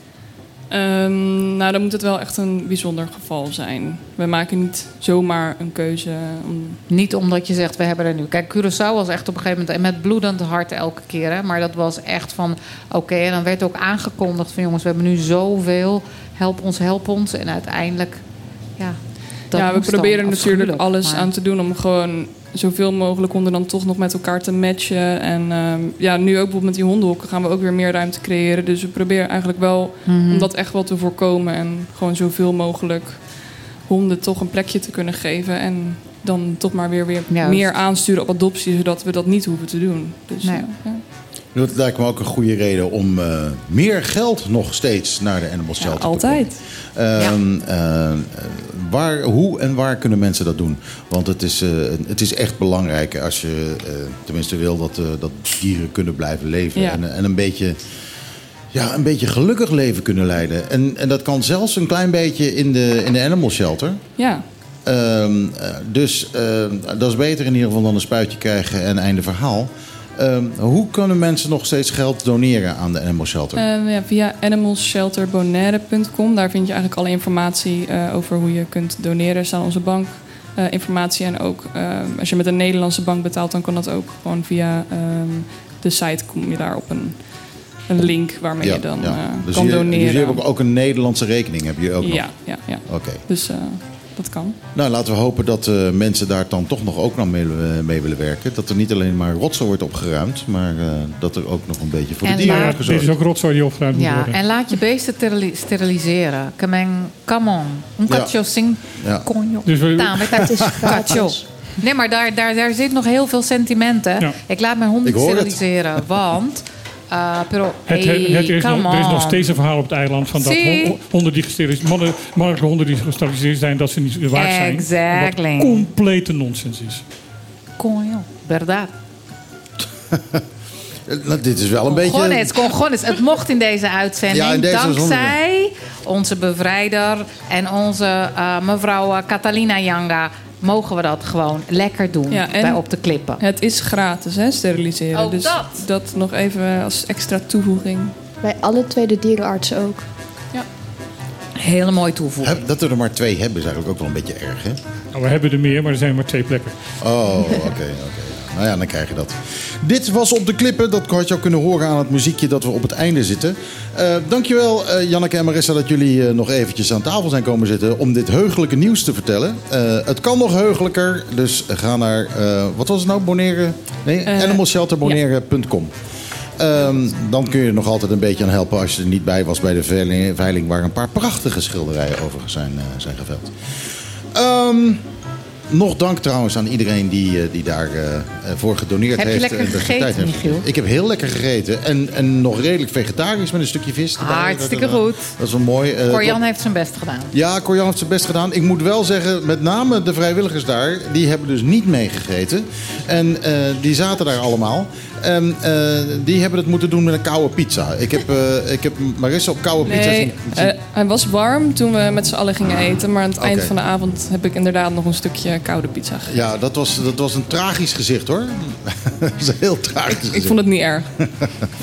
Ehm, nou, dan moet het wel echt een bijzonder geval zijn. We maken niet zomaar een keuze. Om... Niet omdat je zegt, we hebben er nu. Kijk, Curaçao was echt op een gegeven moment, en met bloedend hart elke keer. Hè, maar dat was echt van, oké, okay, en dan werd ook aangekondigd van jongens, we hebben nu zoveel, help ons, help ons. En uiteindelijk, ja, dat ja, we moest proberen dan natuurlijk afschuwelijk, alles maar- aan te doen om gewoon zoveel mogelijk honden dan toch nog met elkaar te matchen. En ehm, ja, nu ook bijvoorbeeld met die hondenhokken gaan we ook weer meer ruimte creëren. Dus we proberen eigenlijk wel Mhm. om dat echt wel te voorkomen. En gewoon zoveel mogelijk honden toch een plekje te kunnen geven. En dan toch maar weer, weer Juist. meer aansturen op adoptie, zodat we dat niet hoeven te doen. Dus, Nee. ja, ja. Dat lijkt me ook een goede reden om uh, meer geld nog steeds naar de Animal Shelter te altijd. Um, uh, waar, hoe en waar kunnen mensen dat doen? Want het is, uh, het is echt belangrijk als je uh, tenminste wil dat, uh, dat dieren kunnen blijven leven. Ja. En, en een beetje... Ja, een beetje gelukkig leven kunnen leiden. En, en dat kan zelfs een klein beetje in de, in de Animal Shelter. Ja. Um, uh, dus uh, dat is beter in ieder geval dan een spuitje krijgen en einde verhaal. Um, hoe kunnen mensen nog steeds geld doneren aan de Animal Shelter? Uh, ja, via animal shelter bonaire punt com. Daar vind je eigenlijk alle informatie uh, over hoe je kunt doneren. Er staat onze bank uh, informatie. En ook uh, als je met een Nederlandse bank betaalt, dan kan dat ook gewoon via um, de site. Kom je daar op een, een link waarmee ja, je dan ja. uh, dus kan jullie, doneren. Jullie hebben ook een Nederlandse rekening, hebben jullie ook nog? Ja, ja, ja. Oké. Okay. Dus uh, dat kan. Nou, laten we hopen dat uh, mensen daar dan toch nog ook nog mee, mee willen werken. Dat er niet alleen maar rotzooi wordt opgeruimd, maar uh, dat er ook nog een beetje voor En de dieren laat- wordt gezorgd. Dit is ook rotzooi die opgeruimd moet Ja, worden. en laat je beesten terili- steriliseren. Come on. Un Ja. cacho sin Ja. coño. Dus we- Dame, Het is cacho. gratis. Nee, maar daar, daar, daar zit nog heel veel sentimenten. Ja. Ik laat mijn hond Ik niet hoor het. steriliseren, want... Uh, pero, Het, hey, het is come nog, er is nog on. steeds een verhaal op het eiland van dat Zie. hon- honden die gesteriliseerd, mannen, mannelijke honden die gesteriliseerd zijn, dat ze niet waard zijn. Exactly. Wat complete nonsens is. Coño, verdad. Nou, dit is wel een beetje... Congones, Congones. Het mocht in deze uitzending. Ja, in deze dankzij onze bevrijder en onze uh, mevrouw uh, Catalina Janga mogen we dat gewoon lekker doen Ja, en- bij Op de Klippen. Het is gratis, hè, steriliseren. Ook dus dat. dat nog even als extra toevoeging. Bij alle twee de dierenartsen ook. Hele mooie toevoeging. Heb- dat we er maar twee hebben is eigenlijk ook wel een beetje erg, hè? Nou, we hebben er meer, maar er zijn maar twee plekken. Oh, oké, oké. Okay, nou ja, dan krijg je dat. Dit was Op de Klippen. Dat had je ook kunnen horen aan het muziekje dat we op het einde zitten. Uh, dankjewel, uh, Janneke en Marissa, dat jullie uh, nog eventjes aan tafel zijn komen zitten om dit heugelijke nieuws te vertellen. Uh, het kan nog heugelijker, dus ga naar, uh, wat was het nou, Bonaire? Nee, Uh, animal shelter bonaire punt com. Um, dan kun je er nog altijd een beetje aan helpen als je er niet bij was bij de veiling, veiling waar een paar prachtige schilderijen overigens zijn, uh, zijn geveld. Um, nog dank trouwens aan iedereen die, uh, die daarvoor uh, gedoneerd Heb je heeft. lekker en beste gegeten, tijd heeft. Michiel? Ik heb heel lekker gegeten. En, en nog redelijk vegetarisch met een stukje vis. erbij. Hartstikke Dat, uh, goed. Dat is wel mooi. Uh, Corian heeft zijn best gedaan. ja, Corian heeft zijn best gedaan. Ik moet wel zeggen, met name de vrijwilligers daar, die hebben dus niet meegegeten. En uh, die zaten daar allemaal. En uh, die hebben het moeten doen met een koude pizza. Ik heb, uh, ik heb Marissa op koude pizza Nee, zien. zien- uh, hij was warm toen we met z'n allen gingen eten. Maar aan het Oké. eind van de avond heb ik inderdaad nog een stukje koude pizza gegeten. Ja, dat was, dat was een tragisch gezicht hoor. dat is een heel tragisch gezicht. Ik vond het niet erg.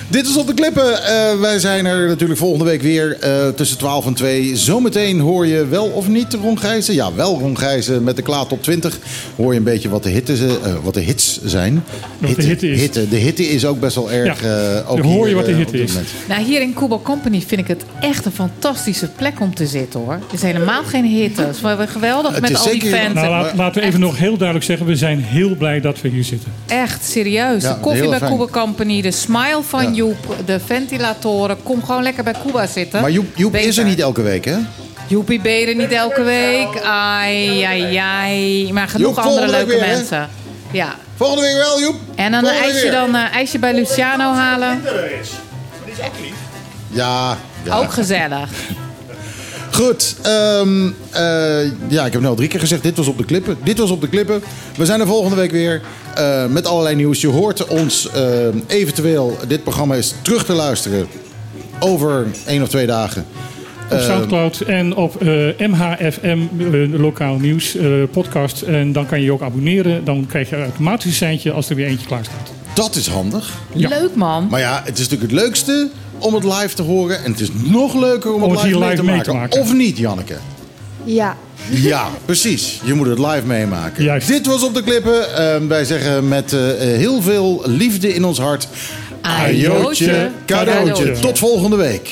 Dit is Op de Klippen. Uh, wij zijn er natuurlijk volgende week weer uh, tussen twaalf en twee. Zometeen hoor je wel of niet Ron Gijzen. Ja, wel Ron Gijzen met de Kla Top twintig. Hoor je een beetje wat de, hitte, uh, wat de hits zijn. Wat hitte, de hitte is. Hitte. De hitte is ook best wel erg. Ja, uh, ook dan hoor je hier, wat de uh, hitte is. Nou, hier in Kuba Company vind ik het echt een fantastische plek om te zitten, hoor. Het is helemaal geen hitte. Het is wel geweldig het met al die fans. Nou, laat, laten we even nog heel duidelijk zeggen. We zijn heel blij dat we hier zitten. Echt, serieus. Ja, de koffie bij Kuba Company, de smile van ja. Joep, de ventilatoren. Kom gewoon lekker bij Kuba zitten. Maar Joep, Joep is er niet elke week, hè? Joepie ben je er niet elke week. Ai, ai, ai. Maar genoeg Joep, andere leuke weer, mensen. Hè? Ja. Volgende week wel, Joep. En dan een ijsje, dan, uh, ijsje bij Luciano halen. Dat is ook lief. Ja, ja. Ook gezellig. Goed, um, uh, ja, ik heb nu al drie keer gezegd, dit was Op de Klippen. Dit was Op de Klippen. We zijn er volgende week weer uh, met allerlei nieuws. Je hoort ons uh, eventueel, dit programma is terug te luisteren over één of twee dagen. Op Soundcloud uh, en op uh, M H F M, uh, lokaal nieuws uh, podcast. En dan kan je je ook abonneren. Dan krijg je automatisch een seintje als er weer eentje klaar staat. Dat is handig. Ja. Leuk, man. Maar ja, het is natuurlijk het leukste om het live te horen. En het is nog leuker om, om het, het live, mee, live te mee te maken. Of niet, Janneke? Ja. Ja, precies. Je moet het live meemaken. Juist. Dit was Op de Klippen. Uh, wij zeggen met uh, heel veel liefde in ons hart. Ajootje, cadeautje. Tot volgende week.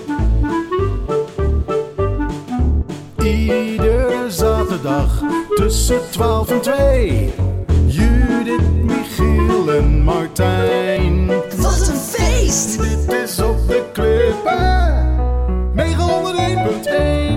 Iedere zaterdag tussen twaalf en twee. Judith, Michiel en Martijn. Wat een feest! Dit is Op de Klippen. negentienhonderd één punt één.